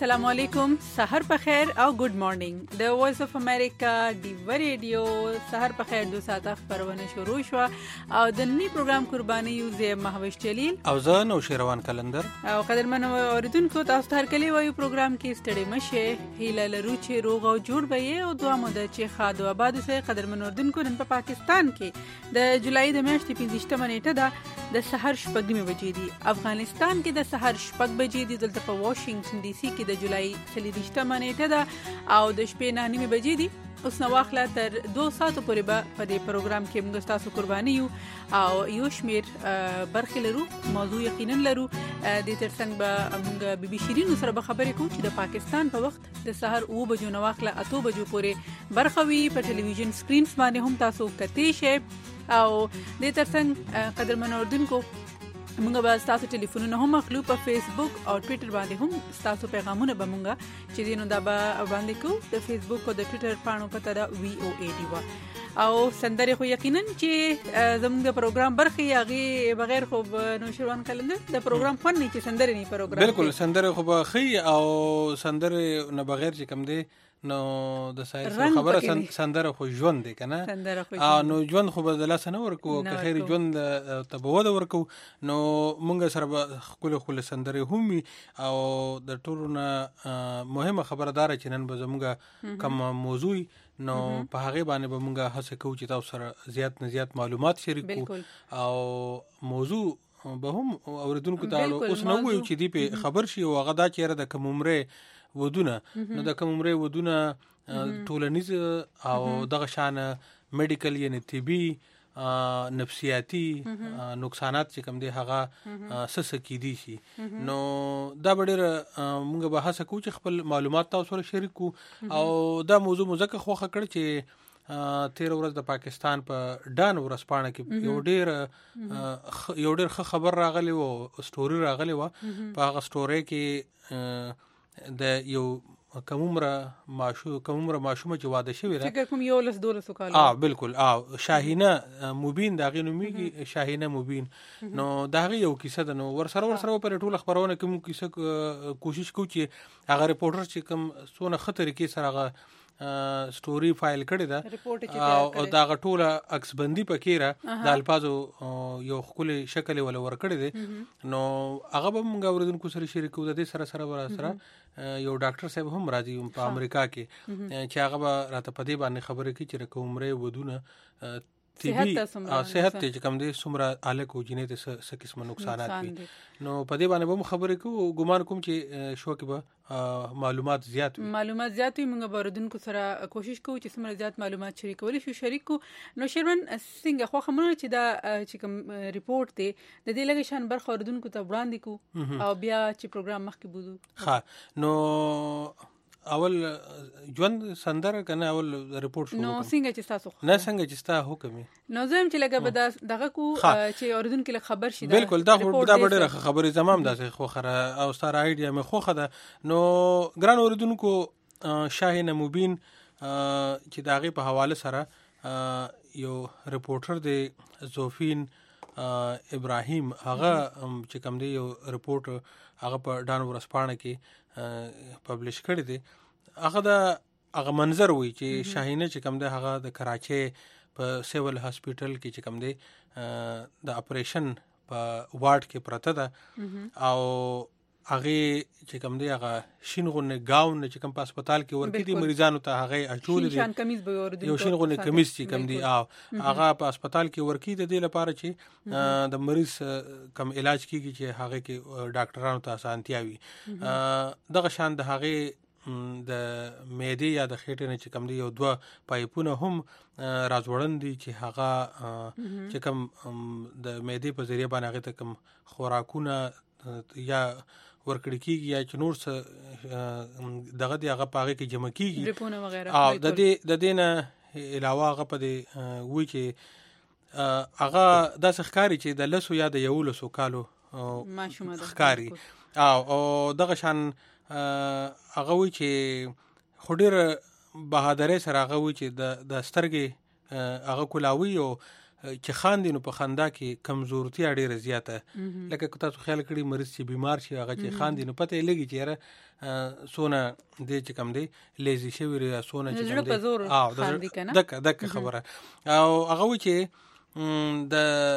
السلام علیکم، سحر په خیر او ګډ مارنینګ. د وایس اف امریکا ډیو ریډیو سحر په خیر 2 ساعته خبرونه شروع شو او د نی پروګرام قرباني یو زه مهوش جلیل او زه نو شیروان کلندر او قدرمن اوریدونکو تاسو ته هر کلی وایو پروګرام کې ستړي مشه هیله لرو چې روغ او جوړ به او دوه مده چې خادو آباد سه. قدرمن اوریدونکو نن په پاکستان کې د جولای د میاشتې 15 نیټه ده د سحر شپږمې بجې دي. افغانستان کې د سحر شپږ بجې دي. دلته په واشنگټن ډي سي کې د جولای 23 نیټه ده او د شپې 9 بجې دي. اوس نو واخله تر 2 ساعتو پورې به په دې پروګرام کې موږ تاسو قرباني یو او یو شمیر برخې لرو، موضوع یقینا لرو. د ترڅنګ به موږ بيبي شیرین سره به خبرې کوو چې د پاکستان په وخت د سحر 9 بجو نو واخله 8 بجو پورې برخوي په ټلویزیون سکرینز باندې هم تاسو کتئ شئ او د ترڅنګ قدرمن اوریدونکو موږ به تاسو ټلیفونونه هم اخلو په فیسبوک او ټوئیټر باندې هم تاسو پیغامونه به موږ چې دینو دا به باندې کو د فیسبوک او د ټوئیټر پاڼو پته دا VOA او سندره خو یقینا چې زموږ د پروګرام برخه یاغي بغیر خو نو شروان کلندر د پروګرام خو نه چې سندره نه پروګرام بالکل سندره خو به خي او سندره نه بغیر چې کم دی نو د سایر خبره سندره خو ژوند دی کنه او نو ژوند خو به د لاس نه ورکو که خیر ژوند ته به وده ورکو نو مونږ سره به خپل سندره هم او د ټولو نه مهمه خبردار چې نن به زموږ کوم موضوع نو په هغه باندې به مونږ هڅه کوو چې تاسو سره زیات نه زیات معلومات شریک کو او موضوع به هم اوریدونکو ته اوس نو وایو چې دی په خبر شي او هغه دا چیرې د کوم عمره ودونه نو د کوم عمره ودونه ټولنیز او دغه شان میډیکل یعنی طبي نفسیاتی نقصانات چې کوم دي هغه سسکی دي شي نو دا ډېر موږ به هڅه کوو چې خپل معلومات تاسو سره شریک کو او دا موضوع مزکه خوخه کړ چې 13 ورځ د پاکستان په ډان ورسپانه کې یو ډېر خبر راغلی او سټوري راغلی و په هغه سټوري کې د یو کومره ماشومه چې واده شوی را چې کوم یو لس 12 کال بالکل شاهینه مبین دا غینو میږي شاهینه مبین نو دا یو کیسه ده نو ور سره پر ټول خبرونه کوم کیسه کوشش کو چې هغه ریپورټر چې کوم سونه خطر کې سره هغه سټوري فایل کړی دا او دا غټوله عکس بندي پکې را د الفاظو یو خپل شکل ولا ور کړی دی نو هغه به موږ اوریدونکو سره شریکو د دې سره یو ډاکټر صاحب هم راځي په امریکا کې چې هغه به راته پدې باندې خبرې کوي چې کومره ودونه صحت ته چې کوم دي سمره الک او جنې ته څه قسم نقصانات دي نو پدې باندې به خبرې کوو ګمان کوم چې شو کې به معلومات زیات موږ به اوریدونکو سره کوشش کوو چې سمره زیات معلومات شریکول شي شریکو نو شیرمن څنګه خو خمنه چې دا چې کوم ریپورت دی د دې لګی شان برخه اوریدونکو ته وړاندې کو او بیا چې پروګرام مخکې بودو ها نو اول ژوند سندره کنه اول ریپورت شو نو څنګه چې تاسو نه څنګه چې تاسو حکم نو زم چې لګه به دغه کو چې اوریدونکو له خبر شي بالکل دا ډېره خبره زمام ده خو خره او ستاره ایډیا مې خوخه ده نو ګران اوریدونکو شاهینه مبین چې داغه په حواله سره یو ریپورټر دی زوفین ابراهیم هغه چې کوم دی یو ریپورت هغه په ډان ورسپانه کې پبلش کړی دی هغه منظر وي چې شاهینه چې کوم دی هغه د کراچي په سیول هاسپټل کې چې کوم دی د اپریشن په وارډ کې پرته ده او هغه چې کوم دی هغه شینغونه گاون چې کوم په هسپتال کې ورکی دي مریضانو ته هغه اچول دي یو شینغونه کمیز چې کوم دی او هغه په هسپتال کې ورکی دي لپاره چې د مریض کم علاج کیږي چې هغه کې ډاکټرانو ته اسانتیا وي دغه شان د هغه د معدې یا د خېټې نه چې کوم دی یو دوه پایپونه هم راځوړن دي چې هغه چې کوم د معدې په ذریعہ باندې هغه ته کوم خوراکونه یا ورکړی کیږي یا چې نور څه دغه دی هغه پاغه کې جمع کیږي او د دې نه علاوه هغه په دې وی چې هغه د ښکاری چې د لسو یا د یو لسو کالو ماشومه ښکاری او دغه شان هغه وی چې خډیر بهادرې سره هغه وی چې د سترګې هغه کولاوي او چې خاندي نو په خندا کې کمزورتیا ډیره زیاته لکه تاسو خیال کړی مریض چې بیمار شي هغه چې خاندي نو پته لګي چې سونه دې چې کم دی لیزي شوی یا سونه چې کم دی خاندي کنه دک خبره او هغه و چې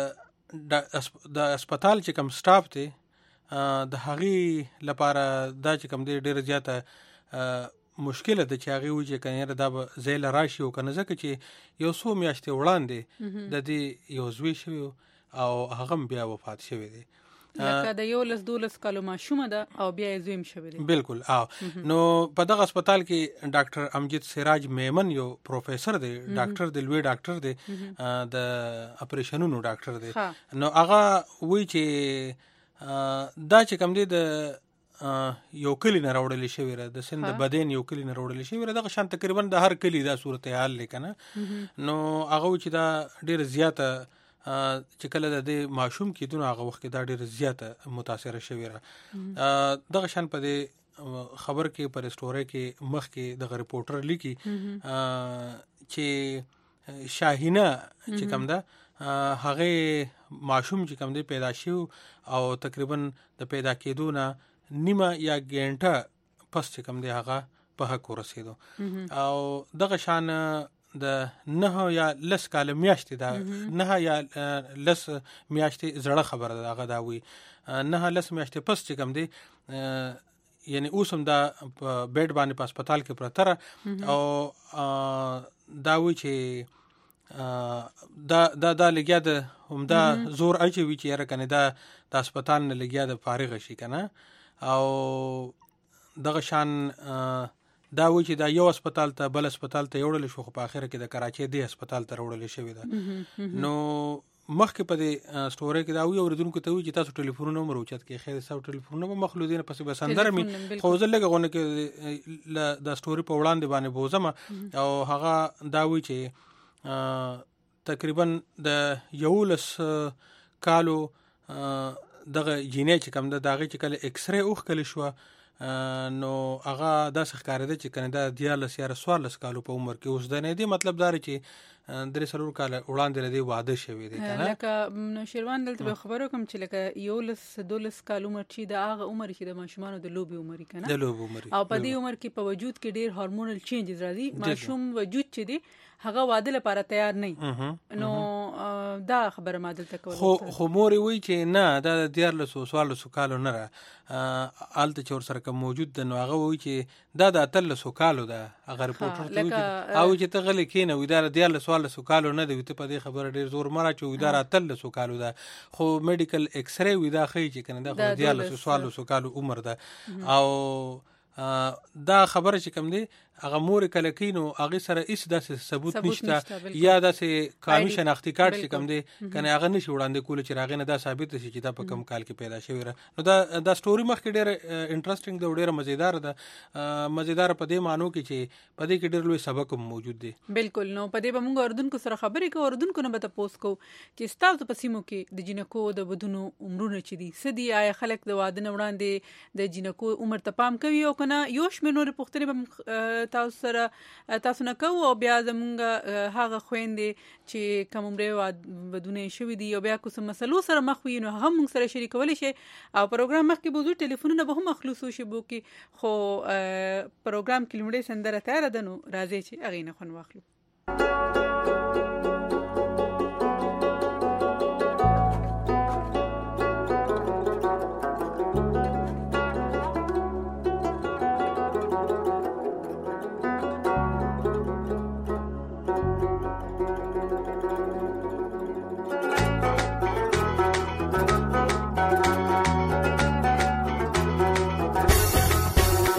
د هسپتال چې کم سټاف دی د هغې لپاره دا چې کم دی ډیره زیاته مشکله ده چې هغې وایي چې کنه دا به ځای له راشي او که نه ځکه چې یو څو میاشتې وړاندې د دې یو زوی شوی او هغه هم بیا وفات شوی دی لکه د 11-12 کالو ماشومه ده او بیا یې زوی هم شوی دی بالکل نو په دغه هسپتال کې ډاکټر امجد سراج میمن یو پروفیسر دی ډاکټر دی لوی ډاکټر دی د اپریشنونو ډاکټر دی نو هغه وایي چې دا چې کوم دی د یو کلی نه راوړل شوی را د سند بدین یو کلی نه راوړل شوی را دغه شان تقریبا د هر کلی دا صورتحال لیکنه نو هغه چې دا ډیر زیاته چې کله د ماشوم کېدون هغه وخت دا ډیر زیاته متاثر شوی را دغه شان په خبر کې پر سټوري کې مخ کې د ریپورټر لیکي چې شاهینه چې کوم ده هغه ماشوم چې کوم دی پیدا شو او تقریبا د پیدا کېدو نه نیمه یا ګنټه پس چې کوم دی هغه په حق ورسېدو او دغه شان د 9 یا 10 کال میاشتې دا 9 یا 10 میاشتې زړه خبره ده هغه دا وی 9 10 میاشتې پس چې کوم دی یعنی اوس هم دا بیډ باندې په هسپتال کې پرته او دا وی چې دا لګیا د همدا زور اچوي چې یاره کنه دا د هسپتال نه لګیا د فارغ شي کنه او دغه شان دا وی چې دا یو هسپتال ته بل هسپتال ته وړل شو خو په اخر کې د کراچۍ دی هسپتال ته وړل شوی ده نو مخکې په دې سټوري کې دا وی اوریدونکو ته وی چې تاسو ټلیفون نمبر اوچت کې خیر ساو ټلیفون نمبر مخلودین پسې بسندر می خو زلګه غونه کې د سټوري په وړاندې باندې بوزم او هغه دا وی چې تقریبا د 11 کالو دغه جینې چې کوم دغه چې کله ایکس ری اوخ کله شو نو هغه داسې ښکارېده چې کنه دا 14 کالو په عمر کې اوس د نه دی مطلب دا چې 3 کال وړاندې لري واده شوی دی کنه لکه نو شیروان دلته خبرو کوم چې لکه 12 کال عمر چې د هغه عمر کې د ماشومانو د لوبي عمر کنه د لوبي عمر او په دې عمر کې په وجود کې ډیر هورمونل چینجز راځي ماشوم وجود چې دی هغه واده لپاره تیار نه نو دا خبره ما دلته کوله خو مور وی چې نه دا 14 کالو نه آلته چور سره کوم موجود د نو هغه وی چې دا د 13 کالو ده هغه ریپورټر ته وی او چې ته غلې کینه وی دا 14 کالو نه دی ته په دې خبره ډیر زور مرا چې وی دا 13 کالو ده خو میډیکل ایکس ری وی دا خی چې کنه دا 14 کالو عمر ده او دا خبره چې کوم دی هغه مور کله کینو هغه سره هیڅ داسې ثبوت نشته یا داسې قانوني شناختی کارت چې کوم دی کنه هغه نشي وړاندې کول چې راغې نه دا ثابت شي چې دا په کم کال کې پیدا شوی نو دا سټوري مخکې ډېر انټرېسټینګ دی ډېر مزیدار ده مزیدار په دې معنی کې چې په دې کې ډېر لوی سبق موجود دی بالکل نو په دې به موږ اردوونکو سره خبرې کوو اردوونکو نه به تاسو کو چې ستاسو په سیمو کې د جنکو د بدونو عمرونه چې دي سدي آیا خلک د واده نه وړاندې د جنکو عمر ته پام کوي او کنه یو شمنور پوښتنه تاسو سره تاسو نه کوو او بیا زمونږ هغه خويندې چې کوم عمره بدونه شوې دي او بیا کوم مسلو سره مخ وي نو هم موږ سره شریکول شي او پروګرام مخکې بوزو ټلیفونونه به هم مخلوص شي بو کې خو پروګرام کې لمړی سندره تیار ده نو راځي چې اغه نه خون واخلو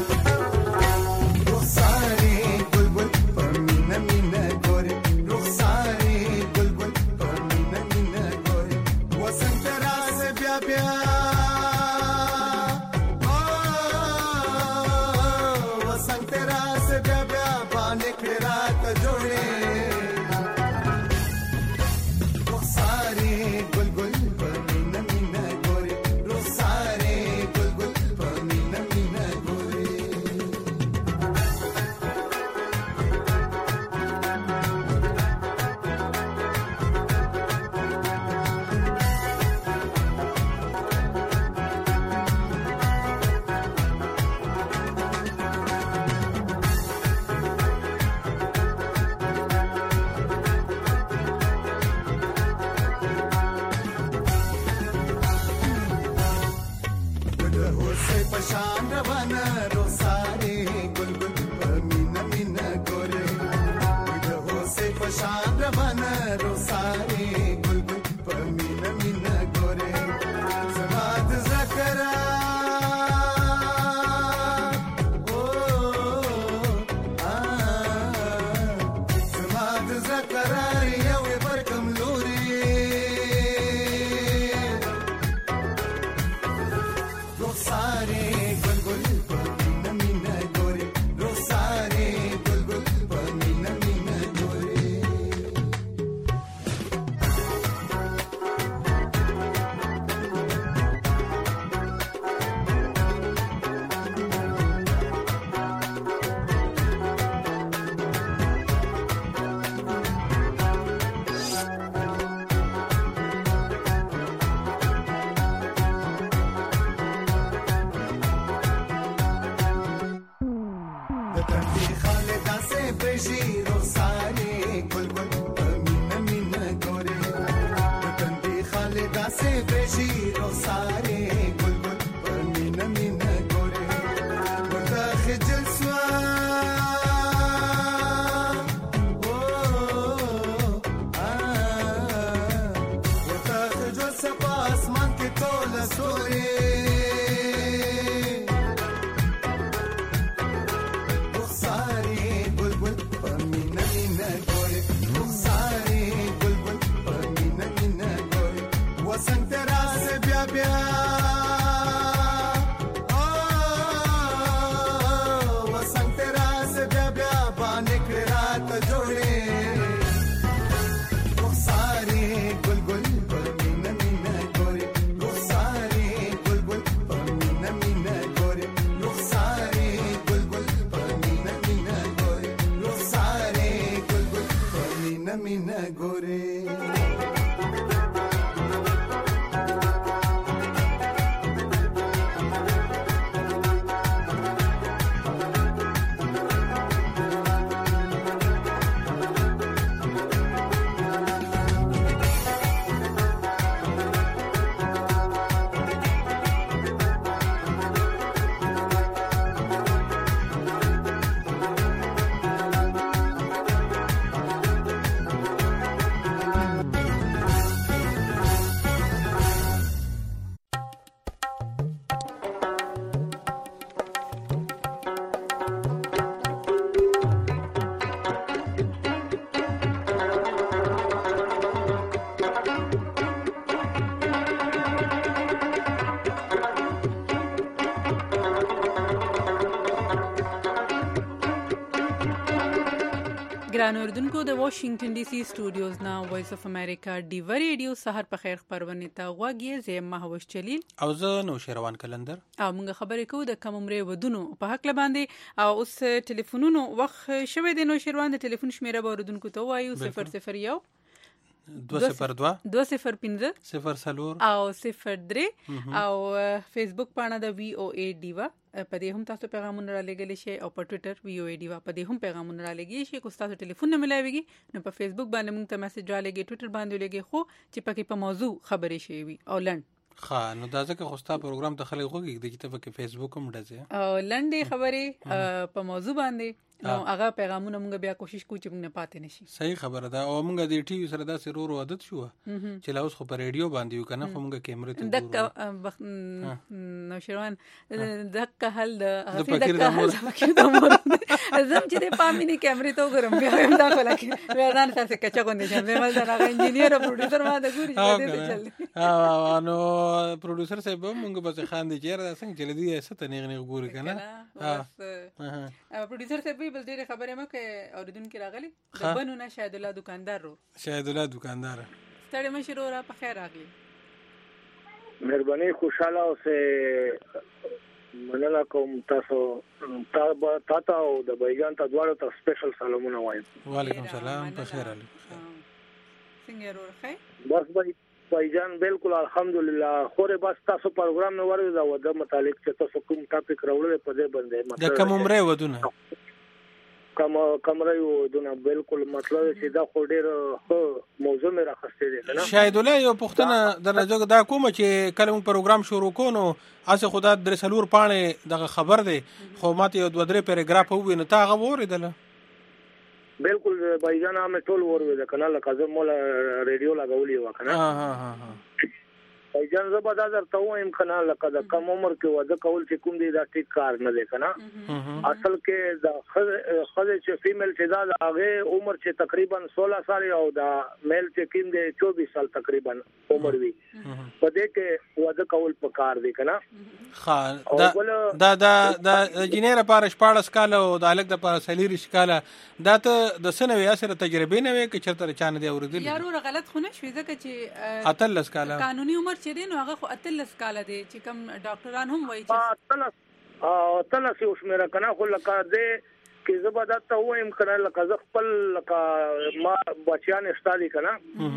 رخسار زړه قرار یو ورکم لوري رخسارې ګلګل په مینه مینه ګورې رخسارې ګلګل په مینه مینه ګورې ګران اوردونکو د واشنگټن ډي سي سټوډیوز نه وایس اف امریکا ډیو ریډیو سحر په خیر خبرونه تا غواګي زه مهوش چلیل او زه نو شروان کلندر او موږ خبرې کوو د کم عمرې ودونو په حق باندې او اوس ټلیفونونو وخت شوه د نو شروان د ټلیفون شمیره به اوردونکو ته وایو 001 202 205 0 او 03 او فیسبوک پاڼه د وی او ای ډیوا په دې هم تاسو پیغامونه را لګلی شئ او په ټوئیټر وی او ای ډیوا په دې هم پیغامونه را لګی شئ کو تاسو ټلیفون نه ملایويږي نو په فیسبوک باندې موږ ته میسج را لګی ټوئیټر باندې لګی خو چې پکې په موضوع خبرې شي وي او لند نو دا ځکه خوستا پروګرام ته خلک غوږی د چې په فیسبوک هم ډزه او لندې خبرې په موضوع باندې نو هغه پیغامونه موږ بیا کوشش کوو چې موږ نه پاتې نشي صحیح خبره ده او موږ د ټي وي سره دا سرور عادت شو چې لاوس خو په ریډیو باندې یو کنه خو موږ کیمرې ته دک نو شروان دک حل د فکر د مور زم چې د پامینی کیمرې ته وګورم بیا هم دا کوله کې بیا ځان سره کچا کوندې چې مې مل دا انجینیر او پروډوسر ما د ګوري چې دې چل نو پروډوسر صاحب موږ به خان دي چې دا څنګه چې لدی ست نیغ ګوري کنه پروډوسر صاحب بس ډېر خبره مکه اوریدونکو راغلی د بنونه شاهد الله دکاندار ستړي مشرو را په خیر راغلی مهرباني خوشاله اوسه مننه کوم تاسو تا او د بایجان ته دواړو ته سپیشل سلامونه وایم وعلیکم السلام په خیر علي څنګه ورخه بس بایجان بالکل الحمدلله خوره بس تاسو پروګرام نو ورته دا وده متعلق چې تاسو کوم ټاپک راوړل په دې باندې د کوم عمره ودونه کمره یو دونه بالکل مطلب چې دا خو ډېر موضوع مې راخسته دي کنه شاید الله یو پښتنه درجه دا کوم چې کله پروګرام شروع کونو اسه خدا درسلور پانه دغه خبر دی خو ماته یو 2-3 پیراګراف ویني تا غوړیدل بالکل بایجان هم ټول ور وې کنه لکه زه مولا ریډیو لګولې و کنه جن زبا دا درته وایم کنه لکه د کم عمر کې واده کول چې کوم دی دا ټیک کار نه دی کنه اصل کې د خزه چې فیمیل چې دا هغه عمر چې تقریبا 16 سال او دا میل چې کوم دی 24 سال تقریبا عمر وي په دې کې واده کول پکار دی کنه خان دا جنیر لپاره 14 کال او د الګ لپاره 40 کال دا ته د سنوي اثر تجربه نه وي چې چرته چانه دی اوریدل یارو غلط خو نه شوي ځکه چې اتلس کال قانوني عمر چې دی نو هغه خو اتلس کال دی چې کوم ډاکټران هم وایي چې اتلس یو شمیره کنه خو لکه دې کې زبردست ته وایم کنه لکه ز خپل لکه ما بچیان اشتالي کنه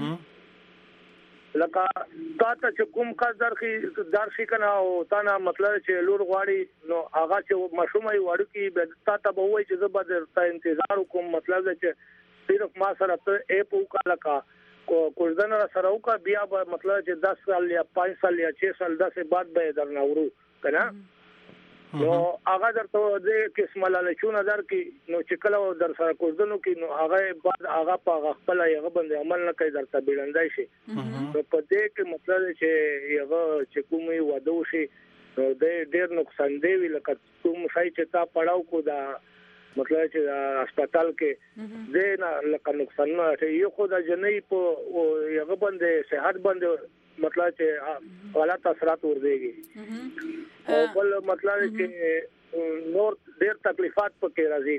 لکه تا ته چې کوم کا درخي کنه او تا نه مطلب چې لور غواړي نو هغه چې مشومه وړو کې تا ته به وایي چې زبردست انتظار کوم مطلب چې صرف ما سره ته اپ وکړه کا کوزدن را سره وکړه بیا به مطلب چې 10 سال یا 5 سال یا 6 سال داسې بعد به درنه ورو کنه نو هغه درته دې قسمه لالچونه درکې نو چې کله در سره کوزدنو کې نو هغه بعد هغه په خپل هغه باندې عمل نه کوي درته بیلندای شي نو په دې کې مطلب چې هغه چې کومي ودو شي نو ډېر نقصان دی لکه کوم شای چې تا پړاو کو دا مطلب چې هسپتال کې زینا لکه نقصان نه یو خو د جنې په یغه باندې صحت باندې مطلب چې غلط اثرات ورځيږي او بل مطلب چې نور ډېر تکلیفات پکې راځي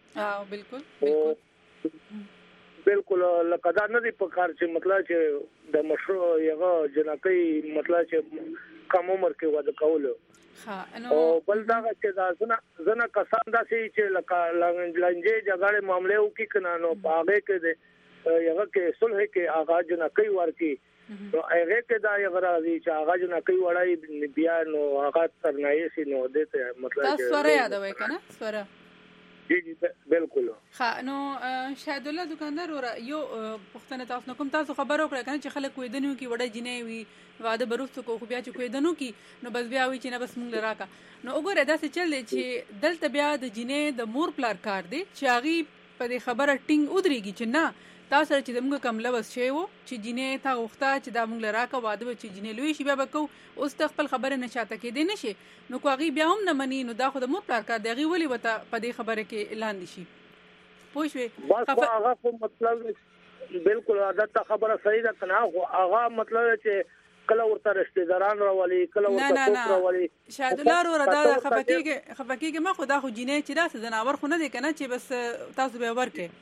ګره بالکل لکه دا نه دی په کار چې مطلب چې د مشروع یغه جنکې مطلب چې کم عمر کې واده کول او بل دا چې دا زنه کسان دا چې لکه لنجې جګړې معاملې وکړي کنه نو هغه کې یغه کې صلح کې آغاز نه کوي ورکی نو هغه کې دا یغه راځي چې آغاز نه کوي وړای بیا نو هغه ترنایي سي نو دته مطلب چې سوره یادوي کنه سوره جی بالکل نو شاهد الله دکاندار ور یو پښتنه تاسو کوم تاسو خبرو کړی کنه چې خلک وېدنو کې وړه جنې وي واده بروستو کو خو بیا چې وېدنو کې نو بس بیا وی چې نه بس مونږ راکا نو وګوره دا څه چل دی چې دلته بیا د جنې د مور پلار کار دی چې هغه په دې خبره ټینګ ودرېږي چې نه تاسو چې موږ کم لوس شی وو چې جنې تا غوښتا چې دا موږ راکا واده چې جنې لوي شي بیا وکاو اوس خپل خبره نشاته کې دی نشي نو کوغي بیا هم نه مني نو دا خو د مور پلار کار دی غي ولي وته په دې خبره کې اعلان دي شي پوښوي بس هغه مطلب بالکل عادت خبره صحیح ده کنه هغه مطلب چې کله ورته رشتہ داران راولي کله ورته څوک راولي شاهد الله ور دا خفکیږي ما خدا خو جنې چې دا زناور خو نه دي کنه چې بس تاسو به ورکه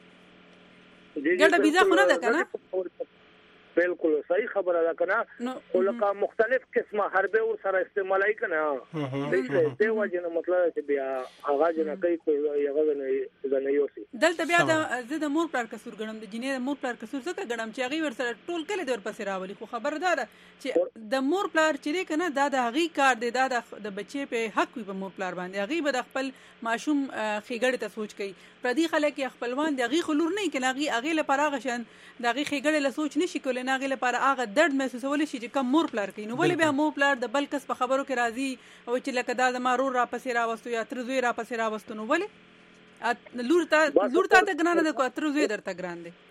ګډه بيزه خو نه ده کنه بالکل صحیح خبره ده کنه ولکه مختلف قسمه حربه ور سره استعمالای کنه دې وجه نه مطلب چې بیا هغه جن کوي یغه نه یوسي دلته بیا د مور پلار کسور غنم د جنې د مور پلار کسور څه غنم چې هغه ور سره ټول کله دور پسې راولي خو خبردار چې د مور پلار چې کنه دا د هغه کار دی دا د بچي په حق وي په مور پلار باندې هغه به د خپل ماشوم خېګړې ته سوچ کوي پردي خلک خپلوان د هغه خلور نه کنه هغه لپاره غشن د هغه خېګړې له سوچ نشي کولای نه هغه لپاره هغه درد محسوسول شي چې کم مور پلار کوي نو ولې بیا مور پلار د بل کس په خبرو کې راضي او چې لکه دا د مارور را پسې راوستو یا تر زوی را پسې راوستو نو ولې لور ته ګرانه د کو تر زوی درته ګران دي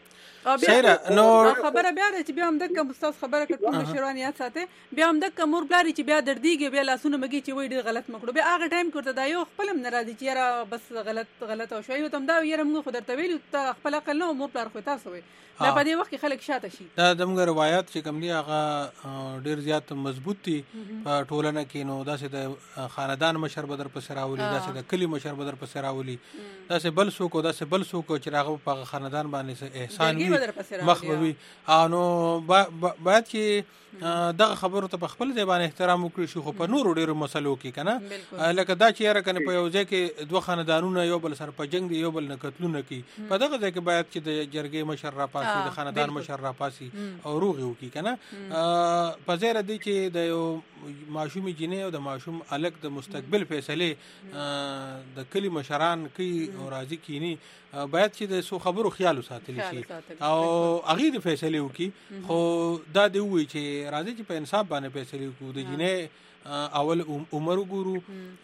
نو خبره بیا چې بیا هم د کوم استاد خبره کړو مشرانیات ساته بیا هم د کوم مور پلار چې بیا درديږي بیا لاسونه مګي چې وای ډیر غلط مکړو بیا هغه ټایم کوته دا یو خپلم ناراضي چې یاره بس غلط او شوی تم دا یاره موږ خو درته ویل ته خپل عقل نو مور پلار خو تاسو وي دا په دې وخت کې خلک شاته شي دا دمغه روایت چې کوم دی هغه ډیر زیات مضبوط دي په ټولنه کې نو داسې د خاندان مشر بدر پر سراولي داسې د کلی مشر بدر پر سراولي داسې بل څوک چې راغو په خاندان باندې احسان وي مخوي انو باید چې دغه خبرو ته په خپل ځبان احترام وکړي شو خو په نورو ډیرو مسلو کې کنه لکه دا چې یاره کنه په یو ځای کې دوه خاندانونه یو بل سره په جنگ دی یو بل نه قتلونه کوي په دغه ځای کې باید چې د جرګې مشر را پاسي د خاندان مشر را پاسي او روغي وکي کنه په ځای ردی چې د یو ماشومي جنې او د ماشوم الګ د مستقبل فیصله د کلی مشران کوي او راضي کینی باید چې د سو خبرو خیال وساتل شي او هغه د فیصله وکي خو دا دی وی چې راځي چې په انصاف باندې فیصله وکړو د جنې اول عمر ګورو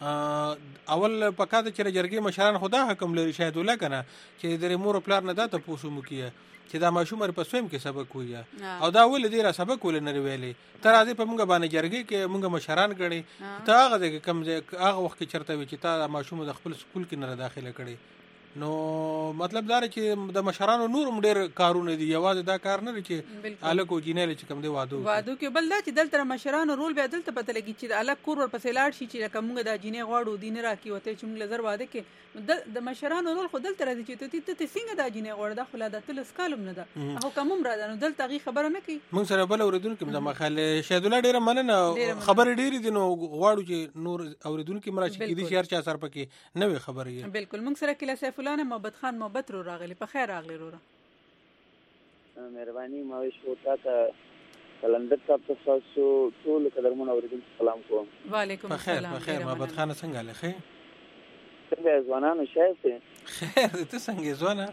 اول پکاته چې جرګې مشران خدا حکم لري شاید ولا کنه چې د مور پلار نه دا ته پوسو مکیه چې دا ماشوم په سویم کې سبق ویا او دا ول دې را سبق ول نه ویلې تر راځي په موږ باندې جرګي کې موږ مشران کړي ته هغه د کم هغه وخت کې چرته وي چې تا ماشوم د خپل سکول کې نه داخله کړي نو مطلب دا چې د مشرانو نورم ډېر کارونه دي یوازې دا کار نه چې الکو جینل چې کم دی وادو کې بل دا چې دلته مشرانو رول به دلته پته لګي چې الک کور ور پسې لاړ شي چې کومه د جینې غواړو دین راکی وته چې موږ لزر واده کې د مشرانو رول خو دلته راځي چې ته څنګه د جینې غواړه د خلا د تل سکالم نه ده هو کوم را ده نو دلته غي خبره نه کوي موږ سره بل اوریدونکو د مخاله شهید الله ډېر مننه خبر ډېر دي نو غواړو چې نور اوریدونکو مراشي کې دي شهر چا سر پکې نوې خبرې بالکل موږ سره کله سیف الله محمد خان محبت رو راغلی په خیر راغلی رو مهرباني ماوي شوتا ته کلندر صاحب تاسو ټول قدرمن اوریدونکو سلام کوم وعلیکم السلام په خیر محمد خان څنګه لخه څنګه ځوانانو شایسته خیر ته څنګه ځوانا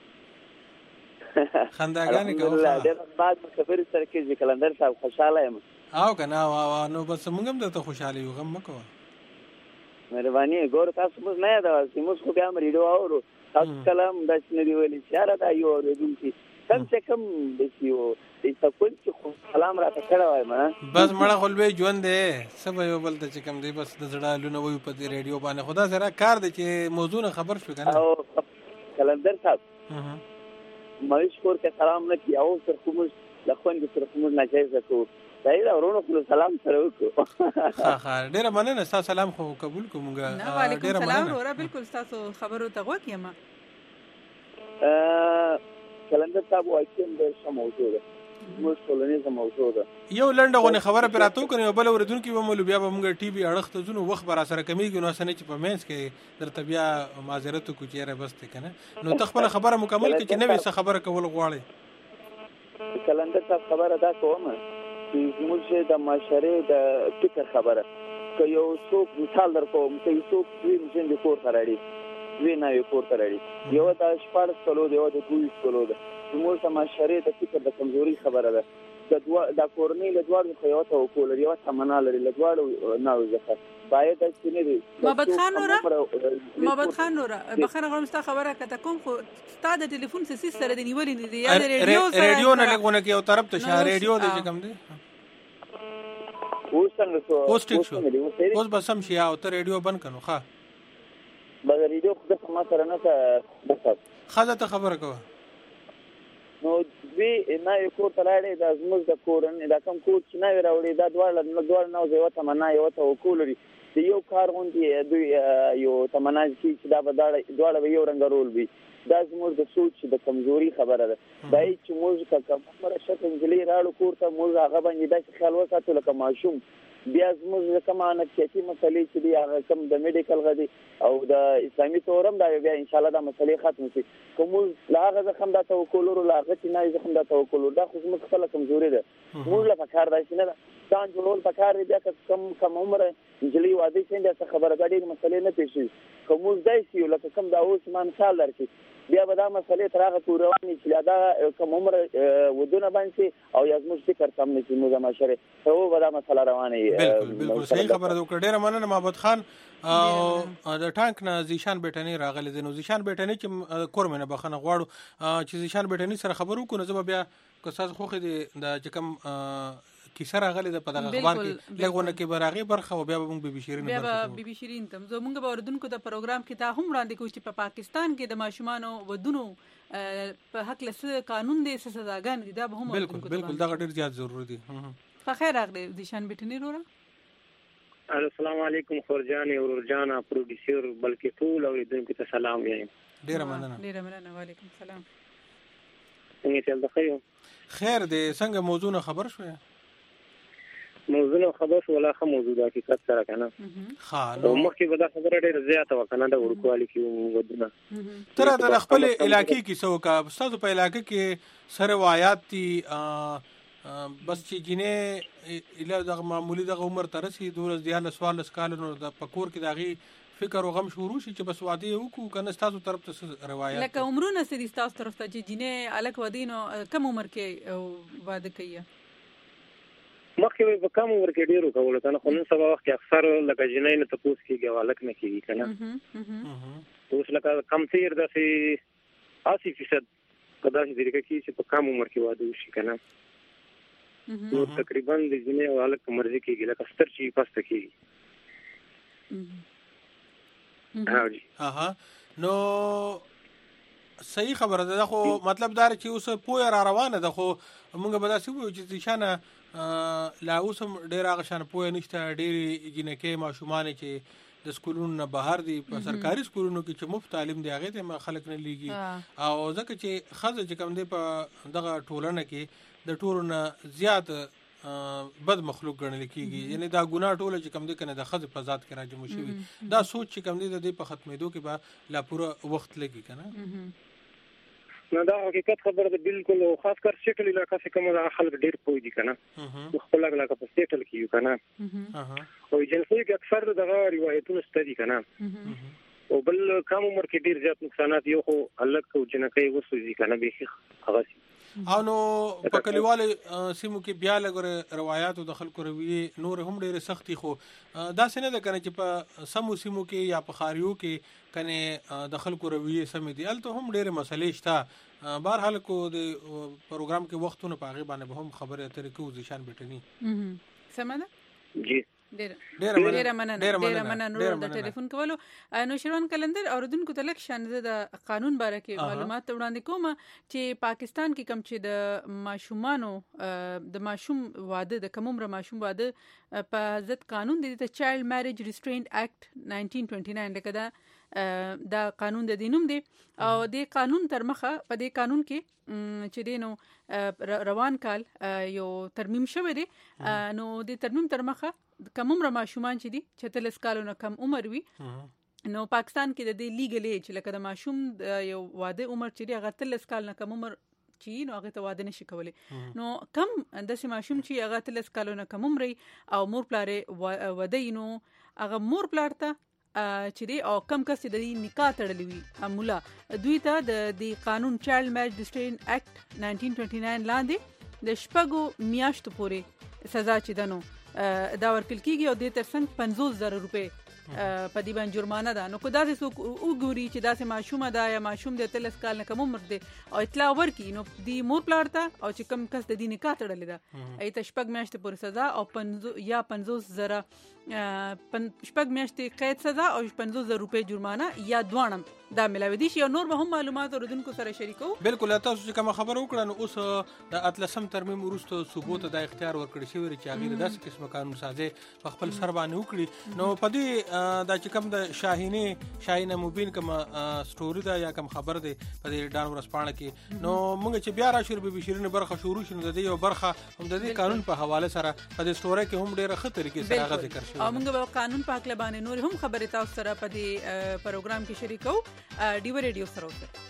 خنداګانې کوي ډېر بعد خبرې سره کې کلندر صاحب خوشاله یم او کنه نو بس موږ هم ته خوشاله یو غم مکو مهرباني ګور تاسو موږ نه دا سیموس خو بیا مریډو اورو تاسو کلام د شنری ویلي چې دا یو اوریدونکو کم څه کم دسیو د تکول چې سلام را تکړه وای ما بس مړه خپلوي ژوند دې سبا یو بل ته چې کم دی بس د زړه لونه وي په ریډیو باندې خدا سره کار دی چې موضوع نه خبر شو کنه او کلندر صاحب مېش کور ته سلام نه کیاو سر کوم لخوان کې سر کوم ناجایز کو دایره ورونو خپل سلام سره وکړو ها ډیره مننه تاسو سلام خو قبول کومګه ډیره سلام ورا بالکل تاسو خبرو ته وکیم کلندر صاحب وایي چې د موضوع ده موږ ټولنیزه موضوع ده یو لنډغونه خبره پراتو کنه بل اوریدونکو به مولوی بیا به موږ ټي وي اړخ ته ځو وخت بر سره کمیږي نو سنه چې په مینس کې درته بیا معذرت کو چیرې بس ته کنه نو تخپل خبره مکمل کې چې نوې څه خبره کول غواړي کلندر صاحب خبره دا کومه چې موږ د معاشره د فکر خبره که یو څوک مثال درکوم چې یو څوک دوی د کور راړي دوی نه یو کور راړي یو د شپږ کلو دی او د 2 کلو دی موږ د معاشره د فکر د کمزوري خبره ده د کورنۍ له دوړو خو یو ته وکول یو تمنا لري له دوړو نه وځه باید چې نه دي محمد خان نور بخره غوښته خبره کته کوم خو ستاد د ټلیفون سیس سره دی نیولې نه دی یا ریډیو نه لګونه کې یو طرف ته شه ریډیو د کوم دی اوس څنګه شو اوس بس هم شي او ته ریډیو بند کړو ښا بغیر ریډیو خو ما سره نه ته بس خاصه ته خبره کوه نو دوی نه یو کور ته لاړې د زموږ د کورن دا کوم کور چې نه راوړي دا دوړ نه یو تمنا یو ته وکول لري د یو کار غونډي دوی یو تمنا چې دا دوړ یو رنګ رول وي دا زموږ د سوچ د کمزوري خبره ده دای چې موږ کومه شکل جلی راړو کور ته موږ هغه باندې د خیال وساتو لکه ماشوم بیا زموږ کومه نفسیاتي مسلې چې دی هغه کوم د میډیکل غدي او د اسلامي تورم دا بیا ان شاء الله دا مسلې ختم شي کوم لاغه زخم دا توکل ورو لاغه چې نه زخم دا توکل دا خو زموږ خپل کمزوري ده موږ له فکر دای نه ځان جوړول پکار دی بیا کم عمر جلی وادي څنګه خبره غړي مسلې نه پیښي کوم ځای چې لکه کوم دا اوس مان مثال درکې بیا به دا مسلې ترغه پورواني چې دا کوم عمر ودونه باندې او یزموږ فکر کم نه چې موږ معاشره ته و دا مسله روانه بالکل صحیح خبره وکړه ډیره مننه محمد خان او د ټانک نه زیشان بیٹنی راغلی دی نو زیشان بیٹنی چې کورمنه بخنه غواړو چې زیشان بیٹنی سره خبرو کو نه زما بیا کساز خوخه دی د چکم کیسه راغلی د پدغه اخبار کې لګونه کې براغي برخه او بیا موږ بي بي شيرين بیا بي بي شيرين تم زه موږ به اوردونکو د پروګرام کې تا هم وړاندې کوم چې په پاکستان کې د ماشومانو ودونو په حق له قانون دي سزاګان دي دا به هم بالکل دا ډیر زیات ضروري دي په خیر راغلی د شان بیٹنی رورا السلام علیکم خورجان او ورجانا پروډوسر بلکې ټول اوریدونکو ته سلام وایم ډیر مننه وعلیکم السلام څنګه چل د خیر دی څنګه موضوع خبر شوه موضوع خبر شو ولا خو موضوع د حقیقت سره کنه ها نو مخکې به دا خبره ډیره زیاته وکنه د ورکوالي کې ودونه تر د خپل علاقې کې څوک تاسو په علاقې کې سره روایت دي بس چې جنې اله د معمولی د عمر ترسي دولس دیال سوال کال نو د پکور کې داغي فکر او غم شروع شي چې بس واده وکړو کنه تاسو طرف ته روایت لکه عمرونه سړي تاسو طرف ته چې جنې الک ودینو کم عمر کې واده کوي مخکې په کم عمر کې ډیرو کول کنه خو نن سبا وخت اکثر لکه جنې نه تاسو کېږي والک نه کېږي کنه اوس لکه کم تیر د 80% په داسې طریقه کې چې په کم عمر کې واده وشي کنه نو تقریبا د جنې او هلک په مرضي کېږي لکه ستر چې پسته کېږي نو صحیح خبره ده خو مطلب دا چې اوس پوهه را روانه ده خو موږ به داسې وایو چې شانه لا اوس هم ډېر هغه شانه پوهه نشته ډېرې جنکۍ ماشومان چې د سکولونو نه بهر دي په سرکاري سکولونو کې چې مفت تعلیم دی هغې ته خلک نه لیږي او ځکه چې ښځه چې کوم دی په دغه ټولنه کې د ټولو نه زیات بد مخلوق ګڼل کېږي یعنی دا ګناه ټوله چې کوم دی کنه د ښځې په ذات کې راجمع شوي دا سوچ چې کوم دی د دې په ختمېدو کې به لا پوره وخت لګي کنه نو دا حقیقت خبره ده بالکل او خاص کر سیټل علاقہ څخه کوم دا خلک ډیر پوي دي کنه خپل علاقہ په سیټل کې یو کنه او جنسي کې اکثر دغه روایتونه ستدي کنه او بل کم عمر کې ډیر زیات نقصانات یو خو الګ او جنکۍ وسوي کنه به هغه او نو په کلیوالو سیمو کې بیا لګره روایت او د خلکو رویه نور هم ډېر سختي خو دا څنګه ده کنه چې په سمو سیمو کې یا په خاریو کې کنه د خلکو رویه سم دي الته هم ډېر مسلې شته بهر حال کو د پروګرام کې وختونه په غیبه باندې هم خبره اترې کو ځشان بټنی سمه جی ډېر مننه نور د ټلیفون کولو نو شروان کلندر اوردونکو ته لک شان د قانون باره کې معلومات وړاندې کوم چې پاکستان کې کم چې د ماشومانو د ماشوم واده د کوم عمر ماشوم واده په ضد قانون دی ته چایلډ میریج ریسټرینټ اکټ 1929 لکه دا قانون د دینوم دی او د قانون تر مخه په دې قانون کې چې دینو روان کال یو ترمیم شوی دی نو د ترمیم تر مخه کم عمر ماشومان چې دي 46 کالو نه کم عمر وي نو پاکستان کې د دې لیګل ایج لکه د ماشوم یو واده عمر چې دی هغه 43 کال نه کم عمر چې نو هغه ته واده نشي کولی نو کم د ماشوم چې هغه 43 کالو نه کم عمر او مور پلار واده نو هغه مور پلار ته چې دی او کم کس د نکاح تړلې وي مولا دوی ته د قانون چایلډ میریج ریسټرینټ اکټ 1929 لاندې د شپږو میاشتو پورې سزا چې دنو دا ورکل کیږي او د ترڅنګ 50,000 روپے په دې باندې جرمانه ده نو کو دا څه وګوري چې دا څه ماشومه ده یا ماشوم د 13 کال نه کم عمر دی او اطلاع ورکړي نو دی مور پلار ته او چې کم کس د دې نکاح تړلې ده ایت شپږ میاشتې پورې سزا او 50,000 شپږ میاشتې قید سزا او 50,000 روپے جرمانه یا دوانم دا ملاوي دي او نور به هم معلومات اوردونکو سره شریکو بالکل تاسو چې کوم خبر وکړه نو اوس د اتلسم ترمیم وروسته ثبوت د اختیار ورکړی شوی چې هغه داسې قسمه قانون سازي په خپل سر باندې وکړي نو په دې دا چې کوم د شاهینه مبین کوم سټوري دا یا کوم خبر دی په دې ډان ورسپانه کې نو موږ چې بیا راشو به شیرینه برخه شروع شنو د دې یو برخه هم د دې قانون په حواله سره په دې سټوري کې هم ډیره خطر کې سره ذکر شوی او موږ به قانون په اړه باندې نور هم خبرې تاسو سره په دې پروګرام کې شریکو ډیو ریډیو سره اوسه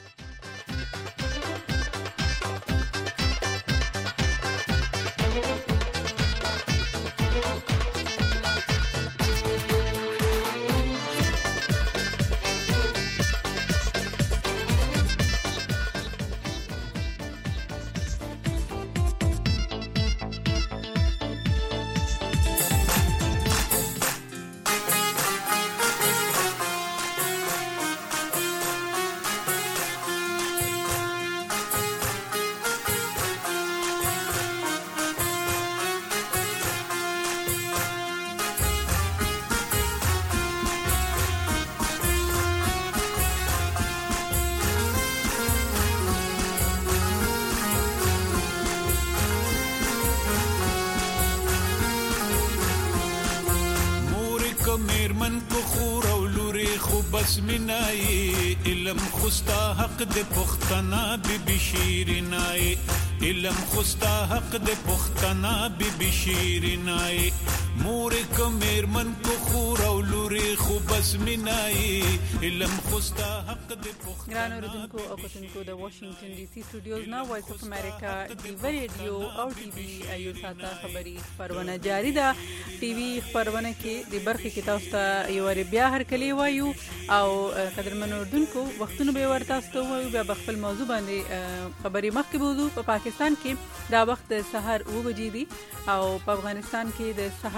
بسمنای علم خوستا حق د پختنا بی بشیرنای علم خوستا حق د پختنا بی بشیرنای مور کمر من کو خور او لوري خو بسمنای علم خوستا حق د پختنا ګرانو اوردونکو او کتونکو د واشنگټن ډي سي سټوډیوز نه وایس اف امریکا ډیو ریډیو او ټي وي ایو ساته خبري خبرونه جاری ده ټي وي خبرونه کې د برخې کې تاسو ته یو ور بیا هر کلی وایو او قدرمن اوردونکو وختونه به ورته تاسو وایو بیا خپل موضوع باندې خبري مخکې بوزو په پاکستان کې دا وخت سحر 9 بجې دي او په افغانستان کې د سحر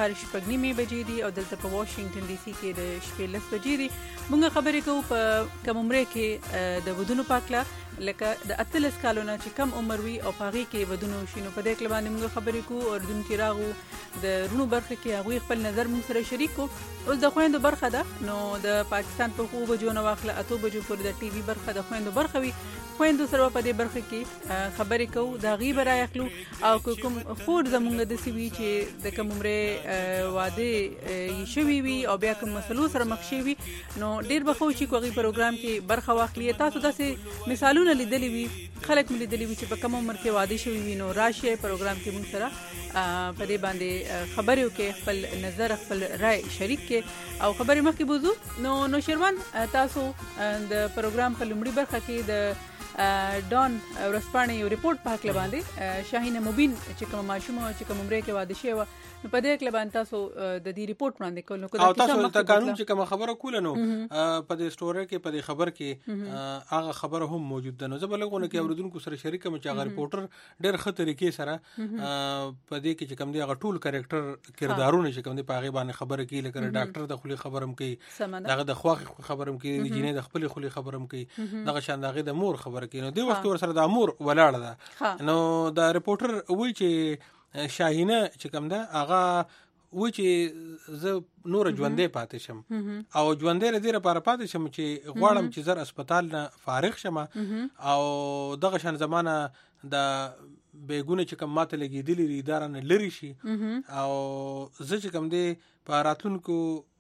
سهار 6:30 بجې دي او دلته په واشنگټن ډي سي کې د شپې 10 بجې دي. موږ خبرې کوو په کم عمر کې د ودونو پاکله لکه د 13 کالو نه چې کم عمر وي او پاغي کې ودونو شینو په دې کې باندې موږ خبرې کوو. اردن کې راغو د رونو برخه کې هغه خپل نظر موږ سره شریک کو. اوس د خويندو برخه ده نو د پاکستان په خو بجو نو واخله 8 بجو پر د ټي وي برخه د خويندو برخه وي. خويندو سره په دې برخه کې خبرې کوو دا غي برای اخلو او کوم خور زمونږ د سوي چې د کوم عمره واده یې شوي وي او بیا کوم مسلو سره مخ شي وي نو ډیر بخو چې کوغي پروګرام کې برخه واخلي. تاسو داسې مثالونه لیدلې وي خلک مې لیدلې وي چې په کوم عمر کې واده شوي وي نو راشي پروګرام کې موږ سره په دې باندې خبرې وکړي خپل نظر خپل رائے شریک کې او خبرې مخکې بوزو. نو شیروان تاسو د پروګرام په لومړي برخه کې د ډان ورسپانې یو ریپورت په حق باندې شاهین مبین چې کوم ماشوم چې کوم عمره کې واده شوی نو په دې کې باندې تاسو د دې ریپورت وړاندې کول نو او تاسو ته قانون چې کوم خبره کوله نو په دې سټوري کې په دې خبر کې هغه خبره هم موجود ده. نو زه بلګونه کې اوردونکو سره شریک مې چې هغه ریپورټر ډېر ښه طریقې سره په دې کې چې کوم دی هغه ټول کریکټر کردارونه چې کوم دی په هغه باندې خبره کوي لکه ډاکټر د خولي خبرم کوي دغه د خواخ خبرم کوي د جینې د خپل خولي خبرم کوي دغه شان دغه د مور خبره کوي. نو دې وخت ور سره د امور ولاړه ده. نو دا ریپورټر وایي چې شاهینه چې کوم ده هغه وایي چې زه نور ژوندې پاتې شم او ژوندې لري لپاره پاتې شم چې غواړم چې زر هسپتال نه فارغ شم او دغه شان زمانہ د بیګونه چې کوم ماته لګېدلې لري اداره نه لري شي او زه چې کوم دی په راتلونکو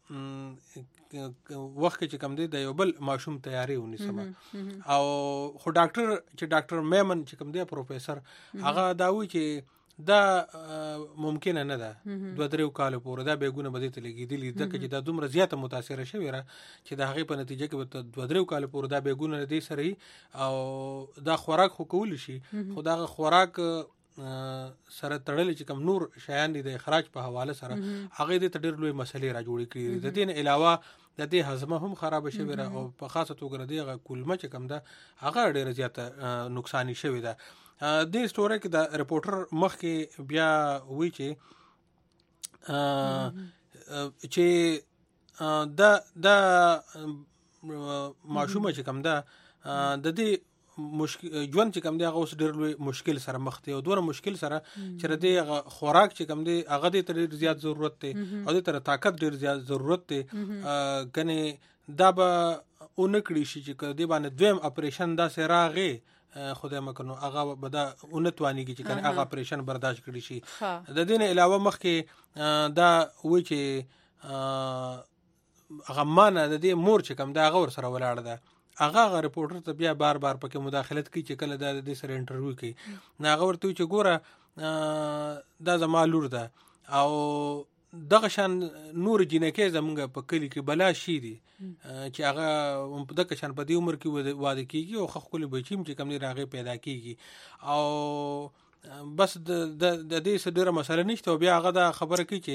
وخت کې چې کوم دی د یو بل ماشوم تیاری ونیسم او خو ډاکټر میمن چې کوم دی پروفیسور هغه دا وایي چې دا ممکن نه ده 2-3 کال پورې دا بیګونه بده ته لګېدلې ځکه چې دا دومره زیاته متاثر شوی را چې د هغې په نتیجه کې به 2-3 کال پورې دا بیګونه دې سره او دا خوراک خو کول شي خو دا خوراک سره تړل چې کوم نور شیان دي د اخراج په حواله سره هغه دې ډېر لوی مسلې را جوړې کړې. د دې علاوه د دې هضمه هم خراب شوی را او په خاصه توګه دې کولمه چې کوم ده هغه ډېر زیاته نقصان شوی ده. د سټوري کې د ریپورټر مخ کې بیا وی چې دا ماشومه چې کوم ده د دې ژوند چې کوم دی هغه اوس ډېر لوی مشکل سره مخ دی او دوه مشکل سره چې د خوراک چې کوم دی هغه د ډېر زیات ضرورت دی او د طاقت ډېر زیات ضرورت دی کنه دا به اونکړي شي چې کدی باندې دویم اپریشن دا سره راغی خدای مکنو هغه به دا اونتوانیږي چې کنه هغه اپریشن برداشت کړي شي. د دې نه علاوه مخکې دا وی چې هغه مانه د دې مور چې کوم دا هغه ور سره ولاړ ده هغه ریپورټر ته بیا بار پکې مداخلت کوي چې کله د دې سره انټرویو کوي نه هغه ورته چې ګوره دا زما لور ده او دغه شان نور جنکه زمونږ په کلی کې بلا شي دي چې هغه دغه شان په دې عمر کې واده کیږي او خپل بچیم چې کوم نه راغې پیدا کیږي او بس د دې سره مسله نشته او بیا هغه دا خبره کوي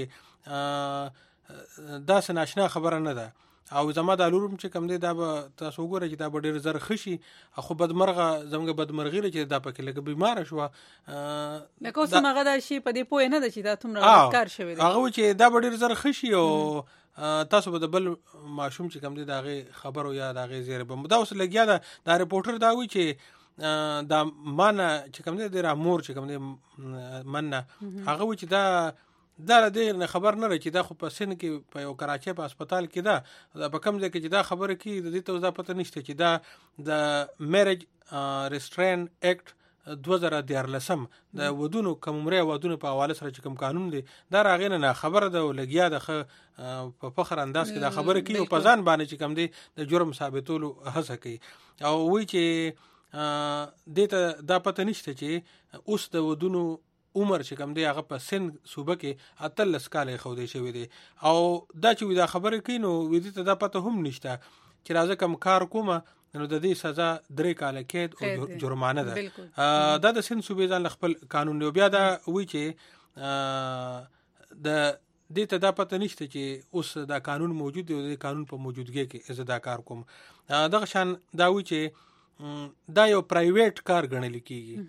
چې دا سناشنا خبره نه ده او زما د لورم چې کوم دی دا به تاسو وګورئ چې دا به ډېر زر خشي خو بدمرغه زموږ بدمرغي چې دا پکې لکه بیمار شو لکه اوس هغه دا شي په دې پوه نه ده چې دا څومره کار شوی دی هغه چې دا به ډېر زر خشي او تاسو به د بل ماشوم چې کوم دی دا غي خبرو یا دا غي زیره به دا اوس لګیا دا ریپورټر دا وی چې دا مانه چې کوم دی د امور چې کوم دی مننه هغه وی چې دا دې نه خبر نه رچې دا خو په سن کې په یو کراچۍ په هسپتال کې دا په کوم ځای کې چې دا خبره کوي د دې ته دا پته نشته چې دا د میریج ریسټرین اکټ 2014 د ودونو کوم عمره ودونو په حواله سره چې کوم قانون دی دا راغی نه خبره ده لګیا د په فخر انداز کې دا خبره کوي او په ځان باندې چې کوم دی د جرم ثابتولو هڅه کوي او وی چې دې ته دا پته نشته چې اوس د ودونو عمر چې کوم دی هغه په سن صوبه کې 13 کال خو دی شوی دی او دا چې دا خبره کوي نو دې ته دا پته هم نشته چې راځه کوم کار کومه نو د دې سزا 3 کال قید او جرمانه ده. دا د سن صوبې ځان خپل قانون دی بیا دا وی چې د دې ته دا پته نشته چې اوس دا قانون موجود دی او د قانون په موجودګۍ کې زه دا کار کوم. دغه شان دا وی چې دا یو پرایویټ کار ګڼل کیږي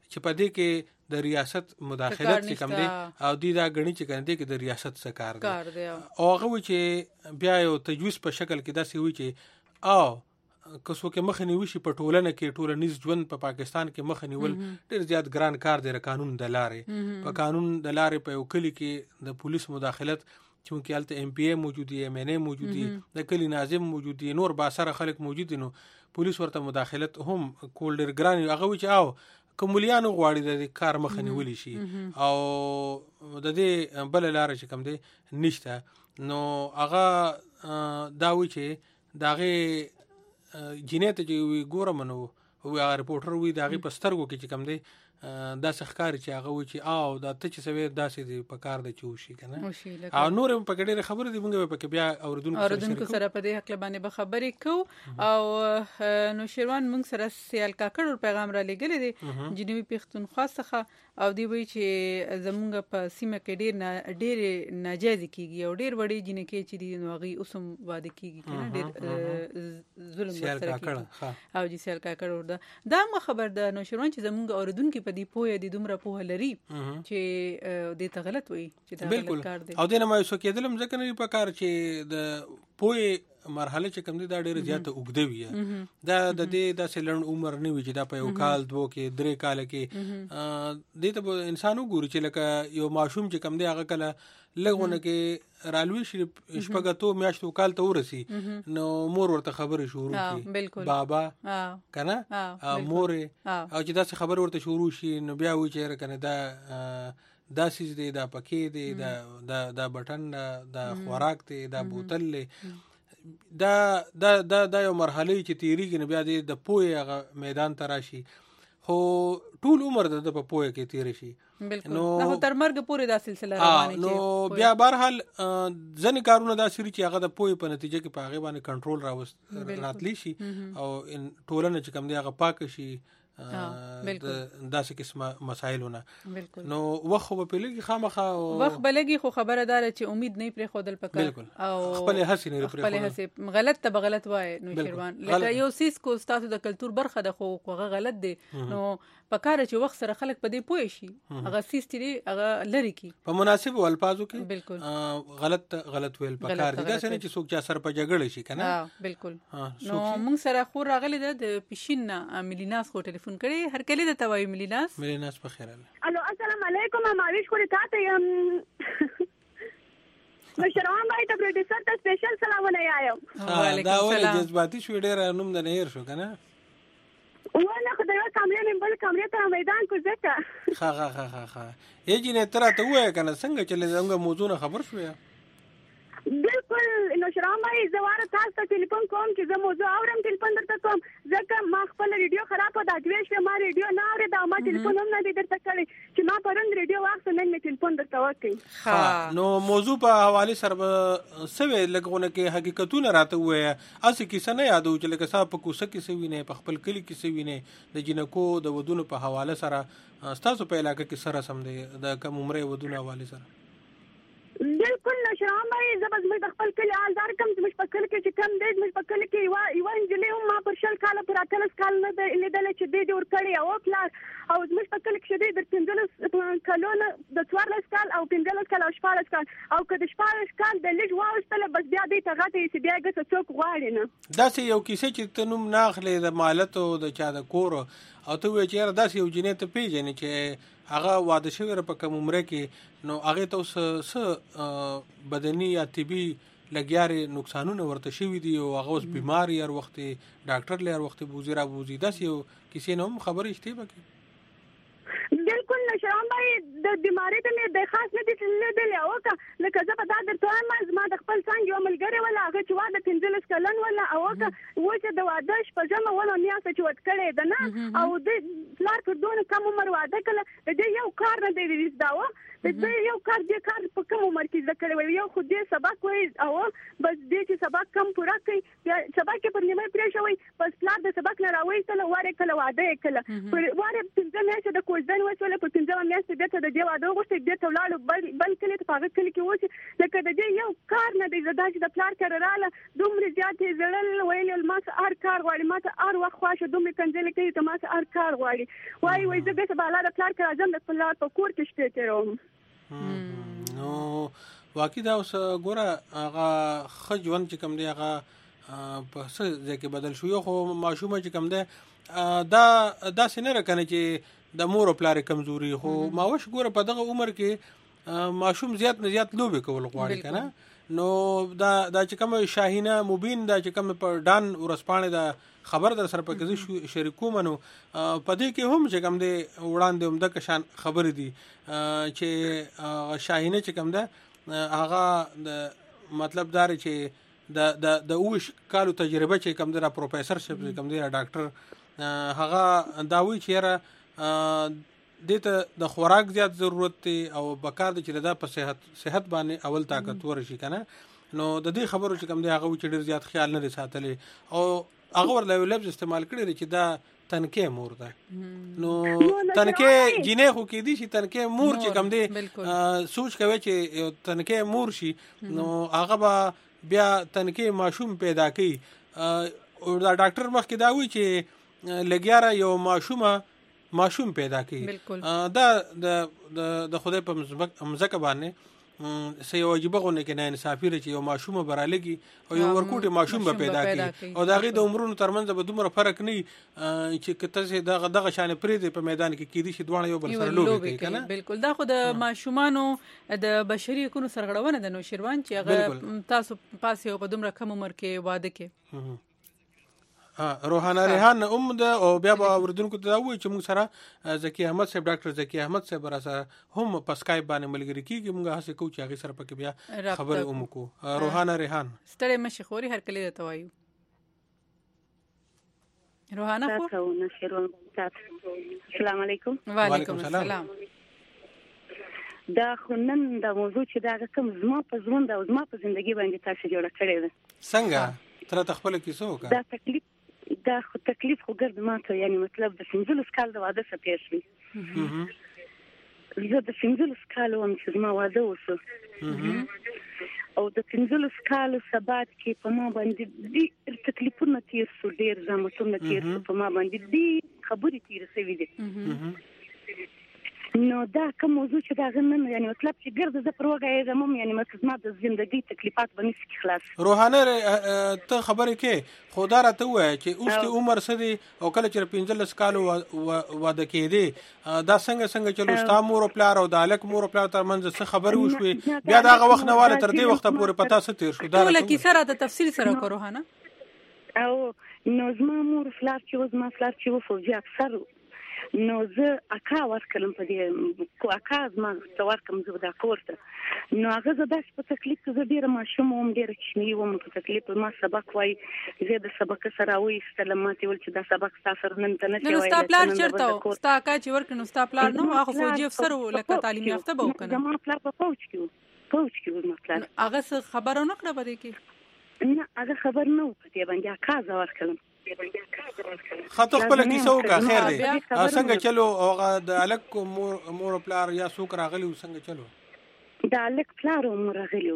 چې په دې کې د ریاست مداخلت چې کوم دی او دا غني چې کنه دی کې د ریاست څخه کار دی او هغه چې بیا یو تجویز په شکل کې داسې وي چې او کسو کې مخ نیوي شي په ټولنه کې ټولنیز ژوند په پاکستان کې مخ نیول ډیر زیات ګران کار دی قانون د لارې په قانون د لارې په یو کلی کې د پولیس مداخلت چونکه الته ام پی ای موجود دی ام ان ای موجود دی د کلی ناظم موجود دی نور با سره خلک موجود دي نو پولیس ورته مداخلت هم کول ډیر ګران هغه چې او کوملیانو غواړي د کار مخ نیول شي او د دې بل لار چې کوم دی نشته نو هغه دا وی چې داغه جنیت چې ګورم نو او هغه ریپورټر وی داغه پسترګو کې چې کوم دی دا ښکاری چې هغه وی چې او دا ته چې سوي داسې دی په کار د چوشي کنه او نور په ګډه خبره دی موږ په کې بیا اوردونکو سره په دې حق باندې به خبرې کو او نو شیروان موږ سره سیال کاکړ پیغام را لګل دي جنوبي پښتونخوا څخه او دی وی چې زمونږ په سیمه کې ډېر ناجایز کیږي او ډېر وړي جنې کې چې دی نو غي اوسم واده کیږي کنه ډېر ظلم سره کیږي او جی سیال کاکړ ورده دا خبر ده نو شیروان چې زمونږ اوردونکو په دی پوهه دي دومره پوهه لري چې د ته غلط وي چې دا غلط کار دی او دنه مې سو کېدلم ځکه نه په کار چې د پوهه مرحله چې کوم دي دا ډیره زیاته اوږده وي دا د دې د سلند عمر نه وي چې دا په یو کال دوه کې درې کال کې د ته انسان وګوري چې لکه یو ماشوم چې کوم دی هغه کله لګونه کې رالوي شپږه میاشتو کال ته ورسي نو مور ورته خبرې شروع کی بابا کنه مور او چې دا خبر ورته شروع شي نو بیا وی چې کنه دا سیز دی دا پکې دی دا بټن دا خوراک دی دا بوتل دا یو مرحله چې تیریږي نو بیا د پوهه میدان تراشي خو ټول عمر د په پوهه کې تیر شي نو تر مرګ پورې دا سلسله روانه نو بیا بهرحال ځنې کارونه دا سری چې هغه د پوهه په نتیجه کې په هغه باندې کنټرول راتلی شي او ټولنه چې کوم دی هغه پاک شي داسې قسمه مسایلونه نو وخت په لګي خامخا وخت بلګي خو خبردار چې امید نه پرې خودل پکړ او خپل هڅې نه پرې خپل هڅې غلط ته غلط وای نو شیروان لکه یو سیس کو ستاسو د کلچر برخه د خو هغه غلط دی نو پکاره چې وخت سره خلک په دې پوه شي هغه سیس تیری هغه لری کی په مناسب الفاظو کې غلط ویل پکاره دي دا څنګه چې څوک چا سر په جګړه شي کنه بالکل نو موږ سره خو راغلی د پښین ملیناس خو ټلیفون کړي هر کله د توای ملیناس په خیر الو السلام علیکم ماویش خوري تاسو یم مشروان بای ته پروډوسر ته سپیشل سلامونه یایم دا ولې جذباتي شو ډیر نوم د نهیر شو کنه وانا خدای کامره من بل کامره ته میدان کو ځکه ها یی نه تر ته وای کنه څنګه چې زموږ موضوع خبر شو بالکل نو شرام بای زواره تاسو ته ټلیفون کوم چې زه موضوع اورم ټلیفون درته کوم ځکه ما خپل ریډیو خراب د اګویش ما ریډیو نه اوري دا ما ټلیفون هم نه دی درته کړی چې ما پرون ریډیو واخ نن می ټلیفون درته وکړي نو موضوع په حواله سره سوي لګونه کې حقیقتونه راته وای اسې کیسه نه یادو چې لکه صاحب کوسه کې سوي نه په خپل کلی کې سوي نه د جنکو د ودونو په حواله سره تاسو په علاقې کې سره سم دي د کوم عمره ودونو حواله سره بالکل نشرام بای زبز مې خپل کلی حالدار کم چې مش پکل کې چې کم دې مش پکل کې یو انجلې هم ما پر شل کال پر اتلس کال نه دل چې دې ور کړی او پلاس او مش پکل کې دې د 15 کالونه د 14 کال او 15 کال او 14 کال او کله 14 کال د لږ واوستله بس بیا دې ته غته چې بیا ګس څوک غواړي نه دا سه یو کیسه چې تنوم ناخلې د مالت او د چا د کور او ته وی چې دا سه یو جنې ته پیژنې چې هغه واده شوی په کوم عمره کې نو هغه ته اوس بدني یا طبي لګیاري نقصانونه ورته شوی دي او هغه اوس بیماری هر وخت ډاکټر لې هر وخت بوزي را بوزي دا یو کسی نوم خبرې شته بکی بالکل نشرام بای د بیماری ته مې د خاص نه دي لیدل او که لکه زه په دا درته ما د خپل څنګه یو ملګری ولا هغه چې واده 15 کلن ولا او که و چې د واده په جمع ولا میاسته چې وټ کړي ده نه او د پلار په دونه کم عمر واده کړه د یو کار نه دی ویستاوه د یو کار په کوم عمر کې ذکر وی یو خو دې سبق وای او بس دې چې سبق کم پورا کړي یا سبق کې پر نیمه پرې شوی بس پلار د سبق نه راوي تل واره کله واده کله پر واره 15 میاشتې د کوزدن وسوله په 15 میاشتې چې دته د دې واده غوښتي دته ولاړو بل کلی ته پاغه کلی کې وځي لکه د دې یو کار نه دی زدا چې د پلار کار رااله دومره زیاتې زړل ویل ما سره هر کار غواړي ما ته هر وخت خواشه دومره کنځل کوي ته ما سره هر کار غواړي وای زه به بالا د پلار کار اعظم د پلار په کور کې شته تیروم نو واقعي دا اوس ګوره هغه خجون چې کوم دی هغه په څه ځای کې بدل شو یو خو ماشومه چې کوم دی دا سينه راکنه چې د مور او پلار کمزوري خو ماوش ګوره په دغه عمر کې ماشوم زیات نه زیات لوبي کول غواړي کنه نو دا چې کوم شاهینه مبین دا چې کوم په ډان ورسپانه دا خبر در سره پکې شریکو منو پدې کې هم چې کوم دی وړاندې هم د کشان خبر دي چې شاهینه چې کوم ده هغه مطلب دار چې د اوش کالو تجربه چې کوم دی پروفیسور شپ کوم دی ډاکټر هغه داوی چې را دته د خوراک زیات ضرورت دی او بکار د چې دا په صحت باندې اول طاقتور شي کنه نو د دې خبرو چې کوم دی هغه چې ډیر زیات خیال نه ساتلې او هغه ورله لفظ استعمال کړی چې دا تنکه مور ده نو تنکه جینې خو کې دي چې تنکه مور چې کوم دی سوچ کوي چې تنکه مور شي نو هغه به بیا تنکه ماشوم پیدا کوي او دا ډاکټر مخکې دا وی چې لګیاره یو ماشوم پیدا کړي دا د خدای په مزګه باندې سې واجب غونه کې نه انصافي لري چې یو ماشوم برالګي او یو ورکوټي ماشوم به پیدا کړي او دا غي د عمرونو ترمنځ به دومره فرق نه چې کته سي دغه شان پرې په میدان کې کېدي شي دوه یو بل سره لوبي کوي کنه بالکل دا خو د ماشومانو د بشري کونو سرغړونه د نوشیروان چې هغه تاسو پاسه په دومره کم عمر کې واده کې روحانه ریحان ده او بیا به اوردونکو ته وایي چې موږ سره زکی احمد صاحب ډاکټر زکی احمد صاحب را سره هم په سکایپ باندې ملګری کیږي موږ هڅه کوو چې هغه سره پکې بیا خبرې ومکو روحانه ریحان ستړي مشي خوري هر کله ته وایو روحانه خو السلام علیکم وعلیکم السلام دا خنن دا موضوع چې دا کوم زما په ژوند او زما په ژوندۍ باندې تاسو جوړ کړی ده څنګه تر تخپل کیسو کا دا خو تکلیف خو ګرد ماته یعنی مطلب د 15 کال د واده څخه پیښ شي زه د 15 کال وم چې ما واده وشو او د 15 کال سبات کې په ما باندې ډېر تکلیفونه تیر شو ډېر زحمتونه تیر شو په ما باندې ډېر خبرې تیر شوې دي نو دا کوم موضوع چې دا غنن یعنی مطلب چې ګرځه د پروګه زموم یعنی مطلب ما د ژوندۍ تکلیفات باندې کې خلاص روحانه ته خبرې کې خدا راته وای چې اوس ته عمر سدي او کله چې 15 کال واده کېدی دا څنګه چلو ستا مور او پلار او د الک مور او پلار ترمنځ څه خبر وشوي بیا دا وخت نه واله تر دې وخت پورې پتا څه تیر شو دا ولکه سره د تفصیل سره کو روحانه او نو زما مور فلار چې زما فلار چې فوجي افسر نو زه اکا ورکلم په دې کو اکا زما ورکم زه دا کوړه نو هغه زه داس په تکلیف کې زه ډیره ماشوم وم ډیره کښنی وم په تکلیف ما سبق وای زه د سبق سره وای استلماتي ول چې دا سبق تاسو نن ته نه شوی نو ستا پلان چرته ستا اکا چې ورکنو ستا پلان نو هغه فوجي افسر لکه تعلیم یافته به وکنه زما پلان په فوج کې مثلا هغه خبرونه کړه بده کې نه هغه خبر نه و په دې باندې اکا زه ورکلم خاطر خپل کیسه وکړه خیر دی څنګه چلو هغه د الک مور پلار یا څوک راغلی څنګه چلو د الک پلار مور راغلی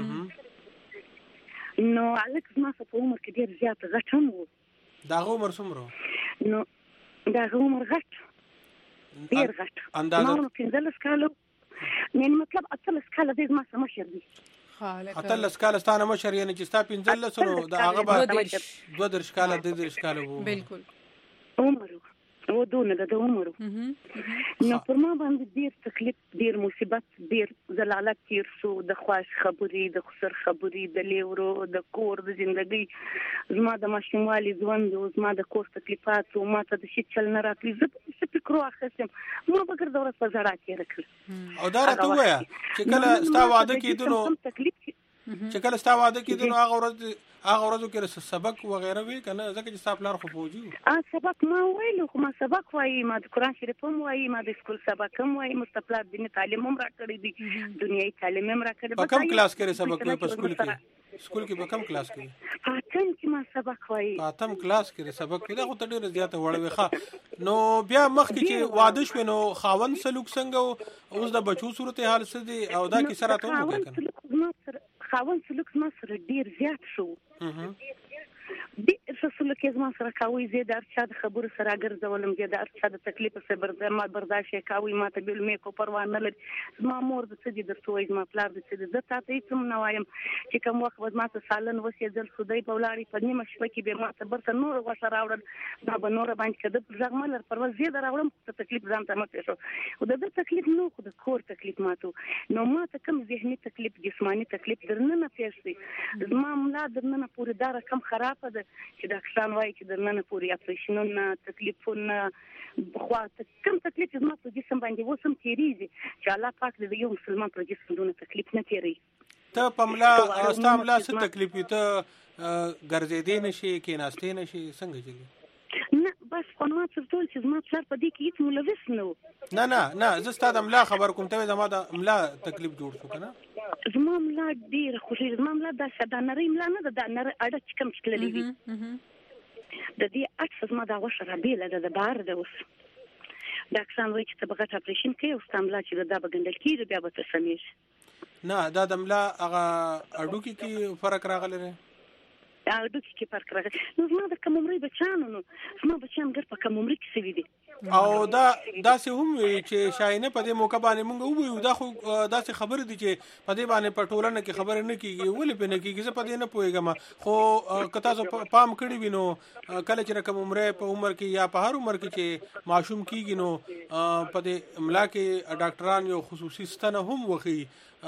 نو الک ما په عمر کې ډیر زیات غټم وو دا عمر څومره نو دا عمر غټ ډیر غټ اندازه نو 15 کالو یعنی مطلب 18 کال دې ما سم شر دي اتل سکاله ستانه مشر یعنی چې ستا 15 نو دا هغه به 2 کال د 2 کال وو بالکل عمر او دونه د عمر نو پر ما باندې ډیر تکلیف ډیر مصیبت ډیر زلالت تیر شو د خواش خبرې د خسر خبرې د لیورو د کور د ژوندۍ زما د ماشوموالي ژوند او زما د کور تکلیفات او ما ته د شي چل نه راتلی زه فکر واخستم ما بګر دوره په زړه کې راکړ او دا راته وایا چې کله ستا واده کېدو نو چې کله ستا واده کېده نو هغه ورځو کې سبق وغیره وی کنه ځکه چې ستا پلار خو فوجي و سبق ما ویلو خو ما سبق وایي ما د قرآن شریف هم وایي ما د سکول سبق هم وایي مستپلار دیني تعلیم هم راکړی دی دنیايي تعلیم هم راکړی په کوم کلاس کې سبق وی په سکول کې په کوم کلاس کې پاتم کې ما سبق وایي پاتم کلاس کې سبق وی دا خو ته ډیره زیاته وړوي ښه نو بیا مخکې چې واده شو نو خاوند سلوک څنګه اوس د بچو صورتحال څه دي او دا کیسه راته وکړه خاوند سلوک ما سره ډیر زیات شو ډیر سلوک یې ما سره کوي زه د ارشاد خبرو سره ګرځولم زه د ارشاد تکلیف سره ما برداشت کوي ما ته بل مې کو پروا نه لري ما مور د څه دي درته وایي ما پلار د څه دي زه تاسو هیڅ نه وایم چې کوم وخت وځ ما ته سالن وسېدل خدای په ولاړې په نیمه شپه کې به ما ته برته نور غوښه راوړل ما به نور باندې کده ځغمل پر ول زه راوړم ته تکلیف ځان ته مته شو او د تکلیف نو خو د کور تکلیف ماتو نو ما ته کوم ذهني تکلیف جسمانی تکلیف درنه نه پیښ ما ملا درنه پوری دار کم خراب ده چې ډاکټران وایي چې درنه پوری اپریشنونه تکلیفونه خو کوم تکلیف زما په جسم باندې وسم تیریږي چې الله پاک دې یو مسلمان پر جسم دونه تکلیف نه تیری ته پملا استاملا څه تکلیف ته ګرځېدې نشي کېناستې نشي څنګه چلی نه بس خو ما څه ټول چې زما پلار په دې کې هیڅ ملوث نه نه زه ستاسو د ملا خبر کوم ته زما د ملا تکلیف جوړ شو کنه زما ملا ډیر خوشي زما ملا د شدانري ملا نه د نر اړه چې کم چتللی وي د دې اکسس ما دا وشه را بیل د بار د اوس ډاکټران وایي چې ته بغټ اپریشن کوي او ستاملا چې دا بغندل کیږي بیا به تسمیږي نه دا د ملا هغه اډو کې فرق راغلی دی اډو کې فرق راغلی نو زما د کومري بچانو نو زما بچان ګر په کومري کې سوي دي او دا سه هم چې شاینه په دې موقع باندې مونږ وو دا خو دا سه خبر دي چې په دې باندې پټولنه کې خبر نه کیږي ولې په نه کیږي زه په دې نه پوهیږم خو کته زه پام کړی وینو کله چې رقم عمره په عمر کې یا په هر عمر کې چې معشوم کیږي نو په دې ملا کې ډاکټران یو خصوصي ستنه هم وخی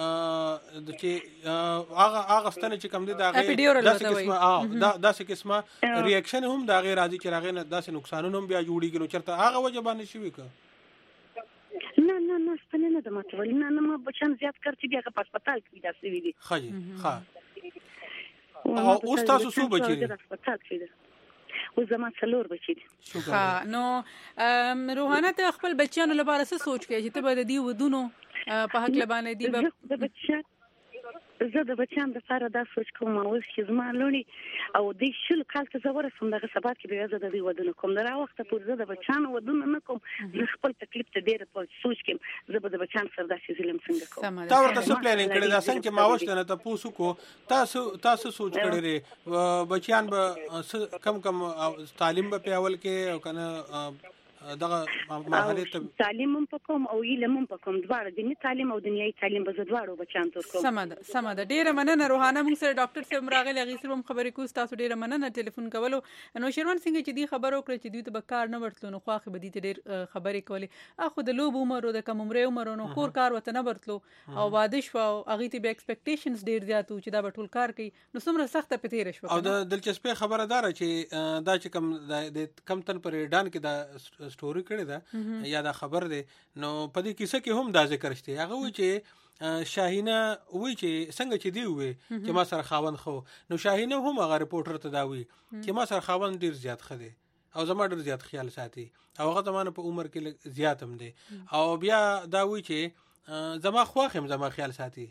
چې هغه ستنه چې کم دي دا داسې قسمه ریاکشن هم دا غیر راځي چې راغې نه داسې نقصانونه هم بیا جوړیږي نو چرته هغه وجه باندې شوي که نه ستنه نه د ماتول نه ما بچان زیات کړ چې بیا په هسپتال کې داسې وي دي ښه او اوس تاسو څو بچی دي او زما څلور بچی دي نو روحانه ته خپل بچیانو لپاره څه سوچ کوي چې ته به د دې ودونو په حق لبانه دی زه د بچیان د سره دا سوچ کوم او چې زما لونی او د شل کال ته زوره سم دغه سبات کې بیا زه د دې ودونه کوم دا وخت پور زه د بچیان ودونه نه کوم زه خپل تکلیف ته ډیر په سوچ کې زه به د بچیان سره داسې ظلم څنګه کوم تا ورته څه پلانینګ کړی دا څنګه چې ما وښته ته پوسو کو تاسو سوچ کړی بچیان به کم تعلیم به پیاول کې او کنه دغه مرحله تعلیم هم پکوم او علم هم پکوم دواړه دیني تعلیم او دنیوي تعلیم به زدواړو بچان تر کوم سمه ډیره مننه روحانه موږ سره ډاکټر صاحب راغلی هغه سره هم خبرې کوو تاسو ډیره مننه ټلیفون کولو نو شیروان سنگ چې دی خبرو کړ چې دوی ته به کار نه ورتلو نو خو به دي ډیر خبرې کولې اخو د لوب عمر او د کم عمر نو خور کار وته نه ورتلو او واده شو هغه ته به ایکسپیکټیشنز ډیر زیاتو چې دا به ټول کار کوي نو څومره سخته پته راشو او د دلچسپي خبره دار چې دا چې کم تن پر ډان کې دا سټوري کړی دا یا دا خبر دی نو په دې کیسه کې هم دا ذکر شته هغه و چې شاهینه وی چې څنګه چې دی وي چې ما سره خاوند خو نو شاهینه هم هغه رپورټر ته دا وی چې ما سره خاوند ډیر زیات خدي او زما ډیر زیات خیال ساتي او هغه زمانه په عمر کې زیات هم دی او بیا دا وی چې زما خواخم زما خیال ساتي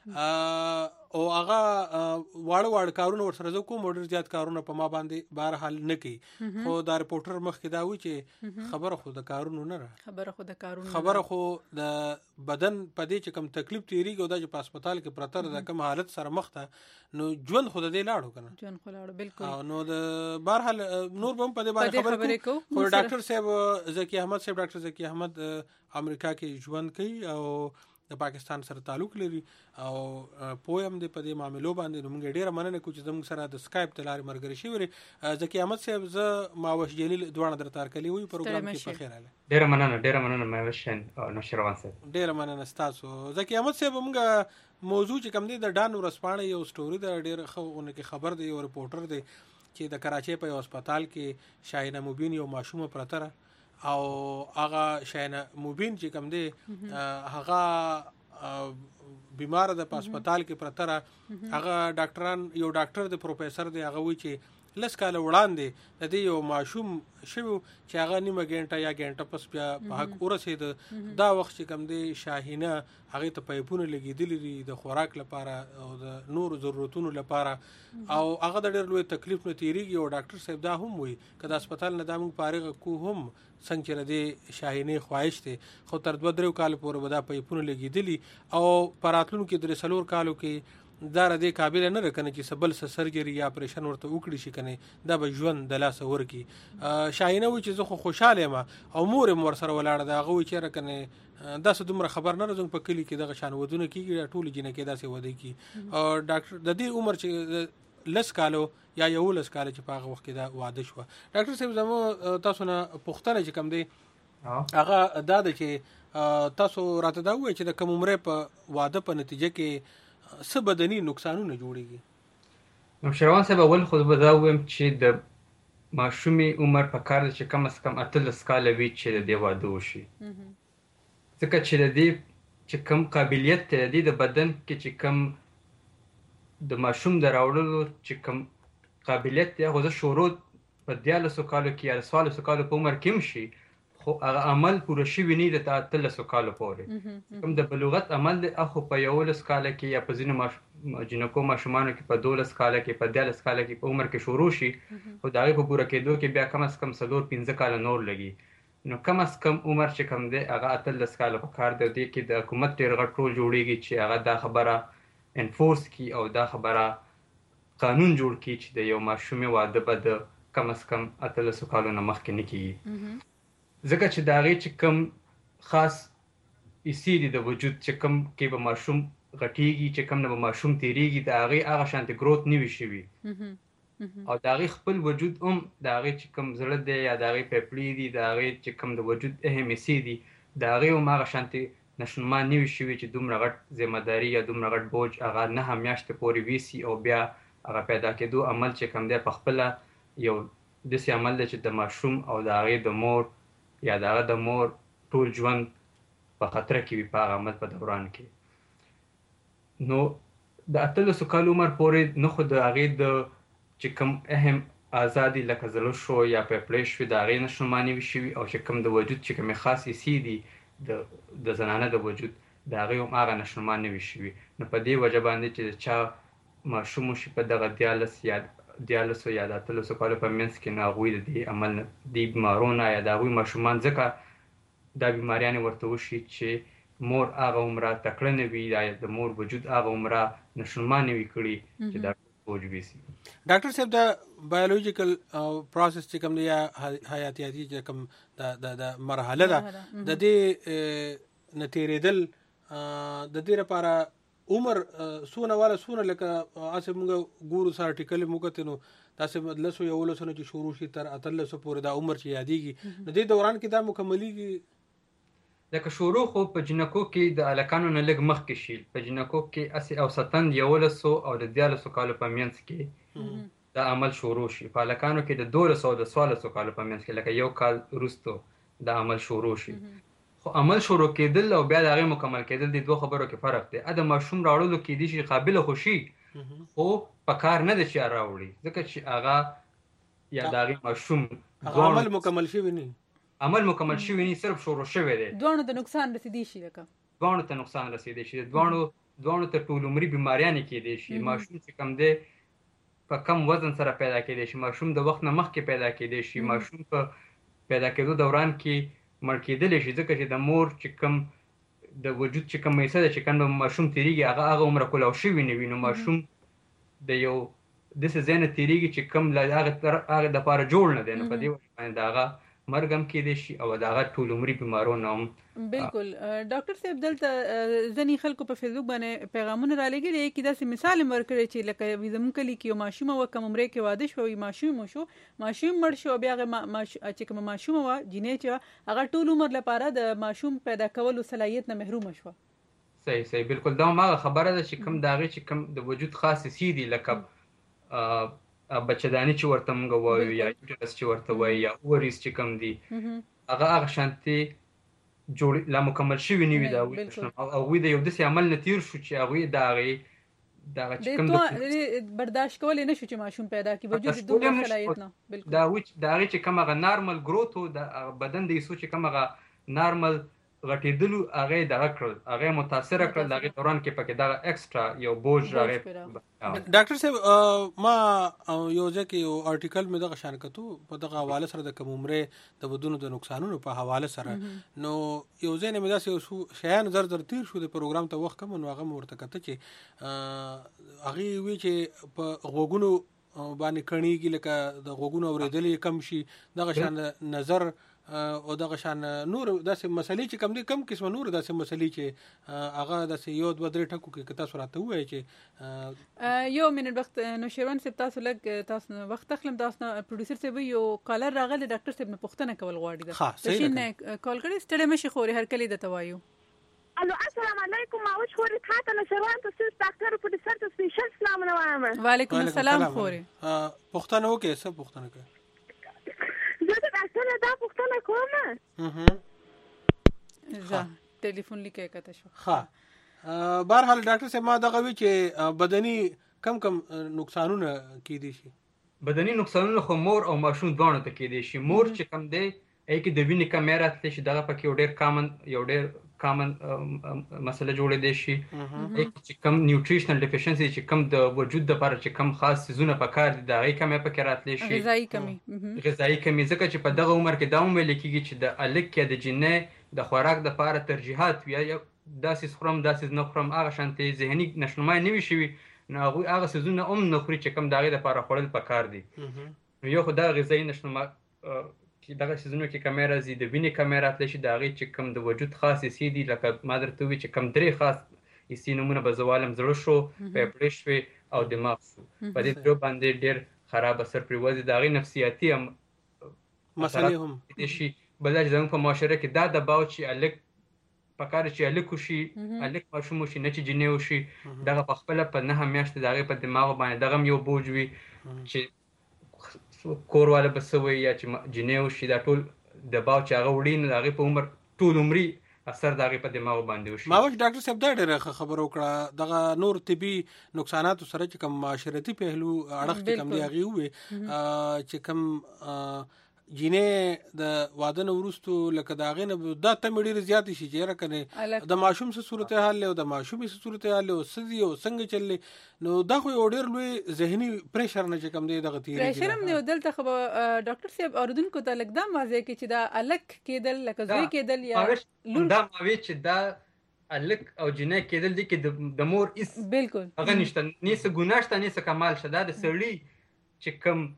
او هغه واړه کارونه ورسره زه کوم ډیر زیات کارونه په ما باندې بهر حال نه کوي خو دا رپورټر مخ کې دا وی چې خبره خو د کارونو نه خبره خو د بدن په دې چې کم تکلیف تیریږي او د هسپتال کې پرتر د کم حالت سره مخ ته نو ژوند خو د دې لاړو کنه ژوند خو لاړو بالکل نو د بهر حال نور به په دې باندې خبرې کوو خو ډاکټر صاحب زکی احمد صاحب ډاکټر زکی احمد امریکا کې ژوند کوي او د پاکستان سره تعلق لري او پویم د په دې معاملو باندې موږ ډیره مننه کوو چې زموږ سره د سکایپ تلاري مرګري شي وري ځکه احمد صاحب ز ماوش جلیل دوه در تار کلی وي پروګرام کې په خیر اله ډیره مننه ماوشن او نشروان صاحب ډیره مننه تاسو ځکه احمد صاحب موږ موضوع چې کوم دی د ډان ورسپانه یو سټوري د ډیره خونه کې خبر دی یو رپورټر دی چې د کراچۍ په هسپتال کې شاهینه مبین یو ماشومه پرتره او هغه شاهینه مبین چې کوم دی هغه بیمار د هسپتال کې پرتره هغه ډاکټران یو ډاکټر د پروفیسور دی هغه وی چې لس کاله وړاندې د دې یو ماشوم شوی چې هغه نیمه ګنټه یا ګنټه پس بیا په حق ورسېد دا وخت چې کوم دی شاهینه هغه ته پایپونه لګېدلې دي د خوراک لپاره او د نور ضرورتونو لپاره او هغه د ډېر لوی تکلیف نه تیریږي او ډاکټر صاحب دا هم وایي که د هسپتال نه دا موږ فارغ کو هم څنګه چې د شاهینې خواهش دی خو تر 2-3 کال پورې به دا پایپونه لګېدلي او په راتلونکو 3-4 کالو کې دا ردی قابل نه رکنه چې سبل سرجری یا اپریشن ورته وکړي شي کنه دا به ژوند د لاس ورکی شاهینه و چې زه خو خوشاله یم او مور سره ولاړه دا غوي چې رکنه دا څه دومره خبر نه راځم په کلی کې دغه شان ودونه کیږي ټول جنې کې دا څه ودی کی او ډاکټر د دې عمر چې لس کالو یا یو لس کال چې په هغه وخت کې دا واده شو ډاکټر صاحب زمو تاسو نه پوښتنه چې کم دی هغه دا د چې تاسو راته دا وایي چې د کوم عمر په واده په نتیجه کې څه بدني نقصانونه جوړيږي نو شروان صاحب اول خو به دا وایم چې د ماشومي عمر په کار چې کم از کم 13 کال وي چې د واده وشي ځکه چې د دې چې کم قابلیت ته د بدن کې چې کم د ماشوم دراوړلو چې کم قابلیت دی هغه شروع په 14 کالو کې یا 16 کالو په عمر کې شي خو هغه عمل پوره شوی نه د 13 کالو پورې کوم د بلوغت عمل د اخو په 11 کال کې یا په ځینو جنکو ماشومانو کې په 12 کال کې په 14 کال کې په عمر کې شروع شي خو دا په پوره کېدو کې بیا کم از کم 4-5 کال نور لګي نو کم از کم عمر چې کم دی هغه 13 کال په کار دی کې د حکومت ډېر غټ رول جوړیږي چې هغه دا خبره انفورس کی او دا خبره قانون جوړ کی چې د یو ماشوم واده به د کم از کم 13 کالو نه مخکې نه کیږي ځکه چې دا غي چې کم خاص اسی دي د وجود چې کم کې به ماشوم غټيږي چې کم نه به ماشوم تیریږي دا هغه شانتي گروث نیوي شي او دا غي خپل وجود دا غي چې کم زړه دی یا دا غي پپلی دي دا غي چې کم د وجود اهم اسی دي دا غي هغه شانتي نشنما نیوي شي چې دومره غټ ذمہ داری یا دومره غټ بوج هغه نه همیاشته پوري ویسي او بیا هغه پیدا کېدو عمل چې کم دی په خپل یو د سي عمل چې د ماشوم او دا غي د مور یا دا د مور ټول ژوند په خطر کې وي په عمل په دوران کې نو د 13 کال عمر پورې نه خو د هغه د چې کوم اهم ازادي لکه زلو شو یا په پلیش وي دا غي نشماني وشي او چې کوم د وجود چې کوم خاص سي دي د زنانه د وجود دا غي هم هغه نشماني وشي نو په دې وجه باندې چې چا ماشوم شي په دغه دیالسو یا د 13 کال په منځ کې نه غوي د عمل د بیمارونو یا د غوي ماشومان ځکه دا بیماریان ورته وشي چې مور هغه عمره تکړه وي یا د مور وجود هغه عمره نشماني وي کړی چې دا وجوبي سي ډاکټر صاحب دا بایولوژیکل پروسس چې کوم دی یا حیاتیاتي چې کوم د مرحله ده د دې نتیریدل د دې لپاره عمر سونه والا سونه لکه اسه موږ ګورو سره ټیکل موږ ته نو تاسو مدلسو یو لسونه چې شروع شي تر 13 پورې دا عمر چې یادېږي نو دې دوران کې دا مکمليږي لکه شروع خو په جنکو کې د الکانو نه لګ مخ کې شي په جنکو کې اسه او ستن یو لسو او د 13 کال په منځ کې دا عمل شروع شي په الکانو کې د 200 او د 16 کال په منځ کې لکه یو کال وروسته دا عمل شروع شي خو عمل شروع کېدل او بیا هغه مکمل کېدل د دوه خبرو کې فرق دی اده ماشوم راوړلو کې دي چې قابل خوشي او پکار نه دي چې راوړي ځکه چې هغه یا داغي ماشوم عمل مکمل شي ونی عمل مکمل شي ونی صرف شروع شوی دی دوه ته نقصان رسیدي شي لکه دوه ته نقصان رسیدي شي دوه ته ټول عمرې بیماریاں کې دي شي ماشوم چې کم دی په کم وزن سره پیدا کېدی شي ماشوم د وخت نه مخکې پیدا کېدی شي ماشوم په پیدا کېدو دوران کې مړ کېدل شي ځکه چې د مور چې کم د وجود چې کم میسه چې کم ماشوم تیریږي هغه عمر کولاو شي ویني نو ماشوم د یو د څه زنه تیریږي چې کم لا هغه د پاره جوړ نه دی نو په دې باندې هغه مرګم کې دي شي او دا غټ ټول عمرې بیمارونه هم بالکل ډاکټر صاحب دلته ځنی خلکو په فیسبوک باندې پیغامونه را لګیږي چې دا سم مثال ورکړي چې لکه زمون کلی کې یو ماشوم و کم عمرې کې واده شو ماشوم مړ شو بیا چې کوم ماشوم و جنې چې هغه ټول عمر لپاره د ماشوم پیدا کولو صلاحیت نه محروم شو صحیح بالکل دا ما خبره ده چې کم داغه چې کم د وجود خاص سي دي لکه بچدانی چې ورته موږ وایو یا یوټرس چې ورته وایو یا اوریس چې کم دي هغه شانتي جوړ لا مکمل شوی نه وي دا او وی د یو داسې عمل نه تیر شو چې هغه دا چې کوم برداشت کولای نشو چې ماشوم پیدا کی وجود دوه صلاحیت نه بالکل دا چې کوم هغه نارمل گروث او د بدن د ایسو چې کوم هغه نارمل غټېدلو هغه دغه کړل هغه متاثر کړل هغه دوران کې پکې دا ایکسترا یو بوج راغی. ډاکټر صاحب ما یو ځکه یو آرټیکل مې دغه شان کتو په دغه حواله سره د کم عمره د بدونو د نقصانونو په حواله سره نو یو ځای مې داسې شیان زر تیر شو د پروګرام ته وخت کم نو هغه ورته کته چې هغه وی چې په غوګونو باندې کڼیږي لکه د غوګونو اورېدل کم شي دغه شان نظر او دغه شان نور داسې مسلې چې کم دي کم قسم نور داسې مسلې چې هغه داسې یو دوه درې ټکو کې کتا سره وایي چې یو منټ وخت نو شیروان صاحب تاسو لګ تاسو وخت تخلم تاسو پروډوسر صاحب یو کالر راغلی ډاکټر صاحب نه پوښتنه کول غواړي دا چې کال کړی ستړي مشي خوري هر کلی د توایو الو السلام علیکم ما وش خوري ته نو شیروان تاسو ډاکټر پروډوسر ته سپیشل سلام علیکم. وعلیکم السلام خوري پوښتنه وکړه څه پوښتنه کوي زه ډاکټر دا پوښتنه کوم زه ټلیفون لیکه کته شو. ها بهرحال ډاکټر صاحب ما دغه وی چې بدني کم نقصانونه کیدي شي. بدني نقصانونه خو مور او ماشوم دواړو ته کیدي شي. مور چې کم دی کې د وینې کمیره تل شي دغه پکې یو ډېر کامن مسله جوړې دي شي چې کم نیوټریشنل ډیفیشنسي چې کم د وجود لپاره چې کم خاص سيزونه پکار دي دا غي کمه پکې راتلی شي غذایی کمی ځکه چې په دغه عمر کې دا ویل کېږي چې د الک کې د جنې د خوراک لپاره ترجیحات وي یا داسې خورم داسې نه خورم هغه شانتي ذهني نشنمای نه وي شي نو هغه سيزونه نه خوري چې کم دغه لپاره خورل پکار دي. نو یو خدای غذایی نشنما چې دغه سيزونو کې کمیره زی د وینې کمیره تل شي دا غي چې کم د وجود خاص سي دي لکه مادر ته وی چې کم درې خاص یې نمونه به زوالم زړه شو پېپړې شو او دماغ شو په دې ډول باندې ډېر خراب اثر پریوزي دا غي نفسیاتي مسلې هم دي شي بلای زموږ په معاشره کې دا د باو چې الک پکاره چې الک شي الک ماشوم شي نه چې جنې شي دغه په خپل په نه میاشت دا غي په دماغ باندې دغه یو بوج وي چې کورواله بسوي یا چې جنیو شي دا ټول د باو چې هغه وړي نه هغه په عمر ټول عمري اثر دغه په دماغ باندې وشي. ما وښ ډاکټر صاحب دا ډېر خبر وکړه دغه نور طبي نقصانات سره چې کوم معاشرتي پهلو اړخ کې کم دی هغه وي چې کوم جینې د واده نو ورستو لکه داغه نه دا تم ډیر زیات شي چې راکنه د ماشوم سره صورتحال له د ماشومي سره صورتحال له سدي او څنګه چلې نو دا خو ډیر لوی ذهني پریشر نه چې کم دی دغه تیر پریشر هم نه دلته خو ډاکټر صاحب اوردونکو ته لګ دا مازه کې چې دا الک کېدل لکه زوی کېدل یا دا ماوي چې دا الک او جنې کېدل دي کې د مور اس بالکل هغه نشته نیسه ګناشته نیسه کمال شته د سړی چې کم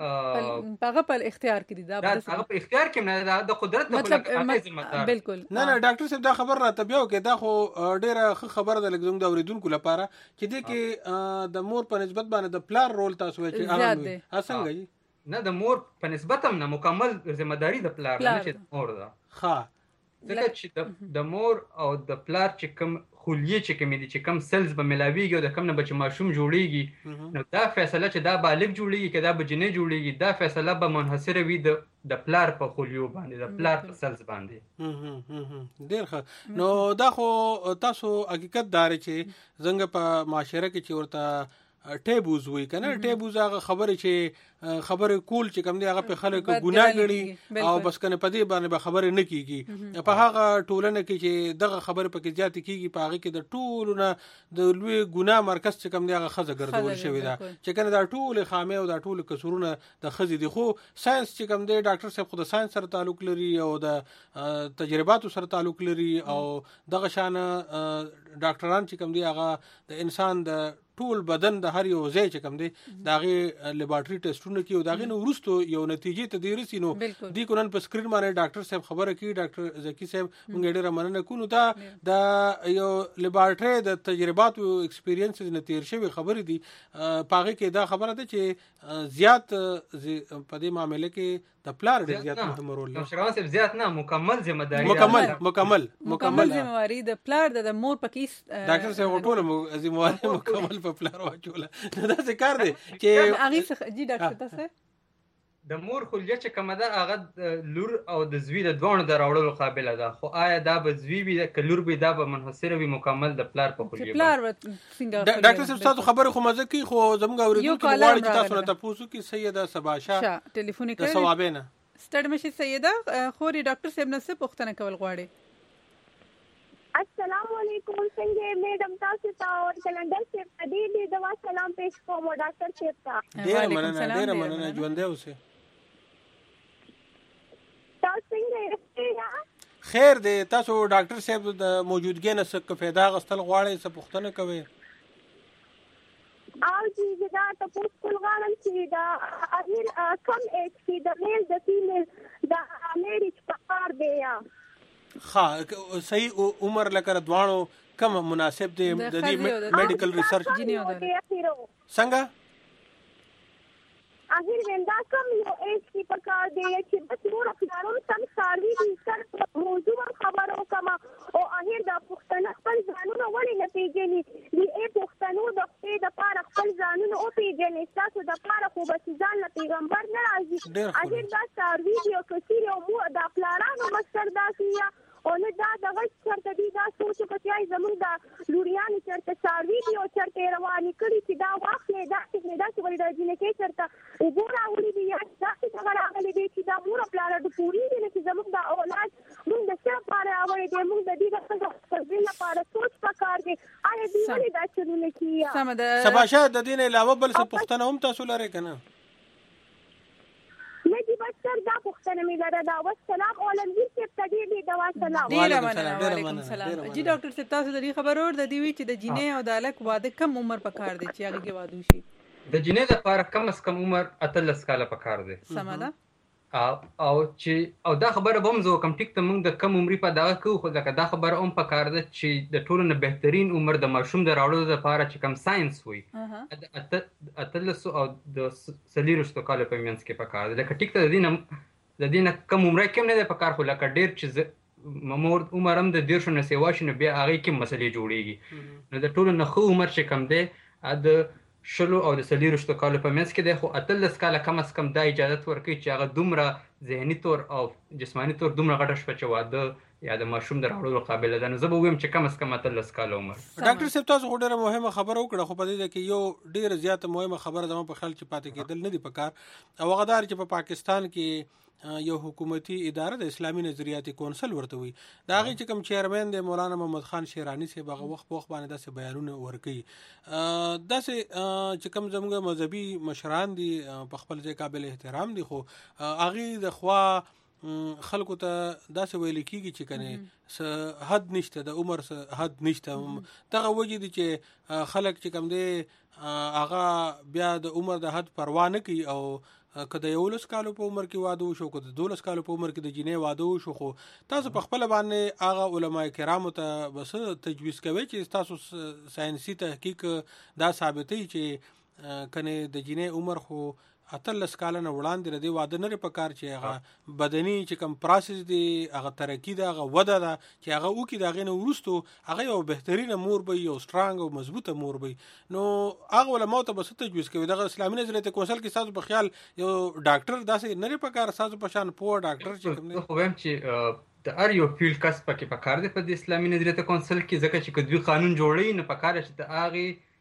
هغه په اختیار کې دي دا هغه په اختیار کې نه د قدرت د مطلب بالکل نه ډاکټر صاحب دا خبر راته بیا کې دا خو ډیره خبره ده لګم د اوریدونکو لپاره چې د کې د مور په نسبت باندې د پلار رول تاسو وایي چې هغه څنګه نه د مور په نسبت هم نه مکمل ذمہ داری د پلار نه چې مور ده ښه ځکه چې د مور او د پلار چې کوم خلیه چې کوم دي چې کوم سلز به ملاویږي او د کوم نه بچ ماشوم جوړیږي نو دا فیصله چې دا بالغ جوړیږي کدا به جنې جوړیږي دا فیصله به منحصر وي د پلار په خلیو باندې د پلار په سلز باندې ډیر ښه نو دا خو تاسو حقیقت دار چې څنګه په معاشره کې چې ورته ټیبوز وای کنه ټیبوز هغه خبره چې خبره کول چې کوم دی هغه په خلکو ګناه غړي او بس کنه په دې باندې به خبره نه کیږي په هغه ټولنه کې چې دغه خبره پکې زیات کیږي په هغه کې د ټولونه د لوی ګناه مرکز چې کوم دی هغه خزه ګرځول شوی دا چې کنه دا ټول خامه او دا ټول کسرونه د خزې دي خو ساينس چې کوم دی ډاکټر صاحب خو د ساينس سره تعلق لري او د تجرباتو سره تعلق لري او دغه شان ډاکټران چې کوم دی هغه د انسان د ټول بدن د هر یو ځای چې کوم دی داغه لیبارټری ټیسټونه کوي او داغه نو ورستو یو نتیجې ته دی رسینو دی کونن په سکرین باندې ډاکټر صاحب خبره کوي ډاکټر زکی صاحب مونږ ډیره مننه کوو دا د یو لیبارټری د تجرباتو ایکسپیرینسز نه تیر شوی خبره دی پاغه کې دا خبره ده چې زیات په دې معاملې کې د پلار ډیر زیات مهم رول لري شروان صاحب زیات نه مکمل ذمہ داری مکمل ذمہ واری د پلار د مور پکې ډاکټر صاحب ټول ذمہ واری مکمل په پلار واچول دا څه کار دی چې هغه جی ډاکټر تاسو د مور خلجه چې کومه ده هغه لور او د زوی د دوه د راوړلو قابله ده، خو آیا دا به زوی وي که لور وي دا به منحصره وي مکمل د پلار په خلجه؟ پلار څنګه ډاکټر صاحب تاسو خبره خو مزه کی خو زموږ اوریدونکو غواړي چې تاسو نه تاسو کې سیده سباشا ټلیفون کړئ د ثوابینه ستړي مشي سیده خوري ډاکټر صاحب نه څه پوښتنه کول غواړي؟ السلام علیکم څنګه میډم تاسو ته او کلندر صاحب دې دوا سلام پېښ کوم ډاکټر صاحب ته. ډیر مننه ژوند دی اوسه. تاسو څنګه یې؟ خیر دی. تاسو ډاکټر صاحب د موجودګۍ نه څه فایده غستل غواړئ څه پوښتنه کوئ؟ او چې دا تاسو ټول غواړم چې دا اخر کم ایج کې د میل د فیمیل د میریج په کار دی یا صحیح عمر لکه دوانو کم مناسب دی د دې میډیکل ریسرچ څنګه اخر وندا کم یو ایج کې په کار دی چې بس نور خبرونه سم ساروي دي سر موضوع خبرو کما او اخر دا پښتنه خپل ځانونه ولې نه پیژني دې پښتنو د خپل د پاره خپل ځانونه او پیژني تاسو د پاره خو بس ځان له پیغمبر نه راځي اخر دا ساروي دی او کثیر او مو د پلانانو مستر داسیا او نه دا دغه چرته دي دا سوچ په ځای زموږ د لوريانو چرته ساروي دی او چرته رواني کړي چې دا واخلې دا چې ولې د جنکې چرته وګورا ولې دی یا دا چې څنګه راغلي دي چې دا مور پلان د پوری دي چې زموږ د اولاد موږ د څه لپاره اوري دي موږ د دې لپاره سوچ پکار دي آیا دې ولې دا چلونه کیه سباشا د دې علاوه بل څه پوښتنه هم تاسو لرئ کنه؟ نجی بچر دا پوښتنه مې لرله دا والسلام علمګي چې ابتدی دی دوا سلام وعلیکم السلام. جی ډاکټر صاحب تاسو د دې خبرو ور د دې وی چې د جینې او د الک واده کم عمر پکار دی چې هغه کې واده شي؟ د جینې لپاره کم از کم عمر 13 کاله پکار دی. سم ده. او چې او دا خبره به هم زه کوم ټیک ته موږ د کم عمرې په دغه کوو خو ځکه دا خبره هم پکار ده چې د ټولو نه بهترین عمر د ماشوم د راوړلو لپاره چې کم ساينس وي 13 او د 40 کالو په منځ کې پکار ده. لکه ټیک ته د دې نه کم عمره کې نه ده پکار خو لکه ډېر چې ممور عمر هم د 10 نه سیوا شنه بیا هغه کې مسلې جوړيږي نو د ټولو نه خو عمر چې کم ده د شلو او د 40 کالو په منځ کې ده خو 13 کاله کم از کم دا اجازه ورکوي چې هغه دومره ذهني تور او جسماني تور دومره غټه شپه چې واده یا د ماشوم د راوړلو قابل ده. نو زه به وایم چې کم از کم 13 کاله عمر. ډاکټر صاحب تاسو ډېره مهمه خبره وکړه خو په دې کې یو ډېر زیاته مهمه خبره زموږ په خیال چې پاتې کېدل نه دی پکار او هغه دار چې په پاکستان کې یو حکومتي اداره د اسلامي نظریاتي کونسل ورته وي دا هغه چې کوم چیرمن دی مولانا محمد خان شیرانی صاحب هغه وخت باندې داسې بیانونه ورکړي داسې چې کوم زموږ مذهبي مشران دي په خپل ځای قابل احترام دي خو هغه د خوا خلکو ته داسې ویل کیږي چې کنه حد نشته د عمر حد نشته دغه وجه دي چې خلک چې کوم دي هغه بیا د عمر د حد پروا نه کوي او که د 11 کالو په عمر کې واده وشو که د 12 کالو په عمر کې د جینې واده وشو خو تاسو په خپل باندې هغه علما کرامو ته بس تجویز کوي چې تاسو ساينسي تحقیق دا ثابتوي چې کنه د جینې عمر خو 13 کال نه وړاندې ردی واده نه پکار چې هغه بدني چې کوم پروسس دی هغه ترقی دی هغه وده ده چې هغه وکي دغه نه ورستو هغه یو بهترینه مور به یو سترانګ او مضبوطه مور به نو هغه علماء ته بس تجویز کوي دغه اسلامي نظریه کونسل کې تاسو په خیال یو ډاکټر داسې نه پکار تاسو په شان پوه ډاکټر چې کوم خو هم چې د ار یو فیلډ کس پکې پکار دی په اسلامي نظریه کونسل کې ځکه چې کدوې قانون جوړی نه پکار چې د هغه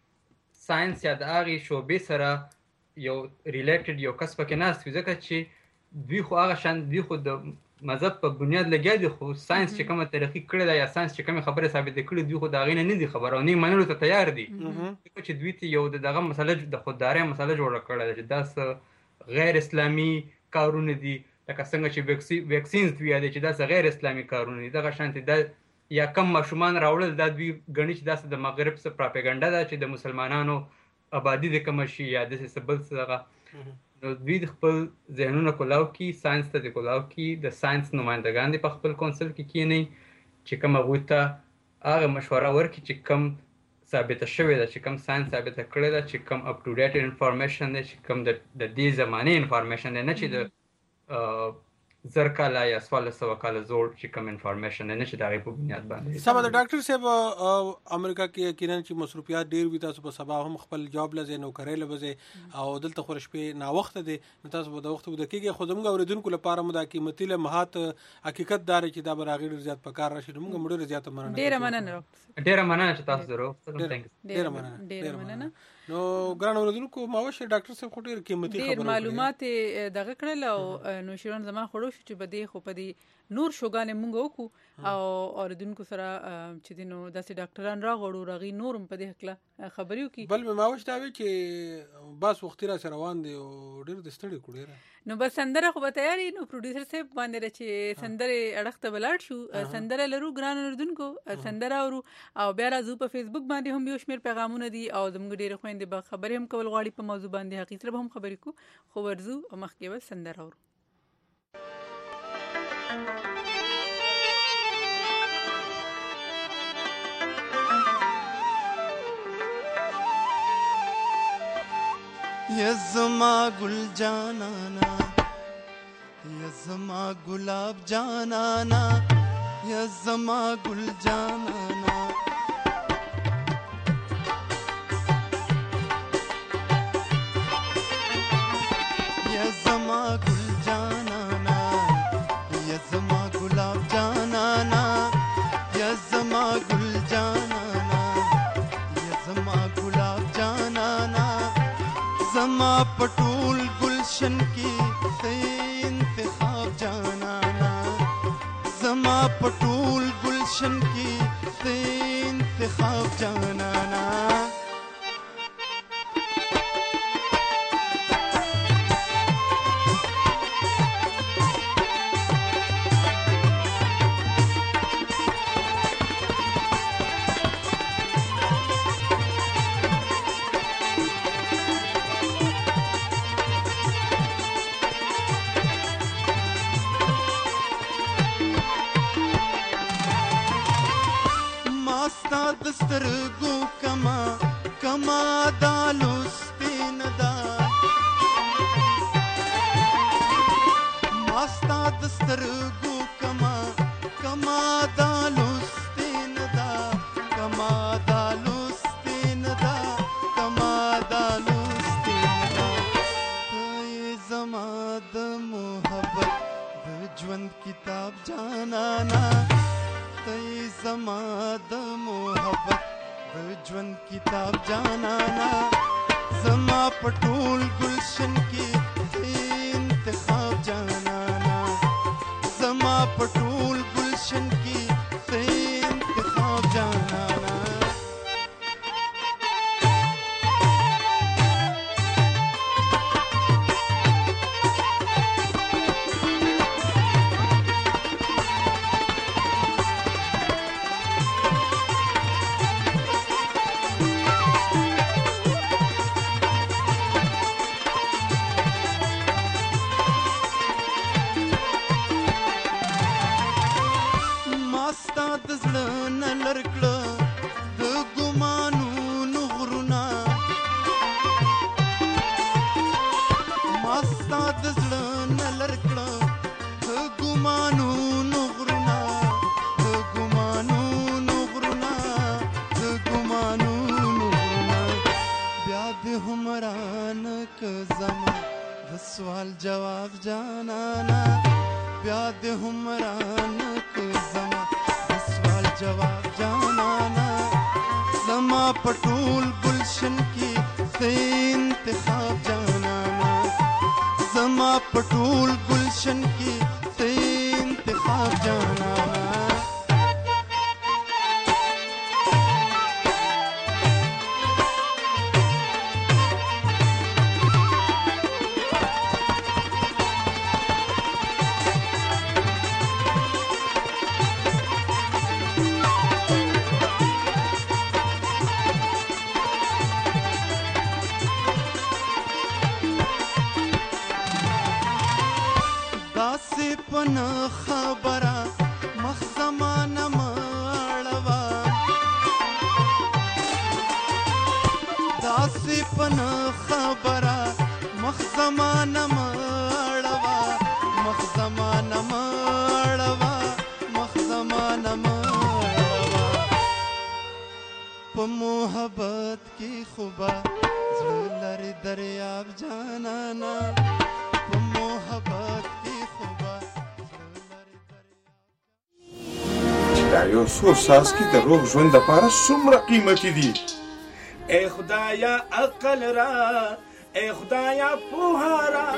ساينس یا د هغه شوبې سره یو ریلیټډ یو کس پکې ناست وي ځکه چې دوی خو هغه شان دوی خو د مذهب په بنیاد لګیا دي خو ساينس چې کومه ترقی کړې ده یا ساينس چې کومه خبره ثابت کړې دوی خو دا غینه نه دي خبر او نه منلو ته تیار دي چې دوی ته یو دغه مسله د خودداري مسله جوړ کړل چې دا غیر اسلامي کارونه دي لکه څنګه چې ویکسینز دوی دي چې دا غیر اسلامي کارونه دي دغه شانتي دا یا کم ماشومان راوړل دا دوی غني چې دا د مغرب څخه پروپاګاندا ده چې د مسلمانانو آبادی د کوم شي یا د سبل څخه نو دوی خپل ذهنونه کولاو کی ساينس ته کولاو کی د ساينس نمائندگان دي په خپل کونسل کې کینی چې کوم غوته هغه مشوره ورکړي چې کوم ثابت شوی ده چې کوم ساينس ثابت کړی ده چې کوم اپ ټو ډیټ انفارمیشن ده چې کوم د دې زمانه انفارمیشن ده نه چې د زر کاله یا 1400 کاله زوړ چې کوم انفارمیشن نه چې د هغې په بنیاد باندې سمه ده ډاکټر صاحب امریکا کې یقینا چې مصروفیات ډېر وي تاسو په سبا هم خپل جاب لځئ نوکرۍ له وځئ او دلته خو شپې ناوخته دی نو تاسو به د وخت وده کېږي خو زموږ اورېدونکو لپاره مو دا قیمتي لمحات حقیقت دار چې دا به هغې ډېر زیات په کار راشي نو موږ ډېره زیاته مننه ډېره مننه چې تاسو ضرور ډېره مننه نو ګران اوریدونکو ماوشه ډاکټر صاحب خو ډېر قیمتي خبره معلومات دغه کړل او نو شیران زما خړو شو چې بده خو پدې نور شوګانې مونږ وکړو او اوریدونکو سره چې دینو داسې ډاکټران راغړو رغي نورم پدې حقله خبريو کی بل ماوشه دا وی چې بس وخت را روان دي او ډېر د ستړي کړي نو بس سندره خو به تیاری نو پروډوسر صاحب باندې چې سندره اړخته بلاړ شو سندره لرو ګران اوریدونکو سندره او بیا راځو په فیسبوک باندې هم یو شمیر پیغامونه دي او زموږ ډېر خويندې به خبرې هم کول غواړي په موضوع باندې حقیقت به هم خبرې کو خو ورزو او مخکې به سندره اورو یزما گل جانانا یزما گلاب جانانا یزما گل جانانا یزما گل جانانا یزما گلاب جانانا یزما گل جانانا یزما گلاب جانانا زما پټول گلشن کی انتخاب جانانا زما پټول گلشن کی انتخاب جانانا دسترګو کما دالو سپین دا ماستا دسترګو کما دالو سپین دا کما دالو سپین دا کما دالو سپین دا ته زما د محبت د ژوند کتاب جانانا ته زما د محبت د ژوند کتاب جانانا زما پټول گلشن کی انتخاب جانانا زما پټول گلشن کی انتخاب جانانا مخ زمانه مړوا مخ زمانه په محبت کې خوبا زړه لري دریاب جانانا په محبت کې خوبا زړه لري دریاب دا یو څو څاڅکي د روغ ژوند لپاره څومره قیمتي دي. ای خدایا عقل را ای خدایا پوها را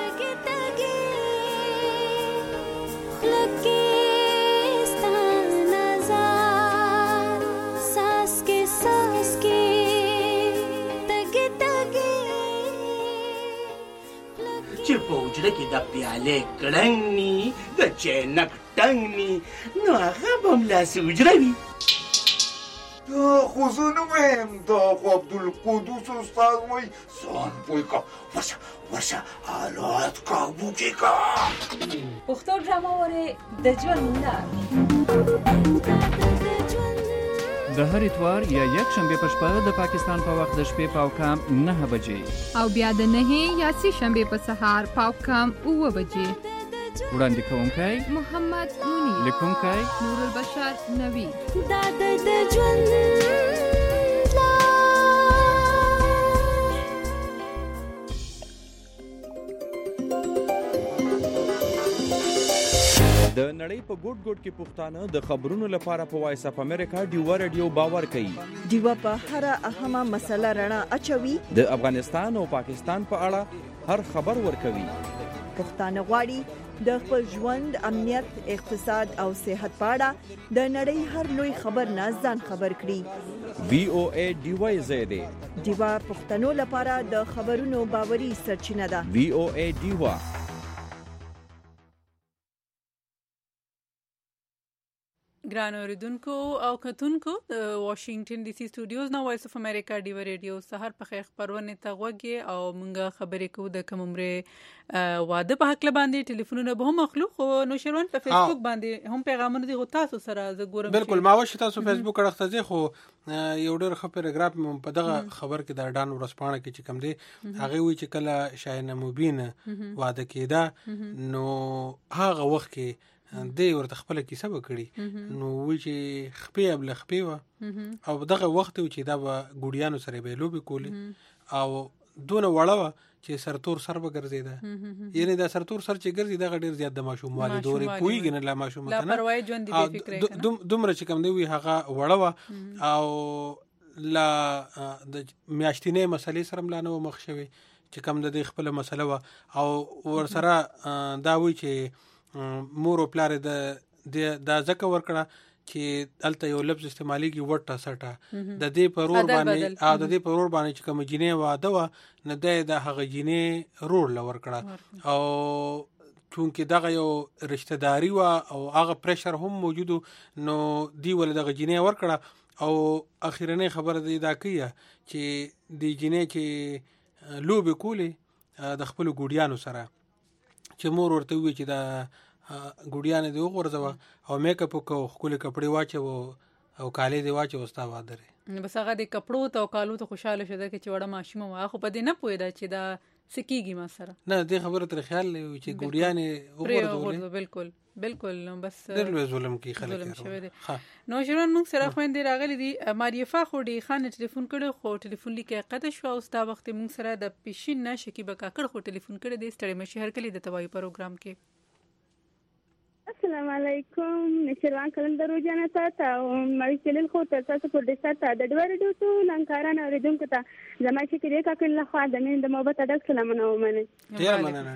چې په وجره کې د پیالې کړنګ ني د چینک ټنګ ني نو هغه به همداسې وجره وي. دا خو زه نه وایم، دا خو عبدالقدوس استاد وایي ځان پوه که ورشه حالات کابو کې که. پښتو ډرامه وارې د ژوند لار د هر اتوار یا یک شنبه په شپه د پاکستان په وخت د شپې پاوکام 9 بجې او بیا د 9 یا سې شنبه په سهار پاوکام 9 بجې. وړاندې کوونکی محمد منیر، لیکونکی نور البشر نوی. دا د ژوند د نړۍ په ګوټ ګوټ کې پښتانه د خبرونو لپاره په وایس اف امریکا ډیوا رادیو باور کوي. ډیوا په هر اهمه مسله رڼا اچوي. د افغانستان او پاکستان په اړه هر خبر ورکوي. پښتانه غواړي د خپل ژوند، امنیت، اقتصاد او صحت په اړه د نړۍ هر لوی خبر نه ځان خبر کړي. VOA ډیوا زیاده ډیوا پښتنو لپاره د خبرونو باوري سرچینه ده. VOA ډیوا. ګران اوریدونکو او کتونکو د واشنگټن ډي سي سټوډیوز نو وایس اف امریکا ډیو ریډیو سحر په خیر خبرونه ته وګي او مونږه خبرې کوو د کوم عمره واده په حق باندې ټلیفونونه به هم مخلوق او نو شروان په فیسبوک باندې هم پیغامونه دي تاسو سره ز ګورم. بالکل ما وښه تاسو فیسبوک اړخته ځي خو یو ډېر ښه پیراګراف په دغه خبر کې د ډان ورسپانه کې چې کم دی هغه وی چې کله شاهینه مبین واده کېده نو هغه وخت کې دی ورته خپل کیسه وکړي نو وی چې خپې ابل خپې و او دغه وخت چې دا به ګوډیانو سره به لوبي کولی او دونه وړه چې سرتور سر به ګرځیدا یعنی دا سرتور سر چې ګرځي دا ډېر زیات د ماشوم والدوري کویږي نه لا ماشوم ته لا پروايي ژوند دي فکر کوي دومره چې کم دی وی هغه وړه او لا د میاشتینه مسلې سره ملانه مخ شوي چې کم د خپل مسله و او ور سره دا وی چې مور او پلار د ځکه ورکړه چې الته یو لفظ استعمالي کی وټه سټه د دې پرور باندې چې کوم جینې واده و نه د هغه جینې رور لور کړه او چونکه دغه یو رشتہ داری و او هغه پریشر هم موجود نو دی ول دغه جینې ور کړه او اخیرنه خبره دی دا کیه چې دی جینې چې لوب کولی د خپل ګوډیانو سره چې مور ورته وی چې دا ګوډیانه دی وګورځوا او میک اپ کو خپل کپڑے واچو او کالي دی واچو استا وادره بس هغه د کپړو ته او کالو ته خوشاله شوه چې وړه ماشوم واخو په دې نه پوهیدا چې دا سکیږي ما سره نه دې خبره تر خیال لوي چې ګوډیانه وګورځول بالکل نو بس درلو ظلم کی خلک نو شروع موږ سره خويندې راغلي دي ماریفه خو ډي خان ټلیفون کړو خو ټلیفون لیکه قد شو او ستا وخت موږ سره د پیشین شکیبه کاکړ خو ټلیفون کړی د ستړي مشهر کلی د توای پروګرام کې. السلام علیکم نشروان کلندر روزانه تاسو او مې چلل خو تاسو په دې ساته د ډوړ ډو ټو لنکارانه اوریدونکو ته زما چې کې کاکړ له خوا د مين د محبت اډک سلامونه ومنه. ډیر مننه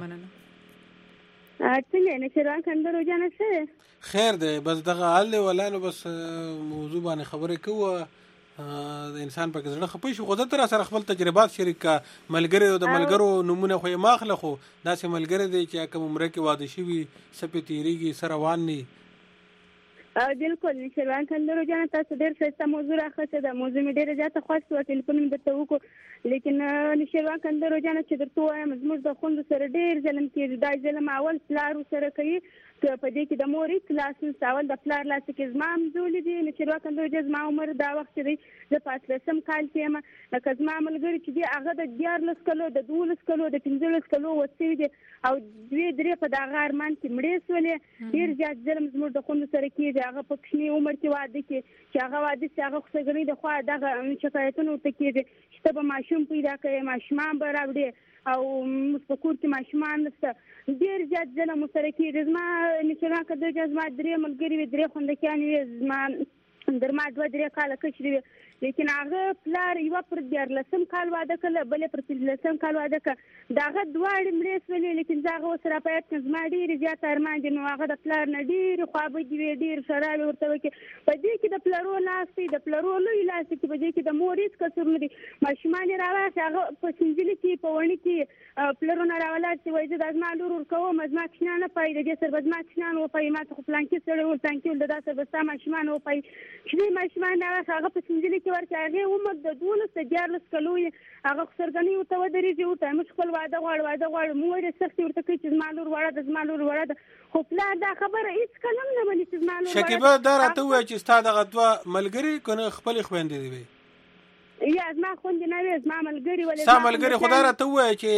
څنګه نشروان کلندر روزانه څه خیر دی بس دغه حل ولانو بس موضوع باندې خبرې کوه د انسان په زړه خپې شو خو تر سره خپل تجربات شریک ملګری او د ملګرو نمونه خو یې ماخله خو داسې ملګری دی چې کوم عمره کې واده شوی سپې تیریږي سره روان ني بالکل نشروان کندرو جان تاسو ډېر څه موضوع راخته د موضوع مې ډېر زیاته خوښ و ټلیفون مې ته وکړ لیکن نشروان کندرو جان چې درته وایم زموږ د خوند سره ډېر ظلم کېږي دا ظلم اول پلار سره کوي که په دې کې د مورې کلاس ساول د پلار لاس کې زما مزول دي نشروان کندرو جان زما عمر دا وخت دی د 15 کال کې ما لکه زما ملګری چې دی هغه د 14 کلو د 12 کلو د 15 کلو وسوي دي او دوی درې په دا غارمان کې مړې سولې ډېر زیات ظلم زموږ د خوند سره کېږي هغه په کوچني عمر کې واده کې چې هغه واده چې هغه خصګنی د خوا دغه شکایتونه ته کېږي چې ته به ماشوم پیدا کوي ماشومان به راوړي او مستقور کې ماشومان نشته ډېر زیات ظلم سره کېږي زما نشران کده چې زما درې ملګري وي درې خوندکیانې زما درما 2-3 کاله کشري وي لیکن هغه پلار یو پر 14 کال واده کړ بلې پر 13 کال واده کړ داغه دواړه مړې سولې لیکن زاغه سره پات زما ډېر زیات ارمان دي نو هغه د پلار نه ډېر خوابه دی ډېر شراب ورته وکي په دې کې د پلارو لاستي د پلارو لوی لاستي کې په دې کې د موريس کسر نه دي ماشومان راوځي هغه په سنجلي کې په ونی کې پلارو نه راولات چې وایي د ازما لور کوم ازما کښنه نه پای د دې سر بزما کښنه نو پای ما ته پلان کې سره ورته کې د داسه بستا ماشومان او پای چې ماشومان هغه په سنجلي ورته هغه عمر د 12 کلو هغه سرګنی او ته درېږي او ته مش خپل واده غواړي مور سختي ورته کوي چې زمالور وړه خو پلان دا خبره هیڅ کلم نه مني چې زمالور شکیبه دا راته وایي چې ستا دغه دوه ملګري کنه خپل خويندې دي یا زما خوند نه وي زما ملګري ولې ستا ملګري خدای راته وایي چې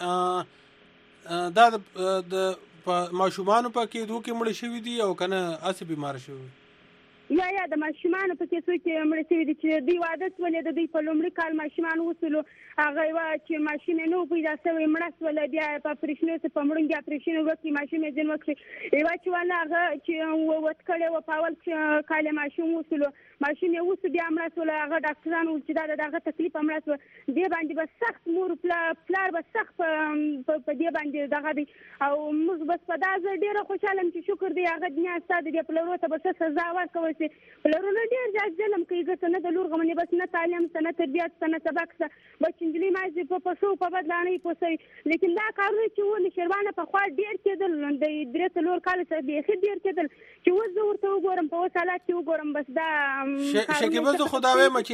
دا د ماشومان په کې دوه کې مړ شوی دي او کنه اسی بیمار شوی یا د ماشومان په کې څو کې مړ شوی دي چې دی واده ولې د دې په لومړي کال ماشومان وصلو هغه وا چې ماشین نو پیدا شوی مړ ولې بیا په پرېشنو ته په مړنګ اپریشن وکړي ماشین یې جن وکړي ایوا چې ولا هغه چې وټ کړي و پاول چې کال ماشوم وصلو ماشین یې وصو بیا مړ ول هغه ډاکټرانو چې دا دغه تکلیف مړ ول دی باندې بس سخت مور پلار بس سخت په دی باندې دغه دی او موږ بس په دا ډیره خوشاله چې شکر دی هغه دنیا ستاسو دی په لورو ته بس سزا ورکوي پلرونه ډیر ځای ظلم کوي ګټه نه د لور غمنې بس نه تعلیم نه تربیت نه سبق بس انجلي مازی په پښو په بدلانې پوسي لیکن دا کارونه چې و نشروانه په خوا ډیر کېدل د درې څلور کال څخه ډیر کېدل چې و زه ورته وګورم په وسالات کې وګورم بس دا شکیبه زه خدا وایم چې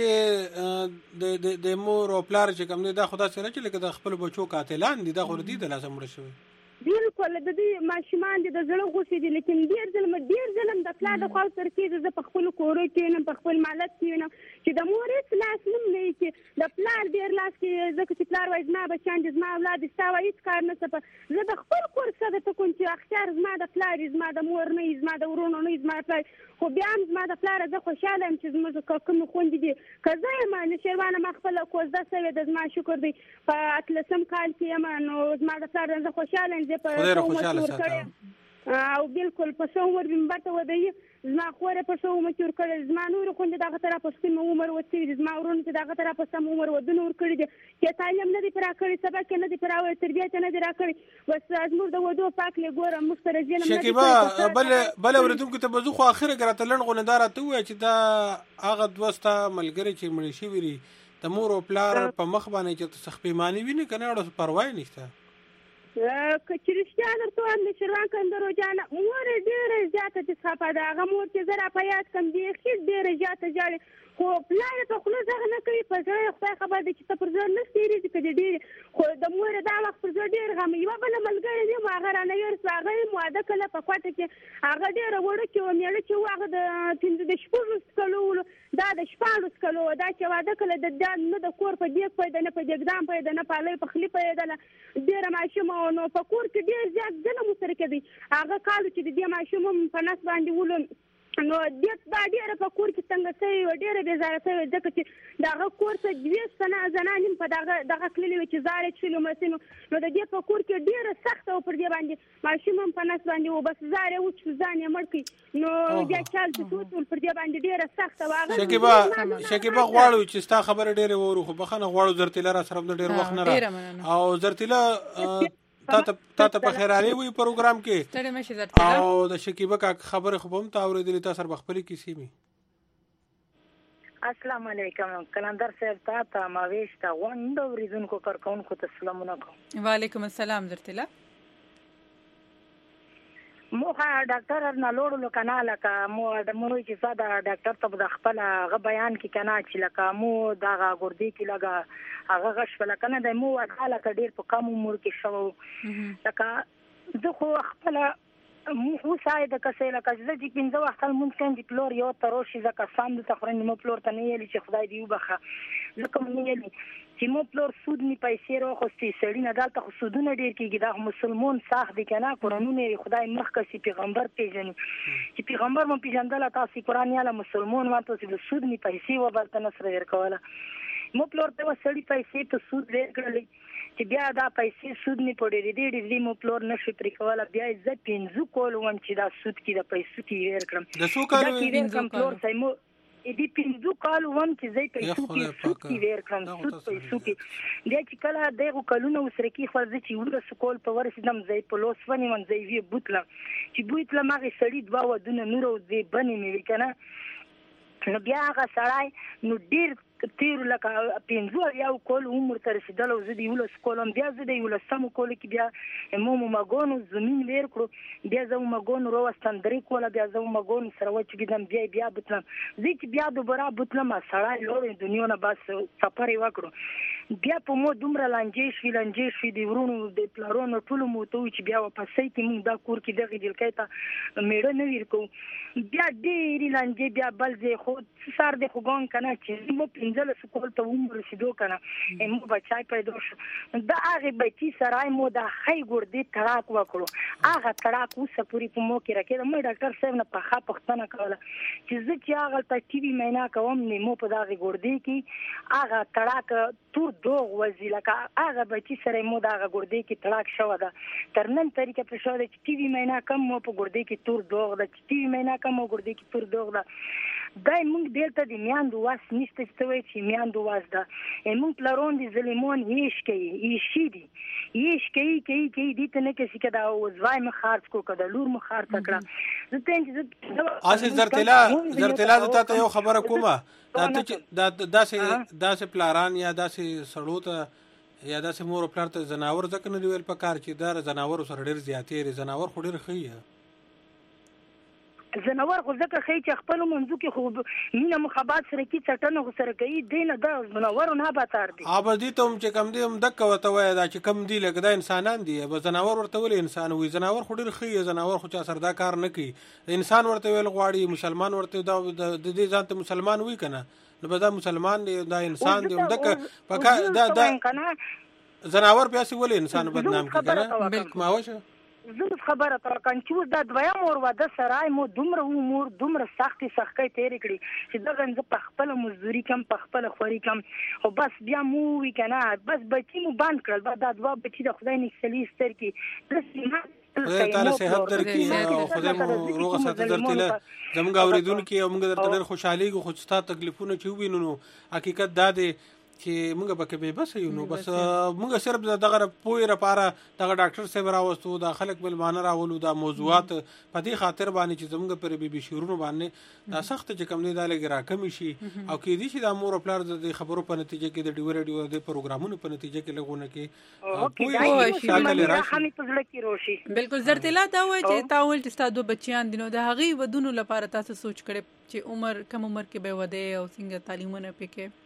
د مور او پلار چې کوم دا خدا سره چې لکه د خپل بچو قاتلان دي دا خو دې د لازم مړ شوی بالکل د دې ماشومان د زړه غوښې دي لیکن ډیر ظلم د پلار د خوا تر کې د خپل کور کې نه په خپل مالک کې نه چې د مورې لاس نم نه کې د پلار ډیر لاس کې ځکه چې پلار وایي ما بچان دي ما اولاد استاوي هیڅ کار نه څه زه د خپل کور سره ته کوم چې اختیار زما د پلار زما د مور نه زما د ورونو نه زما پلار خو بیا هم زما د پلار زه خوشاله یم چې زما کوم خوندې دي کزه ما نشروانه ما خپل کوزه سوي د زما شکر دی په 13 کال کې یم نو زما د پلار زه خوشاله خدای خوشاله ساته او بالکل په څو عمر بمبته ودی زما خوره په څو عمر ور کړل زما نور خوند دغه طرف په سم عمر وتی زما ورونه دغه طرف په سم عمر ودن ور کړی دي چې تعلیم نه دی پر کړی سبق نه دی پر او تربیت نه دی را کړی بس ازمور د ودو پاک له ګورم مسترجل نه شکیبه بل ورته ته بزو خو اخره ګرته لنغو نه دارته وای چې دا هغه دوستا ملګری چې مړ شي وری د مور او پلار په مخ باندې چې تخپیمانی ویني کنه اړه پروا نه نشته کچریشتان ورته هم شروان کندرو جان مور ډیره زیاته د صفه دا هغه مور چې زرا پیات کم دی خې ډیره زیاته جاړي خو پلان ته خو ځغ نه کوي په ځای خدای خبر دي چې ته پر ځای نه ستېری چې کدي ډیر خو د مور دا وخت پر ځای ډیر غم یو بل ملګری دی ما غره نه یور هغه مواده کله په کوټه کې هغه ډیر وړو کې ومېړه چې هغه د 15 کلو دا د 14 کلو دا چې واده کله د نه د کور په دیګ پیدا نه په دیګدان پیدا نه پاله په خلی پیدا ډیر ماشوم نو په کور کې ډیر زیات ظلم سره کوي هغه کالو چې د دې ماشوم په نس باندې ولون نو دې دا ډیره په کور کې څنګه سوي ډیره به زاره سوي ځکه چې داغه کور ته 200 سنه زنانیم په دغه کللی چې زاره چلو مسینو نو د دې په کور کې ډیره سخت او پر دې باندې ماشوم په نس باندې و بس زاره و چې ځان یې مړ کی نو بیا چال چې ټول پر دې باندې ډیره سخت واغه شکیبه غواړو چې ستا خبره ډیره وورو خو بخنه غواړو زرتیله را سره ډیر وخت نه را او زرتیله تا ته په خیرالي وي پروګرام کې او د شکیبه کا خبره خو هم تا اورېدلې تاسو سره بخپلې کیسې می السلام علیکم کلندر صاحب تا ماويش تا وند اوریدونکو کارکونکو ته سلامونه کوم وعلیکم السلام درتله موخه ډاکټر نه لوړو کنه لکه مو چې ساده ډاکټر ته د خپل غ بیان کې کنه چې لکه مو دا ګردي کې لګا هغه غش فلکنه د مو حاله ډیر په کم عمر کې شو لکه زه خو خپل وسای د کسې لکه چې 15 وخت مونږ کوم د پلور یو تروشي ځکه سم د تخرن مو پلور ته نه یلی چې خدای دی وبخه لکه مونږ یلی چې مو پلور سود نه پیسې راخستې سړی نه دالته خو سودونه ډیر کیږي د مسلمان ساخ دي کنه قرانونه خدای مخکې پیغمبر پیژني چې پیغمبر مو پیژندل تاسو قران یاله مسلمان وانه چې د سود نه پیسې وبرته نصر ورکوله مو پلور ته وسړی پیسې ته سود ورکړلې چې بیا دا پیسې سود نه پړې دې مو پلور نشي پرې کوله بیا زه 15 کول وم چې دا سود کې د پیسې کې ورکړم د سو کال پلور سمو دې 15 کال وم چې زه پیسې کې سود کې ورکړم سود پیسې کې بیا چې کله دغه کلونه وسره کې خو ځکه چې ور سکول په ورسېدم زې په لوس ونی من زې وی بوتله چې بوتله ماغه سړی دوا ودونه نور او دې بنې مې وکنه نو بیا هغه سړی نو ډیر تیر لکه 15 یو کول عمر تر رسیدل او زه دی ول سکولم بیا زه دی ول سم کول کې بیا مو مګونو زمين ور کړو بیا زه مګونو روستان درې کول بیا زه مګونو سره وچ کېدم بیا بتلم زه چې بیا دوباره بتلم سړی لور دنیا نه بس سفر وکړو بیا په مو دومره لانجې شوي دی ورونو د پلارونو ټول مو ته چې بیا واپسې کې موږ دا کور کې دغه دل کېته میړه نه ورکو بیا ډېری لانجې بیا بل ځای خو سار د خوګون کنه چې مو پنځل سکول ته عمر رسیدو کنه مو بچای پیدا شو دا هغه بچی سرای مو دا خی ګردي تړاک وکړو هغه تړاک اوسه پوری په مو کې راکې مې ډاکټر صاحب نه په پښتنه کوله چې زه چې هغه ته ټي وي مینا کوم نه مو په دغه ګردي کې هغه تړاک تور دوغ وزي لکه هغه بچی سره مو دغه ګردي کې تړاک شو ده تر نن طریقه په شو ده چې ټي وي مینا کم مو په ګردي کې تور دوغ ده ټي وي مینا کم مو ګردي کې تور دوغ ده دای مونږ دلته د میاندو واس نشته چې وای چې میاندو واس ده مونږ پلارون دي زلیمون هیڅ کوي یشي دي یش کوي دې ته نه کې چې دا وزوای مخارج کو کده لور مخارج کړه زه ته چې اساس زرتلا ته یو خبره کومه دا داسې پلاران یا داسې سړو ته یا داسې مور پلار ته زناور ځکه نه دی ویل پکار چې دا زناور سره ډیر زیاتې زناور خو ډیر خي زناور خو ځکه خی چې خپل منځو کې خو مینه مخابات سره کې چټنه سره کوي دینه دا زناور نه باتار دي ابدي ته چې کم دي هم دک وته وای دا چې کم دي لکه دا انسانان دي به زناور ورته ول انسان وي زناور خو ډیر خي زناور خو چا سره دا کار نه کوي انسان ورته ویل غواړي مسلمان ورته دا د دې ځان ته مسلمان وي کنه نو به دا مسلمان دی دا انسان دی دک پکا دا زناور پیاسي ول انسان بدنام کوي کنه بالکل ماوشه زه خبره تر کنچوس دا دویم اور واده سرای مو دومره امور دومره سختي تیر کړی چې دا غنځ په خپل مزدوري کم په خپل خوري کم او بس بیا مو وی کنه بس بچی مو باند کړل دا دوا بچی د خدای نه سلی ستر کی خدای تعالی صحت درکې او خدای مو روغ ساتي درته زموږ اوریدونکو او موږ درته ډېر خوشحالي کو خو ستا تکلیفونه چې وینو حقیقت دا دی چې موږ به کې بس یو نو بس موږ صرف دغه پوی لپاره دغه ډاکټر صاحب راوستو دا خلک بل مان راولو دا موضوعات په دې خاطر باندې چې زموږ پر بي شورونو باندې دا سخت چې کم نه دا لګ راکم شي او کې دي چې دا مور پلار د خبرو په نتیجه کې د ډیو ریډیو د پروګرامونو په نتیجه کې لګونه کې پوی شامل راشي بالکل زرتلا دا وایي چې تاول چې ستاسو بچیان دینو د هغه ودونو لپاره تاسو سوچ کړئ چې عمر کم عمر کې به وده او څنګه تعلیمونه پکې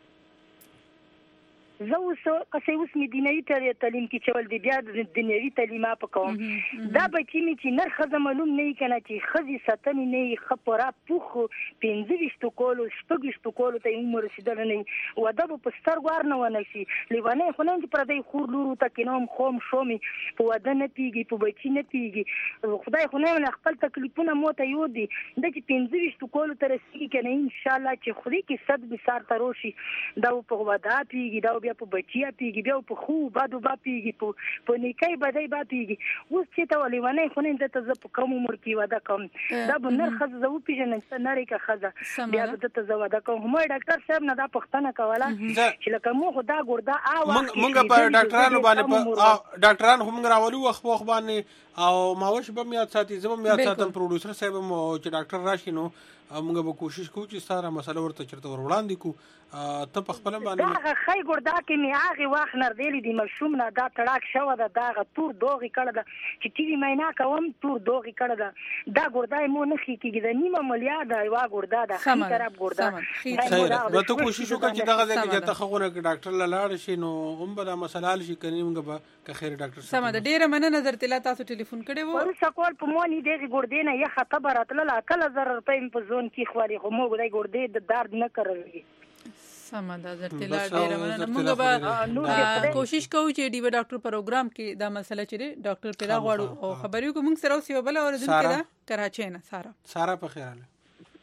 زه اوس قصې اوس مې دیني تعلیم کې چول دی بیا د دنیوي تعلیمه پکوم دا بچی می چې نر خزه معلوم نه کنا چې خزي ستنی نه خپره پوخ 15 کولو شپږ کولو ته عمر رسیدل نه ودا په ستر ګور نه ونه شي لیوانه خو نه پر دې خور لورو ته کینوم خوم شومي په ودا نه پیږي په بچی نه پیږي خدای خو نه خپل تکلیفونه مو ته یو دي د 15 کولو ته رسیږي کنه ان شاء الله چې خوري کې صد به سار تروشي دا په ودا پیږي دا په بچیا پیږي بیا په خو بادو با پیږي په نیکای بدای با پیږي اوس چې ته ولېونه خو نه د ته په کوم عمر کې واده کوم دا بنر خزه زو پیژنې نری کا خزه بیا د ته زو واده کوم هم ډاکټر صاحب نه دا پښتنه کوله چې لکه مو خدا ګوردا مونږ په ډاکټرانو باندې ډاکټران هم راولو وخت باندې او ماوش به میاد ساتي زما میاد ساتم پروډوسر صاحب مو چې ډاکټر راشي نو موږ به کوشش کوو چې ستاره مسله ورته چرته ور وړاندې کو ته په خپل باندې دا خی ګوردا کې می هغه وخت نردلې دي مشوم نه دا تړاک شو دا تور دوغي کړه دا چې ټي وي مینا کوم تور دوغي کړه دا ګوردا مو نه خې کېږي د نیمه ملیا دا وا ګوردا دا خراب ګوردا به ته کوشش وکړه چې دغه ځای کې ته خبره کې ډاکټر لاړ شي نو هم به دا مسله حل شي کني موږ به که خیر ډاکټر سم ده ډیره مننه نظر تلا تاسو ټلیفون کړي وو ورسره کول په مونږ دغه ګوردې نه یې خبر اتل کله زر روپۍ په زون کې خواري خو موږ دای ګوردې د درد نه کوي سم ده نظر تلا ډیره مننه موږ به کوشش کوو چې ډیو ډاکټر پروګرام کې دا مسله چې ډاکټر پیدا غواړو او خبرې کو موږ سره اوسې بل اوردون کې دا کراچۍ نه سارا په خیر اله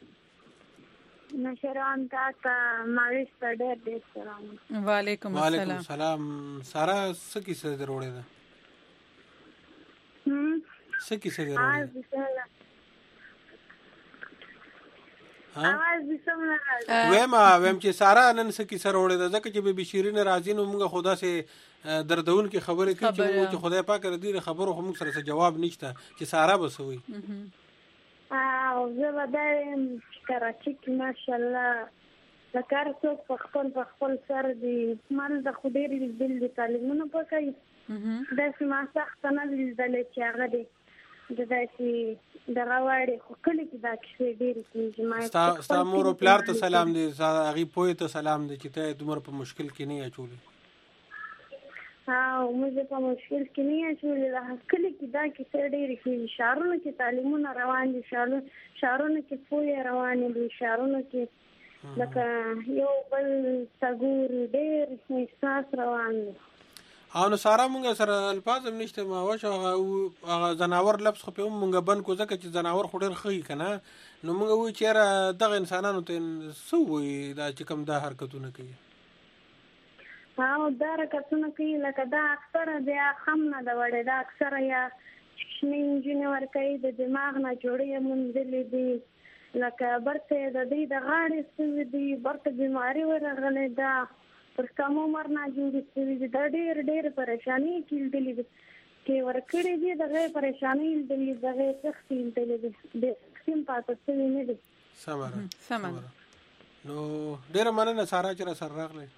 نشران تا ماویس ته ډېر سلام وعلیکم السلام سارا سکی سره دروړې ده سکی سره دروړې ویم چې سارا نن سکی سره وړې ده ځکه چې به شیرین راځي نو موږ خدا سه دردون کې خبره کوي چې خدای پاک دې خبرو خو موږ سره جواب نشته چې سارا بسوي او زه بدایم کراچۍ کې ماشاءالله د کار څوک په خپل سر دی مال د خو ډېرې بل د تعلیمونو په کوي داسې ما سخته نه دي لیدلې چې هغه دی د داسې دغه واړې خو کلي کې دا کیسې ډېرې کېږي ستا مور او پلار ته سلام دی هغې پوهې ته سلام دی چې ته دومره په مشکل کې نه یې اچولې او موږ په مشکل کې نه اچولې دا کلي کې دا کیسې ډېرې کېږي ښارونو کې تعلیمونه روان دي ښارونو کې پوهې روانې دي ښارونو کې لکه یو بل څګور ډېر احساس روان دی او نو سارا مونږ سره الفاظ هم نشته ما واش هغه زناور لفظ خو په مونږ بند کو ځکه چې زناور خو ډېر ښه کنه نو مونږ وایو چې دغه انسانانو ته څه وایي دا چې کوم دا حرکتونه کوي او دا حرکتونه کوي لکه دا اکثره بیا خم نه ده وړې دا اکثره یا شنې نجونې ورکوي د دماغ نه جوړې موندلې دي لکه برته د دې د غاړې سوي دي برته بیماري ورغلې ده پر کم عمر نه جوړې سوي دي دا ډېر پریشاني کېدلې دي چې ورکړې دي دغه پریشاني دي دغه سخت دي د سیم پاتې سوي نه دي سمره نو ډېر مننه سارا چې سره راغله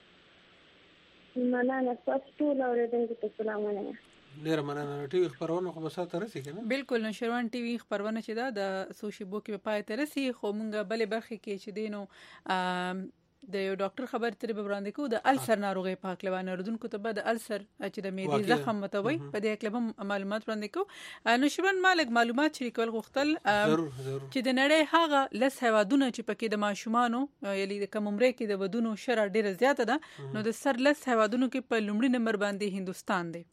مننه تاسو ټول اوریدونکو ته سلام علیکم ډیر مننه ټي وي خبرونه خو بس ته رسي کنه بالکل نشروان ټي وي خبرونه چې دا د سوشي بو کې په پای ته رسي خو مونږ بلې برخه کې چې دینو د یو ډاکټر خبر ترې به وړاندې کوو د السر ناروغي په حق لوانه اردوونکو ته به د السر چې د معدې زخم متوي په دې حق له معلومات وړاندې کوو نشروان مالک معلومات شریکول غوښتل چې د نړۍ هغه لس هیوادونه چې پکې د ماشومانو یعنی د کم عمرې کې د ودونو شرع ډیره زیاته ده نو د سر لس هیوادونو کې په لومړي نمبر باندې هندستان دی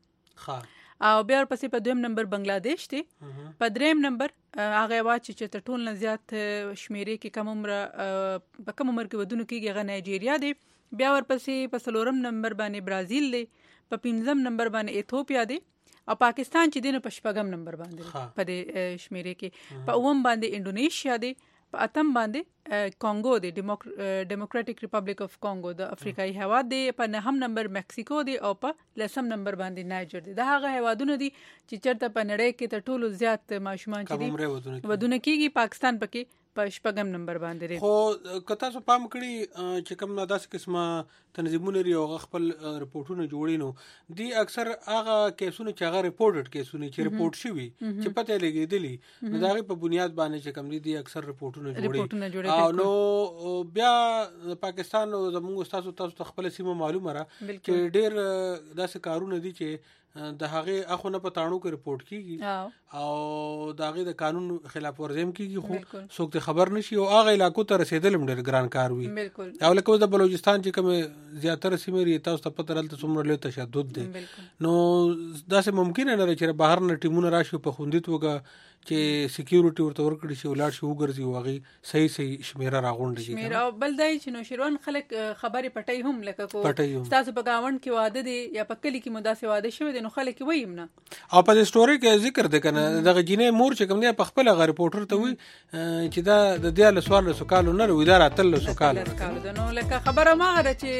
او بیا ورپسې په دویم نمبر بنگلاديش دی په دریم نمبر هغه هیواد چې ټول نه زیات شمیرې کې کم عمر په کم عمر کې ودونه کېږي هغه نایجیریا دی بیا ورپسې په څلورم نمبر باندې برازیل دی په پنځم نمبر باندې ایتھوپیا دی او پاکستان چې دی نو په شپږم نمبر باندې په دې شمیرې کې په اوم باندې انډونیشیا دی په اتم باندې کانګو دی ډیموکراټک ریپبلیک اف کانګو د افریقایي هیواد دی په نهم نمبر مکسیکو دی او په لسم نمبر باندې نایجر دی دا هغه هیوادونه دي چې چرته په نړۍ کې تر ټولو زیات ماشومان چې دي ودونه کېږي پاکستان پکې په شپږم نمبر باندې دی خو کته سو پام کړی چې کوم نه داس قسمه تنظیمونه لري او خپل رپورټونه جوړي نو دی اکثر هغه کیسونه چې هغه ریپورټډ کیسونه چې ریپورټ شوي چې پته لګېدلی نو دا په بنیاد باندې چې کوم دي اکثر رپورټونه جوړي او نو بیا پاکستان او زموږ تاسو خپل سیمه معلومه را چې ډېر داسې کارونه دي چې د هغه اخو نه پټانو کې رپورټ کیږي او د هغه د قانون خلاف ورزي کیږي خو څوک خبر نشي او هغه علاقو ته رسیدل ډېر ګران کار وي او لکه د بلوچستان چې کوم زیاتره سیمې تاسو ته پته رالته څومره لوی تشدد دي نو داسې ممکن نه چې بهر نه ټیمونه راشي په خوندیت وګه چې سکیورټي ورته ورکړي شي ولار شي وګرځي واغې صحیح شمیره راغونډي شي شمیره بل دای چې نو شیروان خلک خبري پټي هم لکه کو تاسو په گاوند کې واده دي یا په کلی کې مداسه واده شوی دي نو خلک وایي نه او په سټوري کې ذکر ده کنه دغه جنې مور چې کوم دی په خپل غ ریپورټر ته وي چې دا د دې له سوال له سوالو نه وي دا راتل له سوال نو لکه خبره ما غره چې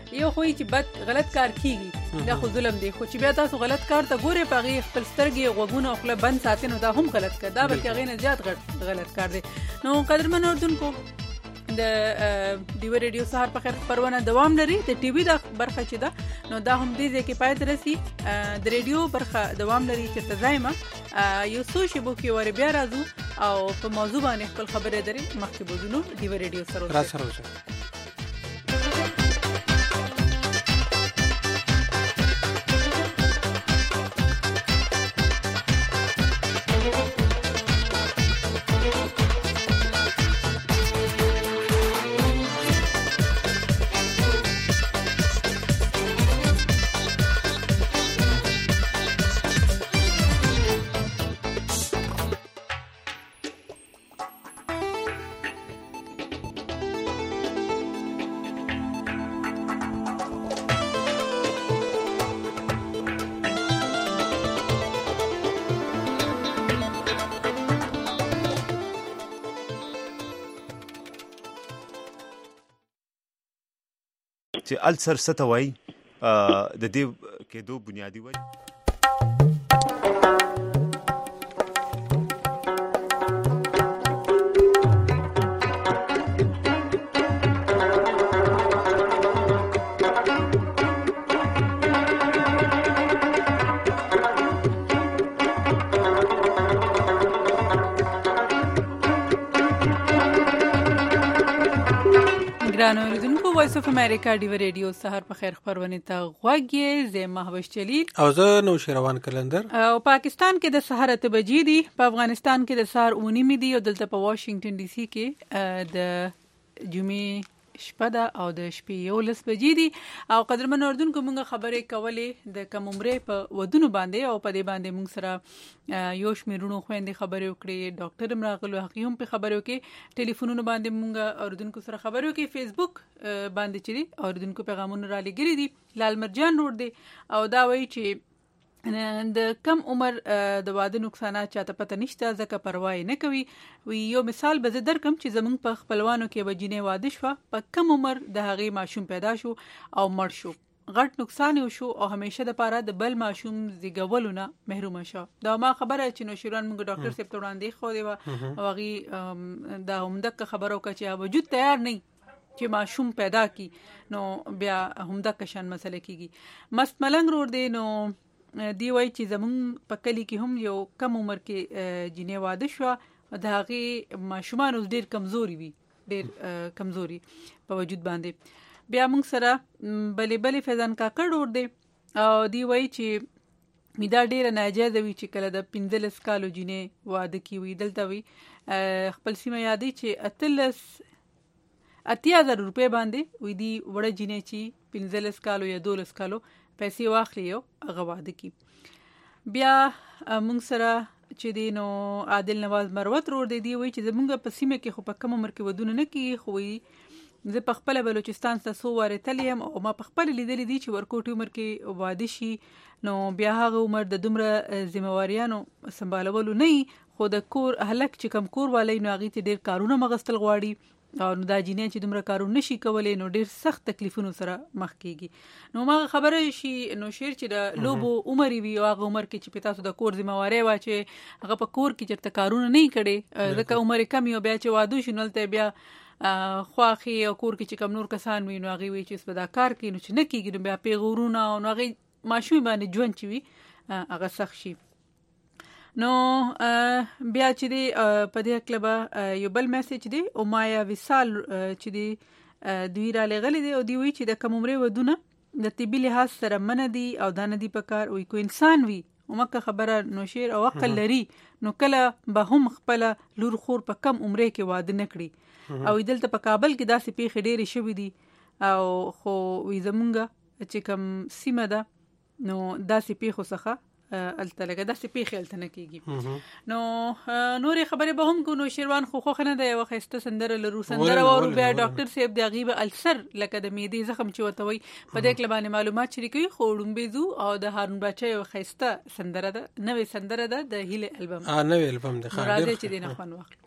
یو خو چې بد غلط کار کیږي دا خو ظلم دی، خو چې بیا تاسو غلط کار ته ګورئ په هغې خپل سترګې غوږونه او خوله بند ساتئ نو دا هم غلط کار، دا بلکې هغې نه زیات غلط کار دی. نو قدرمن اردوونکو د ډیو ریډیو سهار په خیر خپرونه دوام لري. د ټي وي دا برخه چې ده نو دا هم دې ځای کې پای ته رسي. د ریډیو برخه دوام لري چې ته ځایمه یو څو شیبو کې ورې بیا راځو او په موضوع باندې خپل خبرې درې مخکې بوځو. ډیو ریډیو سره اوسئ. چې السر څه ته وایي د دې کېدو بنیادي وجه ګرانو اوریدونکو وایس اف امریکا ډیو ریډیو سهار په خیر خپرونه ته غوږ یې. زه مهوش جلیل او زه نوشیروان کلندر. او پاکستان کې د سهار 8 بجې دي، په افغانستان کې د سهار 9 دي او دلته په واشنگټن ډي سي کې د جمعې شپه ده او د شپې 11 بجې دي. او قدرمن اردوونکو موږ خبرې کولې د کم عمرې په ودونو باندې او په دې باندې موږ سره یو شمیرونو خويندې خبرې وکړې، ډاکټر امراغلو حقیقم په خبرو کې ټلیفونونو باندې موږ اردوونکو سره خبرو کې فیسبوک باندې چې اردوونکو پیغامونه را لګري دي. لال مرجان روډ دی او دا وایي چې د کم عمر د واده نقصانات چاته پته نشته ځکه پروا نه کوي. وی یو مثال به زه درکم چې زمونږ په خپلوانو کې به جینۍ واده شوه، په کم عمر د هغې ماشوم پیدا شو او مړ شو، غټ نقصان یې شو او همیشه دپاره د بل ماشوم زیږولو نه محرومه شو. دا ما خبره چې نوشیروان موږ ډاکټر صاحب ته وړاندې ښودې وه او هغې دا همدقه خبره وکړه چې وجود تیار نه چې ماشوم پیدا کی نو بیا همدقه شان مسله کیږي. مست ملنګ روډ دی نو دی وای چې زمونږ په کلی کې هم یو کم عمر کې جینۍ واده شوه، د هغې ماشومان اوس ډېر کمزوري وي، ډېر کمزوري په وجود باندې. بیا موږ سره بلې فیضان کاکړ روډ دی او دی وای چې دا ډېره ناجایزه وي چې کله د 15 کالو جینۍ واده کی وي. دلته وي خپل سیمه یادی چې 80,000 روپۍ باندې وي دی وړه جینۍ چې 15 کالو یا 12 کالو پیسې واخلي او هغه واده کی. بیا موږ سره چې دی نو عادل نواز مروت روډ دی وایي چې زمونږ په سیمه کې خو په کم عمر کې ودونه نه کیږي، خو زه په خپله بلوچستان ته څو وارې تللی یم او ما په خپله لیدلی دي چې ورکوټي عمر کې واده شي نو بیا هغه عمر د دومره ذمهواریانو سنبالولو نه وي، خو د کور هلک چې کم کور والی نو هغې ته ډېر کارونه مغستل غواړي او نو دا جینۍ چې دومره کارونه نشي کولی نو ډېر سخت تکلیفونو سره مخ کیږي. نو ما خبره شي نو شیر چې د لوبو عمر وي او هغه عمر کې چې په تاسو د کور ذمهواری وه چې هغه په کور کې چېرته کارونه نه یې کړی ځکه عمر یې کم وي او بیا چې واده شي نو هلته بیا خواښې او کور کې چې کم نور کسان وي نو هغې وایي چې به دا کار کوي نو چې نه کېږي نو بیا پیغورونه او نو هغې ماشومې باندې ژوند چې وي هغه سخت شي. نو بیا چې دی په دې هکله به یو بل میسیج دی او مایا وصال چې دی دوی را لېږلی دی او دوی وایي چې د کم عمرې ودونه د طبي لحاظ سره منع دي او دا نه دي په کار. وایي کو انسان وي مکه خبره نو شیر او عقل لري نو کله به هم خپله لور خور په کم عمرې کې واده نه کړي. او دلته په کابل کې داسې پیښې ډېرې شوي دي او خو وایي زمونږ چې کوم سیمه ده نو داسې پیښو څخه الته لګه داسې پیښې هلته نه کېږي. نو نورې خبرې به هم کو نو شیروان خو خوښه نه ده یوه ښایسته سندره لرو سندره واورو بیا ډاکټر صاحب د هغې به السر لکه د معدې زخم چې ورته وایي په دې هکله باندې معلومات شریکوي. خو وړومبې ځو او د هارون باچا یوه ښایسته سندره ده نوې سندره ده د هیلې البم نوې البم ده راځئ چې دې نه خوند واخلو.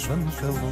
ژوند کوم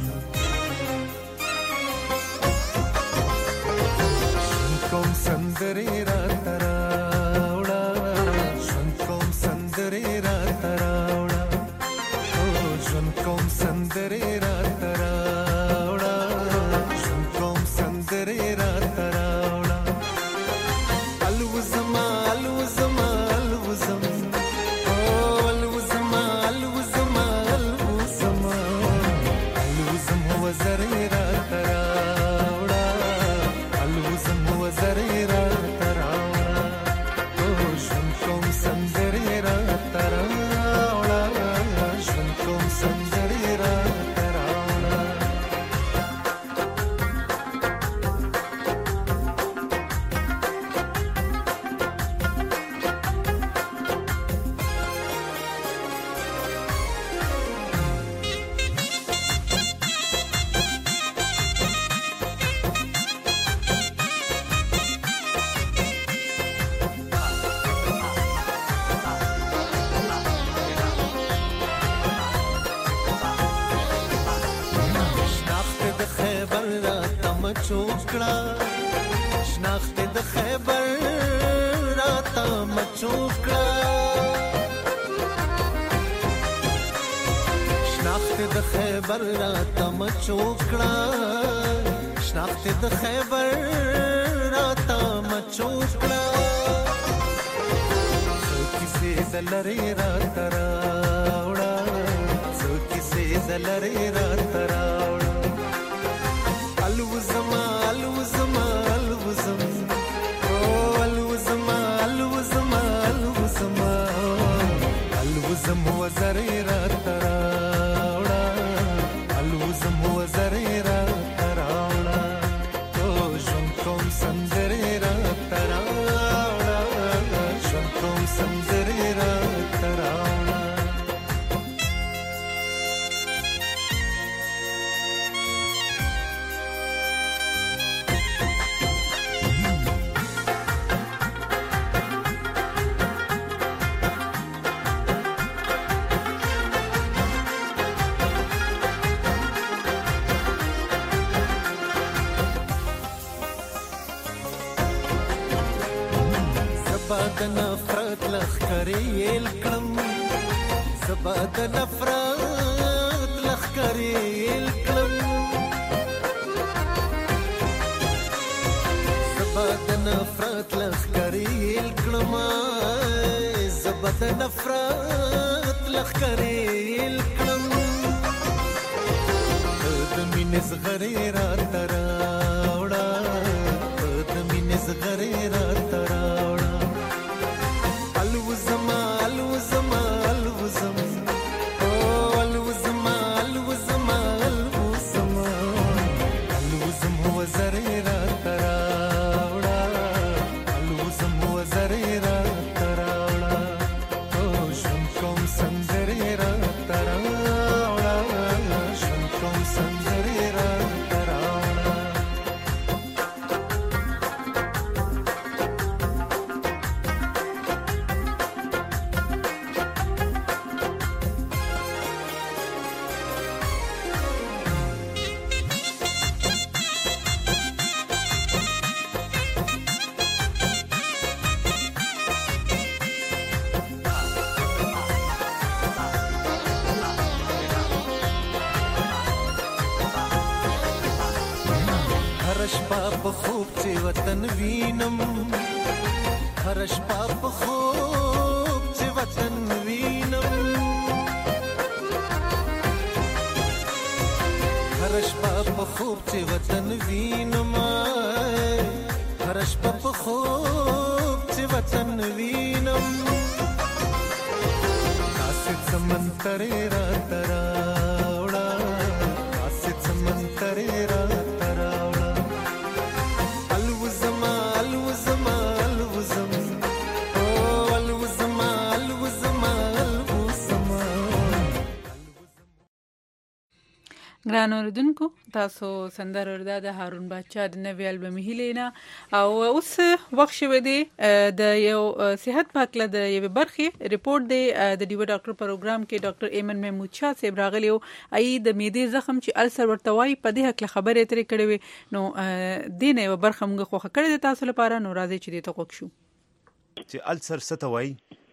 کوم سندرې راته راوړه ژوند کوم سندرې راته راوړه ژوند کوم سندرې راته راوړه ژوند کوم سندرې راته راوړه الوزما الوزما الوزم الوزما الوزما الوزما الوزم هو زرې راته راوړه الوزم هو زرې راته راوړه ژوند کوم سندرې راته راوړه ژوند کوم سندرې راته راوړه چوکړه شناخت د خیبر راته مچوکړه شناخت د خیبر راته مچوکړه شناخت د خیبر راته مچوکړه څو کیسې د لرې راته راوړه څو کیسې د لرې راته راوړه الوزما الوزما الوزم الوزما الوزما الوزما الوزم هو زرې راته راوړه الوزم هو زرې راته راوړه ژوند کوم سندرې راته راوړه ژوند کوم سندرې راته راوړه زبا د نفرت لخکرې یل کړم زبا د نفرت لخکرې یل کړم زبا د نفرت لخکرې یل کړم زبا د نفرت لخکرې یل کړم د مینې زغرې راته راوړه د مینې زغرې راته راوړه الوزما الوزما الوزم الوزما الوزما الوزما الوزم هو زرې راته راوړه الوزم هو زرې راته راوړه ژوند کوم سندرې راته راوړه ژوند کوم سندرې راته راوړه شپه په خوب چې وطن وینم هر شپه په خوب چې وطن وینم هر شپه په خوب چې وطن وینم هر شپه په خوب چې وطن وینم کاسې سمندرې راته راوړه کاسې سمندرې راته راوړه الوزما الوزما الوزم الوزما الوزما الوزما ګران اوریدونکو تاسو سندره وردا د هارون بادشاه د نوې البوم هیلینا او اوس وخت شوه دی د یو صحت په اړه د یو برخه ریپورت دی د ډیو ډاکټر پروګرام کې ډاکټر ایمن محمود شاه صاحب راغلی او ای د معدې زخم چې السر ورته وای په دې حق خبرې ترې کړې وي نو دینه یو برخه موږ خوخه کړې تاسو لپاره نو راځي چې دې ته وښو چې السر څه ته وای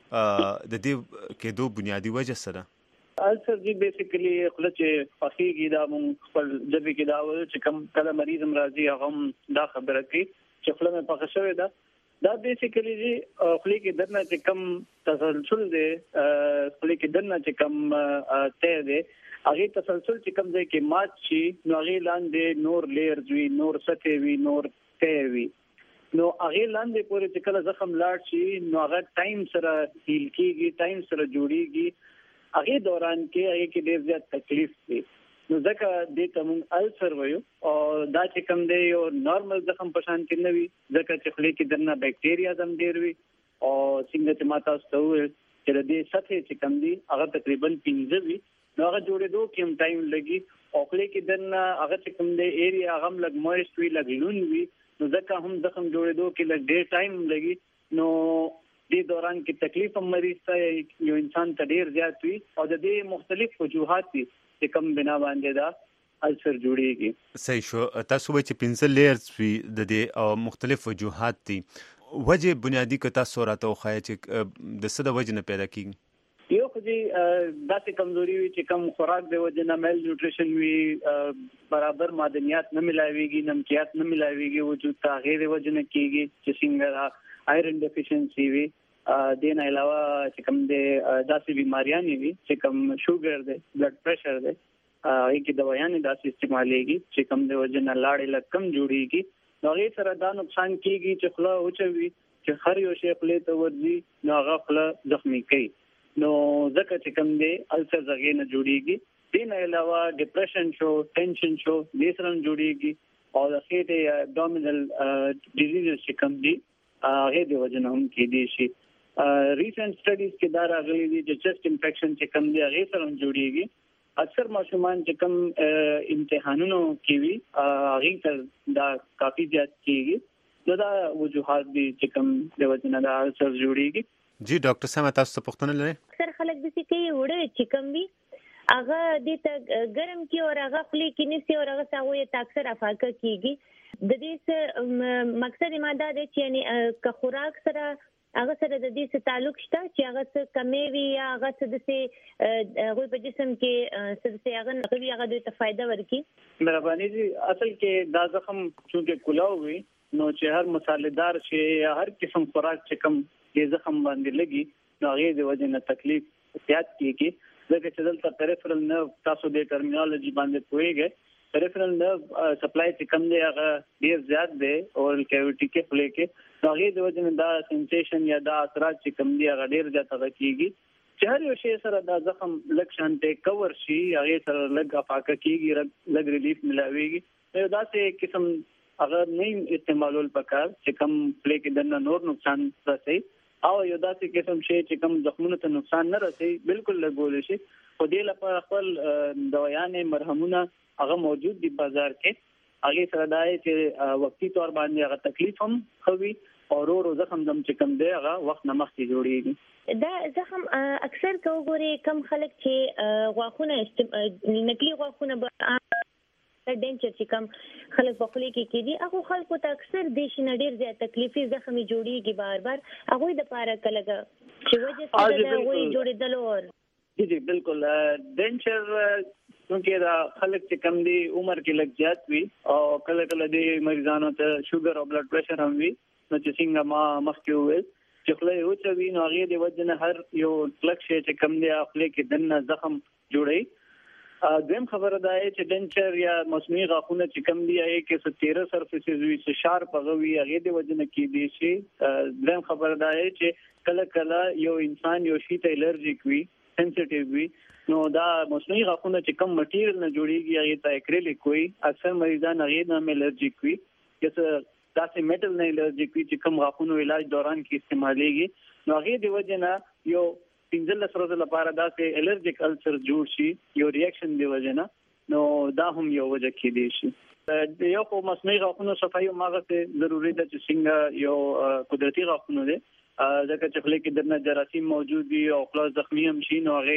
د دې کې دوه بنیادی وجه سره السر دی بیسیکلی خپل چې فخیږي دا مونږ خپل ځبې کې دا ول چې کم کله مریض راځي هغه دا خبره کوي چې خپل مې پخښ شوی دا بیسیکلی دی خپل کې دنه چې کم تسلسل دی خپل کې دنه چې کم ته دی هغه تسلسل چې کم ځای کې مات شي نو هغه لاندې نور لیرز وی نور سطح وی نور ته وی نو هغه لاندې پورې چې کله زخم لاړ شي نو هغه ټایم سره هیل کیږي ټایم سره جوړیږي هغه دوران کې هغه کې ډېر زیات تکلیف دي نو ځکه دې ته موږ السر وایو او دا چې کوم دی یو نارمل زخم په شان کې نه وي ځکه چې خولې کې دنه بکټیریا زم ډېر وي او څنګه چې ماته ستوي چې دې سطح چې کوم دی هغه تقریبا 15 وي نو هغه جوړېدو کې هم ټایم لګي او خولې کې دنه هغه چې کوم دی ایریا هغه لګ مویسټ وي لګ لون وي نو ځکه هم زخم جوړېدو کې لګ ډېر ټایم لګي نو دې دوران کې تکلیف هم مریض ته یو انسان ته ډیر زیات وي او د دې مختلف وجوهات دي چې کوم بنا باندې دا السر جوړیږي صحیح شو تاسو وایي چې 15 لیئرز وي د دې او مختلف وجوهات دي وجه بنیادی که تاسو راته وخایئ چې د څه د وجه نه پیدا کیږي یو خو داسې کمزوري وي چې کم خوراک د وجه نه میل نیوټریشن وي برابر معدنیات نه ملاويږي نمکيات نه ملاويږي وجود ته غیر وجه نه کیږي چې څنګه آیرن ډیفیشنسي وي دین علاوه چې کوم د داسې بیماریاں وي چې کوم شوګر دی بلډ پریشر دی هغه کې دوايان داسې استعمالېږي چې کوم د وجه نه لاړې لکم جوړيږي نو هغه سره دا نقصان کیږي چې خلا اوچوي چې هر یو شی خپل ته ورځي نو هغه خلا زخمی کوي نو ځکه چې کوم دی السر زغې نه جوړيږي دین علاوه ډیپریشن شو ټینشن شو دې سره جوړيږي او د خېټې ابډومینل ډیزیز چې کوم دی هغه د وجه نه هم کې دي شي ریسنت سټډیز کې دا راغلي دي چې چیسټ انفیکشن چې کوم دی هغه سره جوړيږي اکثر ماشومان چې کوم امتحانونو کې وي هغه ته دا کافي زیات کیږي دا وجوهات دي چې کوم د وجه نه دا السر جوړيږي جی ډاکټر صاحب تاسو ته پوښتنه لرئ اکثر خلک د سې کوي وړه چې کوم وي هغه د ته ګرم کی او هغه خلې کې نسی او هغه ساوي ته اکثر افاقه کیږي د دې مقصد ماده د چې یعنی که خوراک سره هغه سره د دې څخه تعلق شته چې هغه څه کمی وي یا هغه څه د څه هغه په جسم کې څه هغه نغوي هغه د ته فائدہ ورکي مهرباني دي اصل کې دا زخم چې کلاو وي نو چې هر مصالحدار شي یا هر قسم خوراک چې کم دې زخم باندې لګي نو هغه د وجه نه تکلیف زیات کیږي ځکه چې دلته پریفرل نرو تاسو د ټرمینالوجي باندې پوهیږئ پریفرل نرو سپلای چې کم دی هغه ډیر زیات دی او کیویټي کې فلې کې هغه د وجه نه دا سنسیشن یا دا اثرات چې کم دی هغه ډیر زیات کیږي چې هر یو شی سره دا زخم لږ شانته کور شي هغه سره لږ افاقه کیږي لږ ریلیف ملاويږي دا څه قسم هغه نه استعمالول پکار چې کم فلې کې دنه نور نقصان رسي او یو داسې قسم شي چې کوم زخمونو ته نقصان نه رسي بالکل لګول شي خو دې لپاره خپل دوايان مرهمونه هغه موجود دي بازار کې هغه سره دای چې وقتی تور باندې هغه تکلیف هم خوي او ورو زخم دم چې کم دی هغه وخت نه مخکې جوړیږي دا زخم اکثر کوګوري کم خلک چې غواخونه نکلي غواخونه ډینچر چې کم خلک په خولې کې کېدي هغه خلکو ته اکثر د شي نډیر زیات تکلیفي زخمي جوړیږي بار بار هغه د پاره کلهګه چې وجه څه ده وایي جوړېدل اور جی بالکل ډینچر څنګه دا خلک چې کم دي عمر کې لږ زیات وي او کله کله د مریضانو ته شوګر او بلډ پریشر هم وي نو چې څنګه ما مخکې وویل چې خلک او چې وي نو هغه د وجه نه هر یو کلک شي چې کم دي خپل کې دنه زخم جوړي دیم خبره ده چې ډنچر یا مصنوعي غاښونه چې کم دي هغه کې 13 سرفیسز وي چې شارپ غوي هغه د وجه نه کې دي شي دیم خبره ده چې کله کله یو انسان یو شي ته الرجیک وي سنسټیو وي نو دا مصنوعي غاښونه چې کم مټیریل نه جوړیږي هغه ته اکریلیک وي اکثر مریضان هغه نه الرجیک وي چې داسې میټل نه الرجیک وي چې کم غاښونو علاج دوران کې استعمالېږي نو هغه د وجه نه یو 15 ورځې لپاره داسې الرجیک السر جوړ شي یو ریاکشن دی وجه نه نو دا هم یو وجه کېدی شي. د یو په مصنوعي غاښونو صفایي ماغه ضروري ده چې څنګه یو قدرتي غاښونه دي ځکه چې خلک درنه جراثیم موجود دي او خلاص زخمی هم شي نو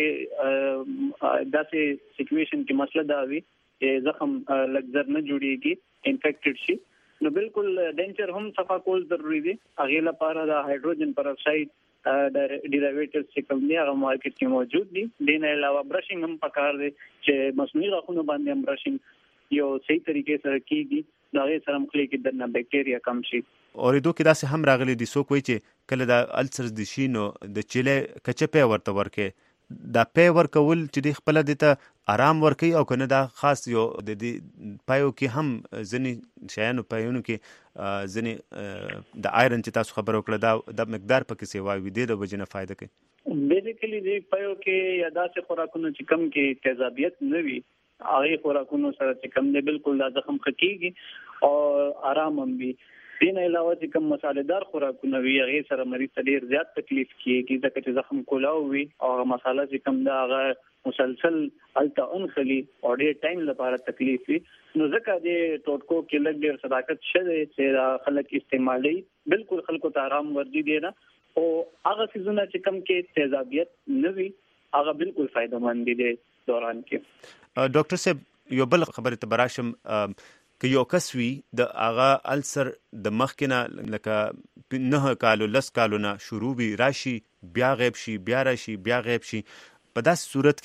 هغه داسې سچويشن کې مسله دا وي چې زخم لګزر نه جوړيږي انفیکټډ شي. نو بالکل ډینچر هم صفا کول ضروری دي. هغه لپاره د هایدروجن پروکساید ډیرایویټیوز چې کوم دي هغه مارکیټ کې موجود دي. د نه علاوه برشینګ هم پکار دي چې مصنوعي غاښونه باندې هم برشینګ یو صحیح طریقې سره کیږي دا یې سره مخلي کې د بکټریا کم شي. اوریدو کې داسې هم راغلي دي څوک وایي چې کله د السرز د شي نو د چیلې کچپې ورته ورکې دا پی ورکول چې د خپل د ته آرام ورکي او کنه دا خاص یو د دې پایو کې هم ځنی شایانو پایونو کې ځنی د آیرن چې تاسو خبرو کړه دا د مقدار پکې سیوا وي د وجنه فائدہ کوي. بیسیکلی دې پایو کې یا داسې خوراکونو چې کم کې تیزابیت نه وي هغه خوراکونو سره چې کم دی بالکل دا زخم خکېږي او آرام هم وي. دین علاوه چې کوم مصالحدار خوراکونه وي هغه سره مریض ته ډیر زیات تکلیف کیږي ځکه چې زخم کولاو وي او مصالحه چې کوم دا هغه مسلسل الته انخلي او ډیر ټایم لپاره تکلیف وي. نو ځکه د ټوټکو کې لږ ډیر صداقت شته چې خلک استعمالي بالکل خلکو ته آرام ورځي دی نه او هغه سيزونه چې کوم کې تیزابیت نه وي هغه بالکل فائدہ مند دي دوران کې. ډاکټر صاحب یو بل خبره ته براشم که یو کس وي د هغه السر د مخکنه لکه 9 کالو 10 کالو نه شروع وي راشي بیا غیب شي بیا راشي بیا غیب شي په داسې صورت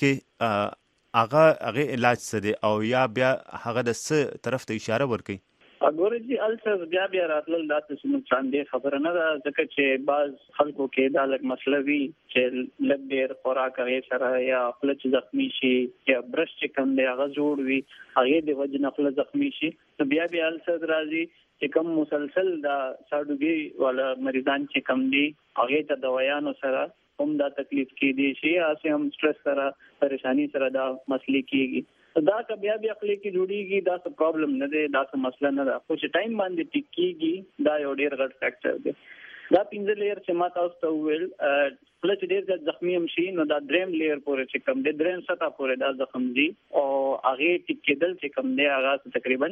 کې هغه علاج څه دی او یا بیا هغه د څه طرف ته اشاره ورکوي؟ اګورځي السر بیا راتلل داسې نقصان دی خبره نه ده ځکه چې بعض خلکو کې دا لږ مسله وي چې لږ ډېر خوراک هغې سره یا خوله چې زخمي شي یا برش چې کوم دی هغه جوړ وي هغې د وجې نه خوله زخمي شي نو بیا السر راځي چې کوم مسلسل دا ساډوګي والا مریضان چې کم دي هغې ته دوايانو سره هم دا تکلیف کېدی شي هسې هم سټرس سره پریشانی سره دا مسلې کېږي. دا که بیا خپل کې جوړیږي دا څه پرابلم نه دی دا څه مسله نه ده خو چې ټایم باندې ټیک کېږي دا یو ډېر غټ فیکټر دی. دا 5 لیر چې ما تاسو ته وویل کله چې ډېر ځل زخمي هم شي نو دا دریم لیر پورې چې کم دی دریم سطح پورې دا زخم دی او هغې ټیک کېدل چې کم دی هغه تقریبا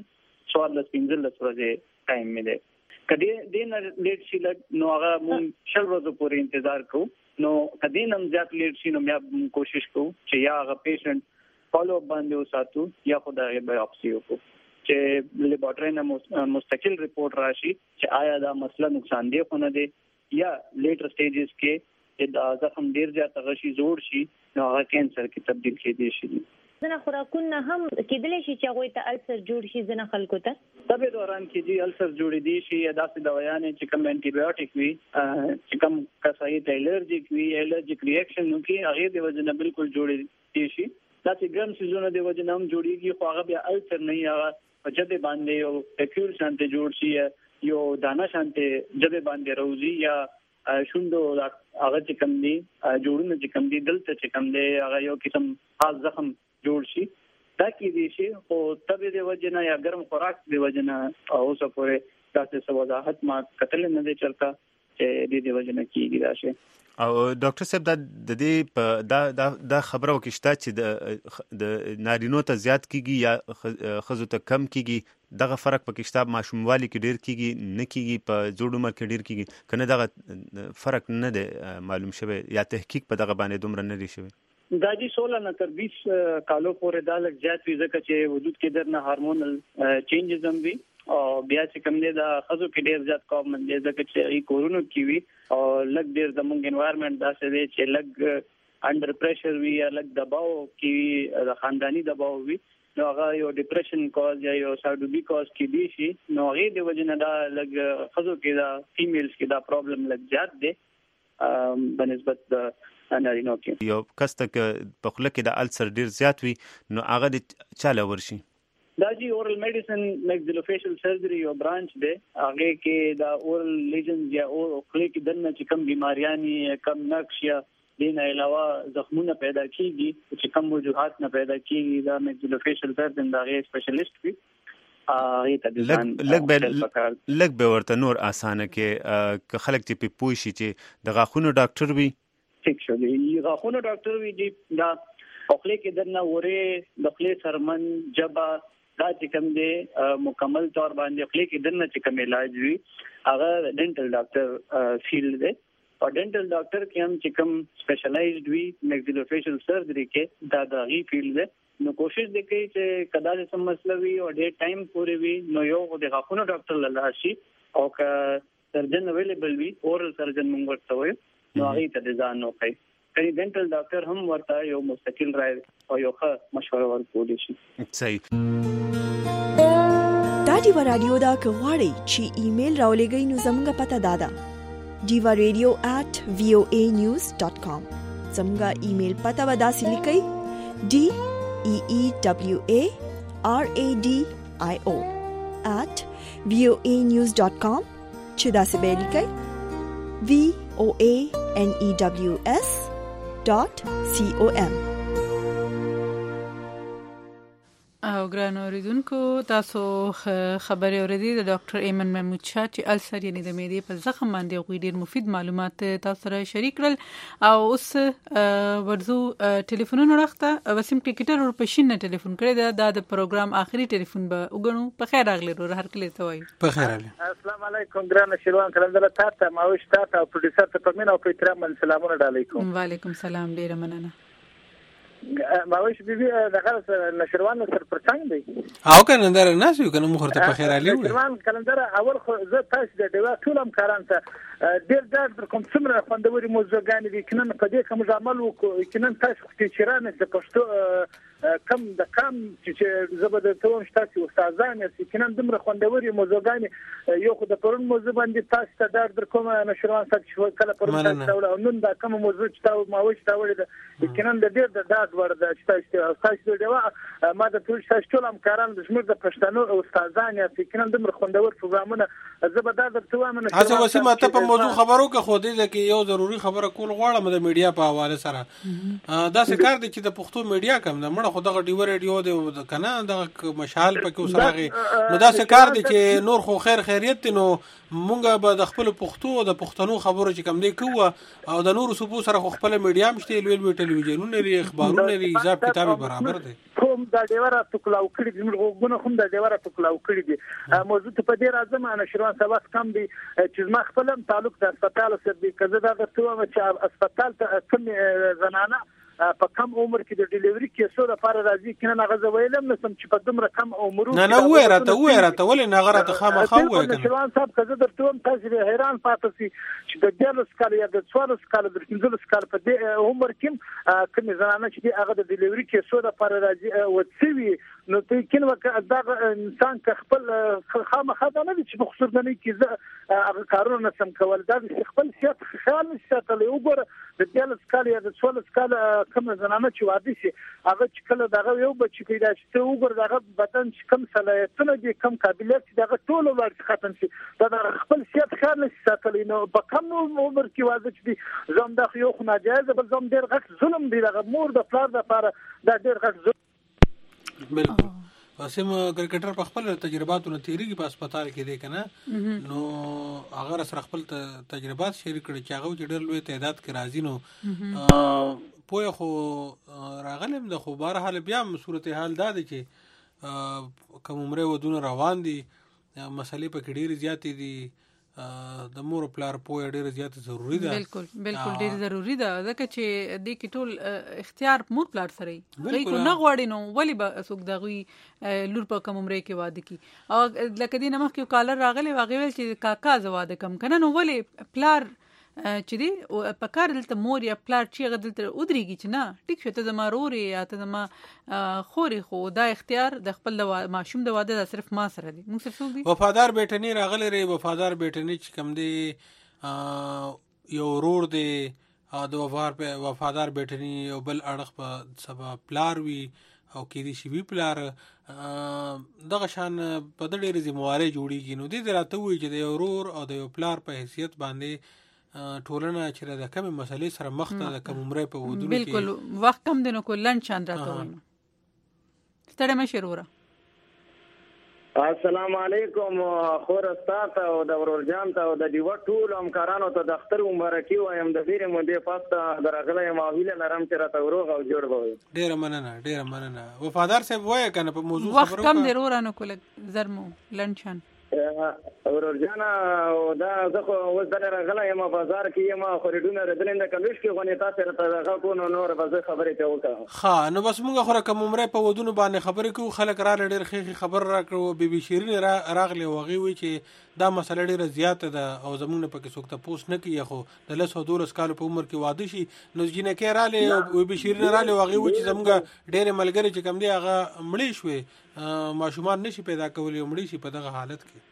14-15 ورځې ټایم مې دی. که دې نه لیټ شي نو هغه مونږ 6 ورځو پورې انتظار کوو نو که دې نه هم زیات لیټ شي نو بیا کوشش کوو چې یا هغه پیشنټ فالو اپ باندې وساتو یا خدای بایوپسي وکړو چې لیبارټري نه مستقل ریپورت راشي چې آیا دا مسله نقصان دی خو نه دی یا لیټر سټیجز کې چې دا زخم ډیر زیات غشي جوړ شي نو هغه کینسر کې تبدیل کېدی شي. زنه خوراکونه هم کېدلی شي چې هغوی ته السر جوړ شي زنه خلکو ته طبي دوران کې دي السر جوړېدی شي یا داسې دوايانې چې کوم انټي بایوټیک وي چې کوم کسایي الرجیک وي الرجیک ریاکشن وکړي هغه د وجه نه بالکل جوړېدی شي. دا چې ګرم سيزونه د وجه نه هم جوړیږي خو هغه بیا السر نه هغه په جبه باندې یو اکیول شانته جوړ شي یو دانه شانته جبه باندې روزي یا شوندو هغه چې کم دي جوړونه چې کم دي دلته چې کم دي هغه یو قسم خاص زخم جوړ شي دا کې دي شي خو طبي د وجه نه یا ګرم خوراک د وجه نه اوسه پورې تاسو وضاحت ما کتل نه دي چرته چې د وجه نه کیږي راشي. او ډاکټر صاحب د دې دا خبره وکښتا چې د نارینو ته زیات کیږي یا خزو ته کم کیږي دغه فرق پکښتا ماشوموالي کې ډیر کیږي نه کیږي په جوړ عمر کې ډیر کیږي کنه دغه فرق نه دی معلوم شوی یا تحقیق په دغه باندې دومره نه دی شوی؟ دا جی 16 نه تر 20 کالو پورې دا لږ زیات وي ځکه چې وجود کې درنه هارمونل چینجز هم وي او بیا چې کوم دی دا خزو کې ډیر زیات کامن دی ځکه چې کورونو کې وي او لږ ډیر زموږ انوایرنمنت داسې دی چې لږ انډر پریشر وي یا لږ دباو کې وي د خاندانی دباو وي نو هغه یو ډیپریشن کاز یا یو ساډوبي کاز کې دی شي نو هغه د وجه نه دا لږ خزو کې دا فیمیلز کې دا پرابلم لږ زیات دی بنسبت د نارینو کې. یو کس ته په خوله کې د السر ډیر زیات وي نو هغه د چاله ورشي؟ دا جی اورل میډیسن ماکسیلوفیشل سرجری یو برانچ دی هغه کې دا اورل لیجنز یا خولې کې دنه چې کوم بیماریاں کم نقش یا دین علاوه زخمونه پیدا کیږي چې کوم وجوهات نه پیدا کیږي دا ماکسیلوفیشل سرجن دا غي سپیشلیست وي لږ به ورته نور اسانه کې خلک چې پوه شي چې د غاښونو ډاکټر وي ٹھیک شو دی غاښونو ډاکټر وي دا خپل کې دنه وره د خپل سرمن جبا دا چې کوم دی مکمل طور باندې خپل کې دنه چې کوم علاج وي هغه ډینټل ډاکټر فیلډ دی او ډینټل ډاکټر کې هم چې کوم سپیشلایزډ وي ماکسیلوفیشل سرجری کې دا د غي فیلډ دی نو کوشش وکړئ چې کدا چې مسله وي او ډېر ټایم پورې وي نو یو د غاښونو ډاکټر لاله شي او که سرجن اویلیبل وي اورل سرجن موږ ورته وایو نو هغه ته ځان وکړي کله ډینټل ډاکټر هم ورته یو مستقل رائے او یو ښه مشوره ورکول شي. صحیح. دا دیوا رادیو دا کغواړي چې ایمیل راولېږئ نو زموږه پته دادا diva.radio@voanews.com زموږه ایمیل پته ودا سلیکئ DEEWARADIO@voanews.com چې دا څه به لیکئ voanews.com. او ګران اوریدونکو تاسو خبرې اوریدي د ډاکټر ایمن محمود شاه چې السر یعنی د معدې په زخم باندې غوړي ډیر مفید معلومات تاسو سره شریک کړل او اوس ورزو ټلیفونونه راخته وسیم ټیکټر ور پښین ټلیفون کړی دا د پروګرام اخري ټلیفون به وګڼو. په خیر راغلی ور هر کله ته وایي. په خیر راغلی. السلام علیکم ګران شیروان کلندر تاسو ماوش تاسو او پروډوسر ته په مینه او په احترام سلامونه علیکم. وعلیکم سلام ډیر مننه. ماوش بیبي دغه نشروان سر پرڅنګ دی او کنه در نه شو کنه مخ ته په خیر علي نشروان کلندر اول خو زه تاسو د دیوا ټولم کاران ته ډیر ډیر کوم څومره خوندوري موضوعګان دي کنه په دې کوم عمل وکړو کنه تاسو چې چیرانه د پښتو کم د کم چې زبده ته تاسو استادان یې کنه دمر خوندوري موضوعګان یو خو د پرون موضوع باندې تاسو ته در کوم نشروان تاسو کله پرون تاسو او نن دا کوم موضوع چې تاسو ماوش تاول د کنه د ډیر د داد ورده چې تاسو دیوا ما د ټول تاسو هم کاران د شمیر د پښتنو استادان یې کنه دمر خوندور پروګرامونه زبده د ته وایم نه تاسو وسیمه ته په موضوع خبرو کې خو دې کې یو ضروری خبره کول غواړم د میډیا په حواله سره دا څه کار دی چې د پښتو میډیا کم نه مړه خو دغه ډیو ریډیو د کنه د مشال په کې وسره نو دا څه کار دی چې نور خو خیر خیریت نو مونږ به د خپل پښتو او د پښتنو خبرو چې کم دی کوه او د نور صوبو سره خو خپل میډیا مشته لوی ټلویزیونونه لري اخبارونه لري حساب کتاب برابر دی کوم دا دیواره تکلاو کړی دي موږ هم دا دیواره تکلاو کړی دي موضوع ته په دې راځم انا شروع سبق کم دي چې ما خپل تعلق د هسپتال سره دی کزه دا درته وایم چې هسپتال ته کوم زنانه په کم عمر کې د ډیلیوري کیسو لپاره راځي کنه نغزه ویلم نسم چې په دومره کم عمر نه وېراته ولې نغره خامخا وای کنه شروان صاحب کزه درته وایم تاسو حیران پاتې شي چې د 14 کال یا د 14 کال د 15 کال په دې عمر کې کوم زنانه چې هغه د ډیلیوري کیسو لپاره راځي وڅوي نو ته کله وکړه دا انسان خپل خامخا نه چې په خصوص نه کې هغه کارونه نسم کول دا خپل صحت خیال ساتل یو ګره د 14 کال یا د 14 کال کوم زنانه چې واده شي هغه چې کله دغه یو بچی پیدا شي ته وګور دغه بدن چې کم صلاحیتونه دي کم قابلیت دغه ټول ور ختم شي دا خپل صحت خیال ساتل نو په کم عمر کې واده دي زم د یو خو ناجایز بل زم ډیر غټ ظلم دی دغه مور د پلار د لپاره دا ډیر غټ ظلم. بالکل واسم کرکټر په خپل تجرباتونو تیریږي په هسپتال کې دی کنه نو هغه سره خپل تجربات شریک کړي چې هغه ډېر لوی تعداد کې راځي نو پوهه خو راغلم د خو بهر حال بیا صورتحال دا دی چې کوم عمره ودونه روان دي مسلې په کې ډېر زیاتې دي د مور پلار پوهه ډېر زیات ضروری ده. بالکل ډېر ضروری ده ځکه چې د کې ټول اختیار مور پلار سره وي کو نه غواړي نو ولی به څوک دغوی لور په کوم عمره کې واده کی او لکه دینه مخکې کالر راغلی واغې ویل چې کاکا زواده کم کنه نو ولی پلار چې دی په کار دلته مور یا پلار چې غدلته ودرېږي چې نه ټیک شته د ماروري یا ته د ما خوري خو دا اختیار د خپل ماشوم د واده صرف ما سره دی موږ څه دی وفادار بیٹنی راغلی ری وفادار بیٹنی چې کم دی یو ورور دی د وفادار بیٹنی یو بل اړخ په سبا پلار وی او کې دي شی وی پلار دغه شان په ډېر ذمہواری جوړیږي نو دې راته وی چې د ورور او د پلار په حیثیت باندې ټولنه چې د کوم مسلې سره مخ ته د کوم عمره په ودونو کې بالکل وخت کم دنو کولن چاند راته وایي ستړی مې شروع السلام علیکم خور استاد او د ورورجان ته او د دیو ټول همکارانو ته د اختر مبارکي وایم د ډیره مودې پاسته درغله ماویل لرم چې راته وروغ او جوړ وي. ډیره مننه وفادار صاحب وای کنه په موضوع وخت کم دی ورانه کول زرمو لنچن ورورجان او دا زه خو اوس د راغله یم بازار کې یم خریدونه ردلنده کلوش کې غونې تاسو راته دغه کو نور به خبرې ته وکړه. ها نو بس موږ خو کوم عمره په ودونو باندې خبرې کوو خلک را ډېر خېخي خبر راکړو بي شيرين راغلی وغي وی چې دا مسله ډېره زیاته ده او زمونږ په کې څوک ته پوس نه کوي خو د 12 کال په عمر کې واده شي نو جنې کې رااله او بي شيرين رااله وغي وی چې زمونږ ډېر ملګری چې کم دی هغه مړی شوې ماشومان نشي پیدا کولای مړی شي په دغه حالت کې.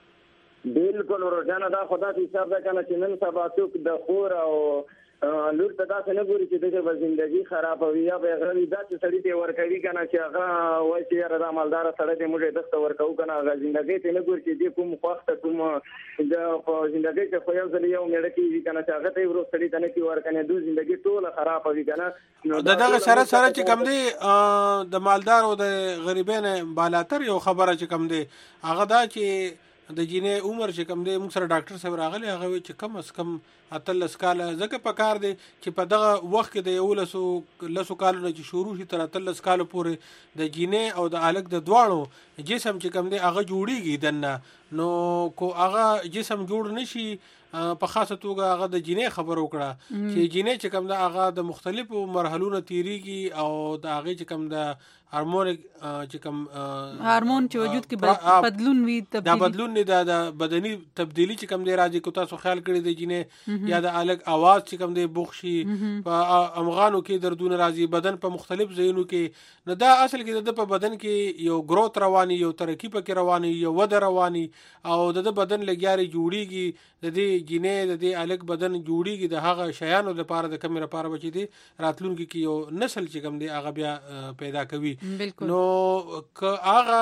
بالکل ورجانه دا خدا دې حساب ده کنه چې نن سبا څوک د خور او لور ته تاسو نه ګوري چې دغه ژوندۍ خراب وي یا به غوړي دا چې سړی ته ورکوي کنه چې هغه وایي چې را مالدار سره دې موږ دسته ورکو کنه هغه ژوندۍ ته نه ګوري چې دې کوم وخت کوم د ژوندۍ ته خو یو ځل یو مړ کیږي کنه چې هغه ته ورو سړی ته نه کی ورکنه دوی ژوندۍ ټول خراب وي کنه دغه سره چې کم دی د مالدار او د غریبین بالاتر یو خبره چې کم دی هغه دا چې د جینې عمر چې کم دی موږ سره ډاکټر صاحب راغلی هغه چې کم از کم 13 کال ځکه په کار دی چې په دغه وخت کې د 11 کالو چې شروع شي تر 13 کال پورې د جینې او د الګ د دواړو جسم چې کم دی هغه جوړیږي دنه نو کو هغه جسم جوړ نشي په خاصه توګه هغه د جینې خبر وکړه چې جینې چې کم دا هغه د مختلفو مرحلونو تیریږي او د هغه چې کم دا هورمون چې کم هورمون چې وجود کې بدلون وي دا بدلون نه دا بدني تبدیلی چې کم دی راځي کو تاسو خیال کړی دی جینې یا د الګ आवाज چې کم دی بوخشي په امغانو کې دردونه راځي بدن په مختلف ځایونو کې نو دا اصل کې د په بدن کې یو گروث رواني یو ترقی پکې رواني یو وده رواني او د بدن لګیاري جوړیږي د دې جینې د دې الګ بدن جوړیږي د هغه شیانو لپاره د کمره لپاره بچي دي راتلونکي کې یو نسل چې کم دی هغه بیا پیدا کوي نو که هغه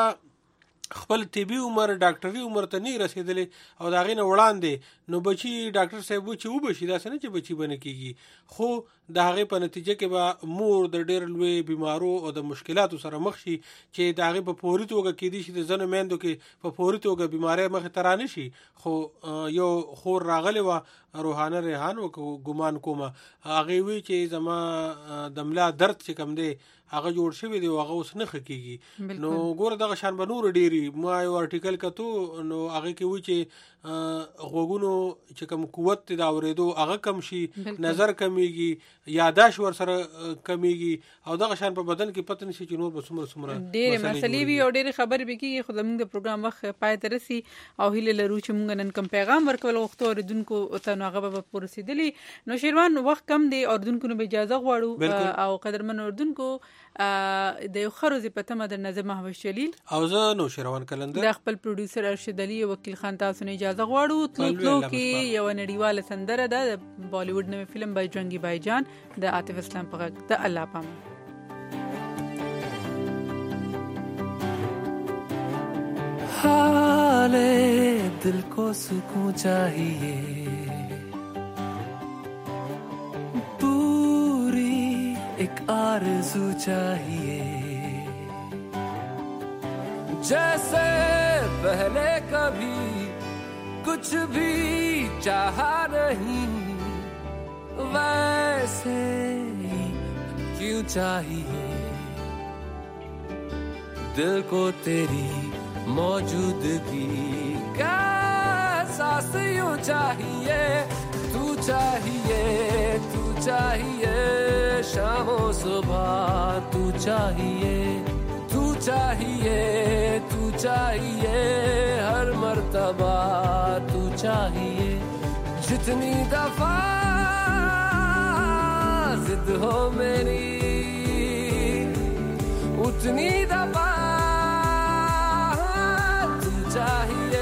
خپل طبي عمر ډاکټري عمر ته نه رسیدلې او دا غینه وړاندې نو بچي ډاکټر صاحب چې وبشي دا څنګه چې بچي بنه کیږي خو د هغه په نتیجه کې به مور د ډېر لوی بیمارو او د مشکلاتو سره مخ شي چې د هغه په فوري توګه کې دي چې د زنه میندو کې په فوري توګه بیماری مخ ته رانه شي خو یو خور راغلی و روحانه ریحان او ګمان کومه هغه وی چې زما د ملا درد چې کم دی هغه جوړ شوی دی هغه اوس نه خکېږي نو ګوره دغه شان بنور ډيري ما یو ارټیکل کتو نو هغه کې وی چې غوګونو چې کوم قوت دا اوریدو هغه کم شي نظر کمیږي یاداش ور سره کمیږي او دغه شان په بدن کې پته نشي چې نور به سمره ډېر مسلې وي او ډېر خبرې به کیږي خو زموږ د پروګرام وخت پای ته رسي او هیله لرو چې موږ نن کوم پیغام ورکول غوښتو اوریدونکو ته نو هغه به پورسیدلی نو شیروان وخت کم دی اوریدونکو نو اجازه غواړو او قدرمن اوریدونکو د یو خروزي په تمه د نظم محوش جلیل او زه نو شیروان کلندر د خپل پروډوسر ارشد علي وکیل خان تاسو نه اجازه غواړو تلو کې یو نړیواله سندره ده د بالیوډ نوې فلم بایجرنگی بایجان د عاطف اسلام په غږ د الله پام حال دل کو سکون چاہیے ایک آرزو چاہیے جیسے پہلے کبھی کچھ بھی چاہا نہیں ویسے ہی کیوں چاہیے دل کو تیری موجودگی کا احساس یوں چاہیے تو چاہیے تو چاہیے شام و صبح تو چاہیے تو چاہیے تو چاہیے ہر مرتبہ تو چاہیے جتنی دفعہ ضد ہو میری اتنی دفعہ تو چاہیے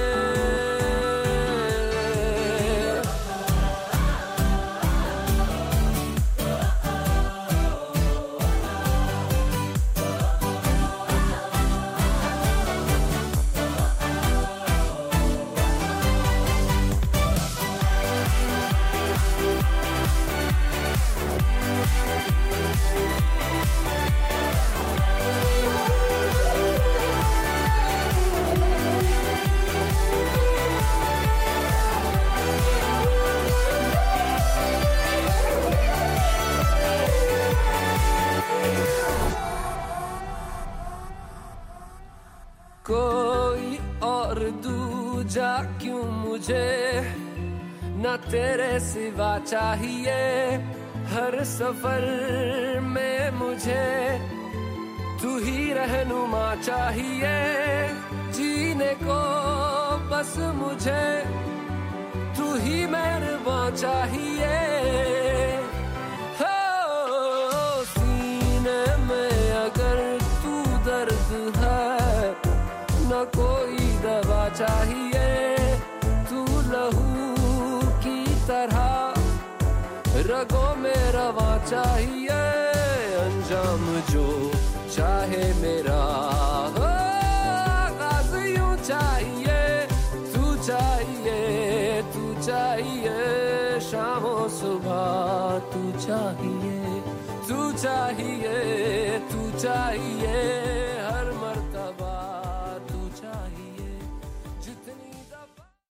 क्यों मुझे ना तेरे सिवा चाहिए, हर सफर में मुझे तू ही रहनुमा चाहिए, जीने को बस मुझे तू ही मेहरबान चाहिए। हो सीने में अगर तू दर्द है न कोई दवा चाहिए, तू लहू की तरह रगों में रवा चाहिए, अंजाम जो चाहे मेरा आगाज़ यूं चाहिए, तू चाहिए, तू चाहिए, शामो सुबह तू चाहिए, तू चाहिए, तू चाहिए।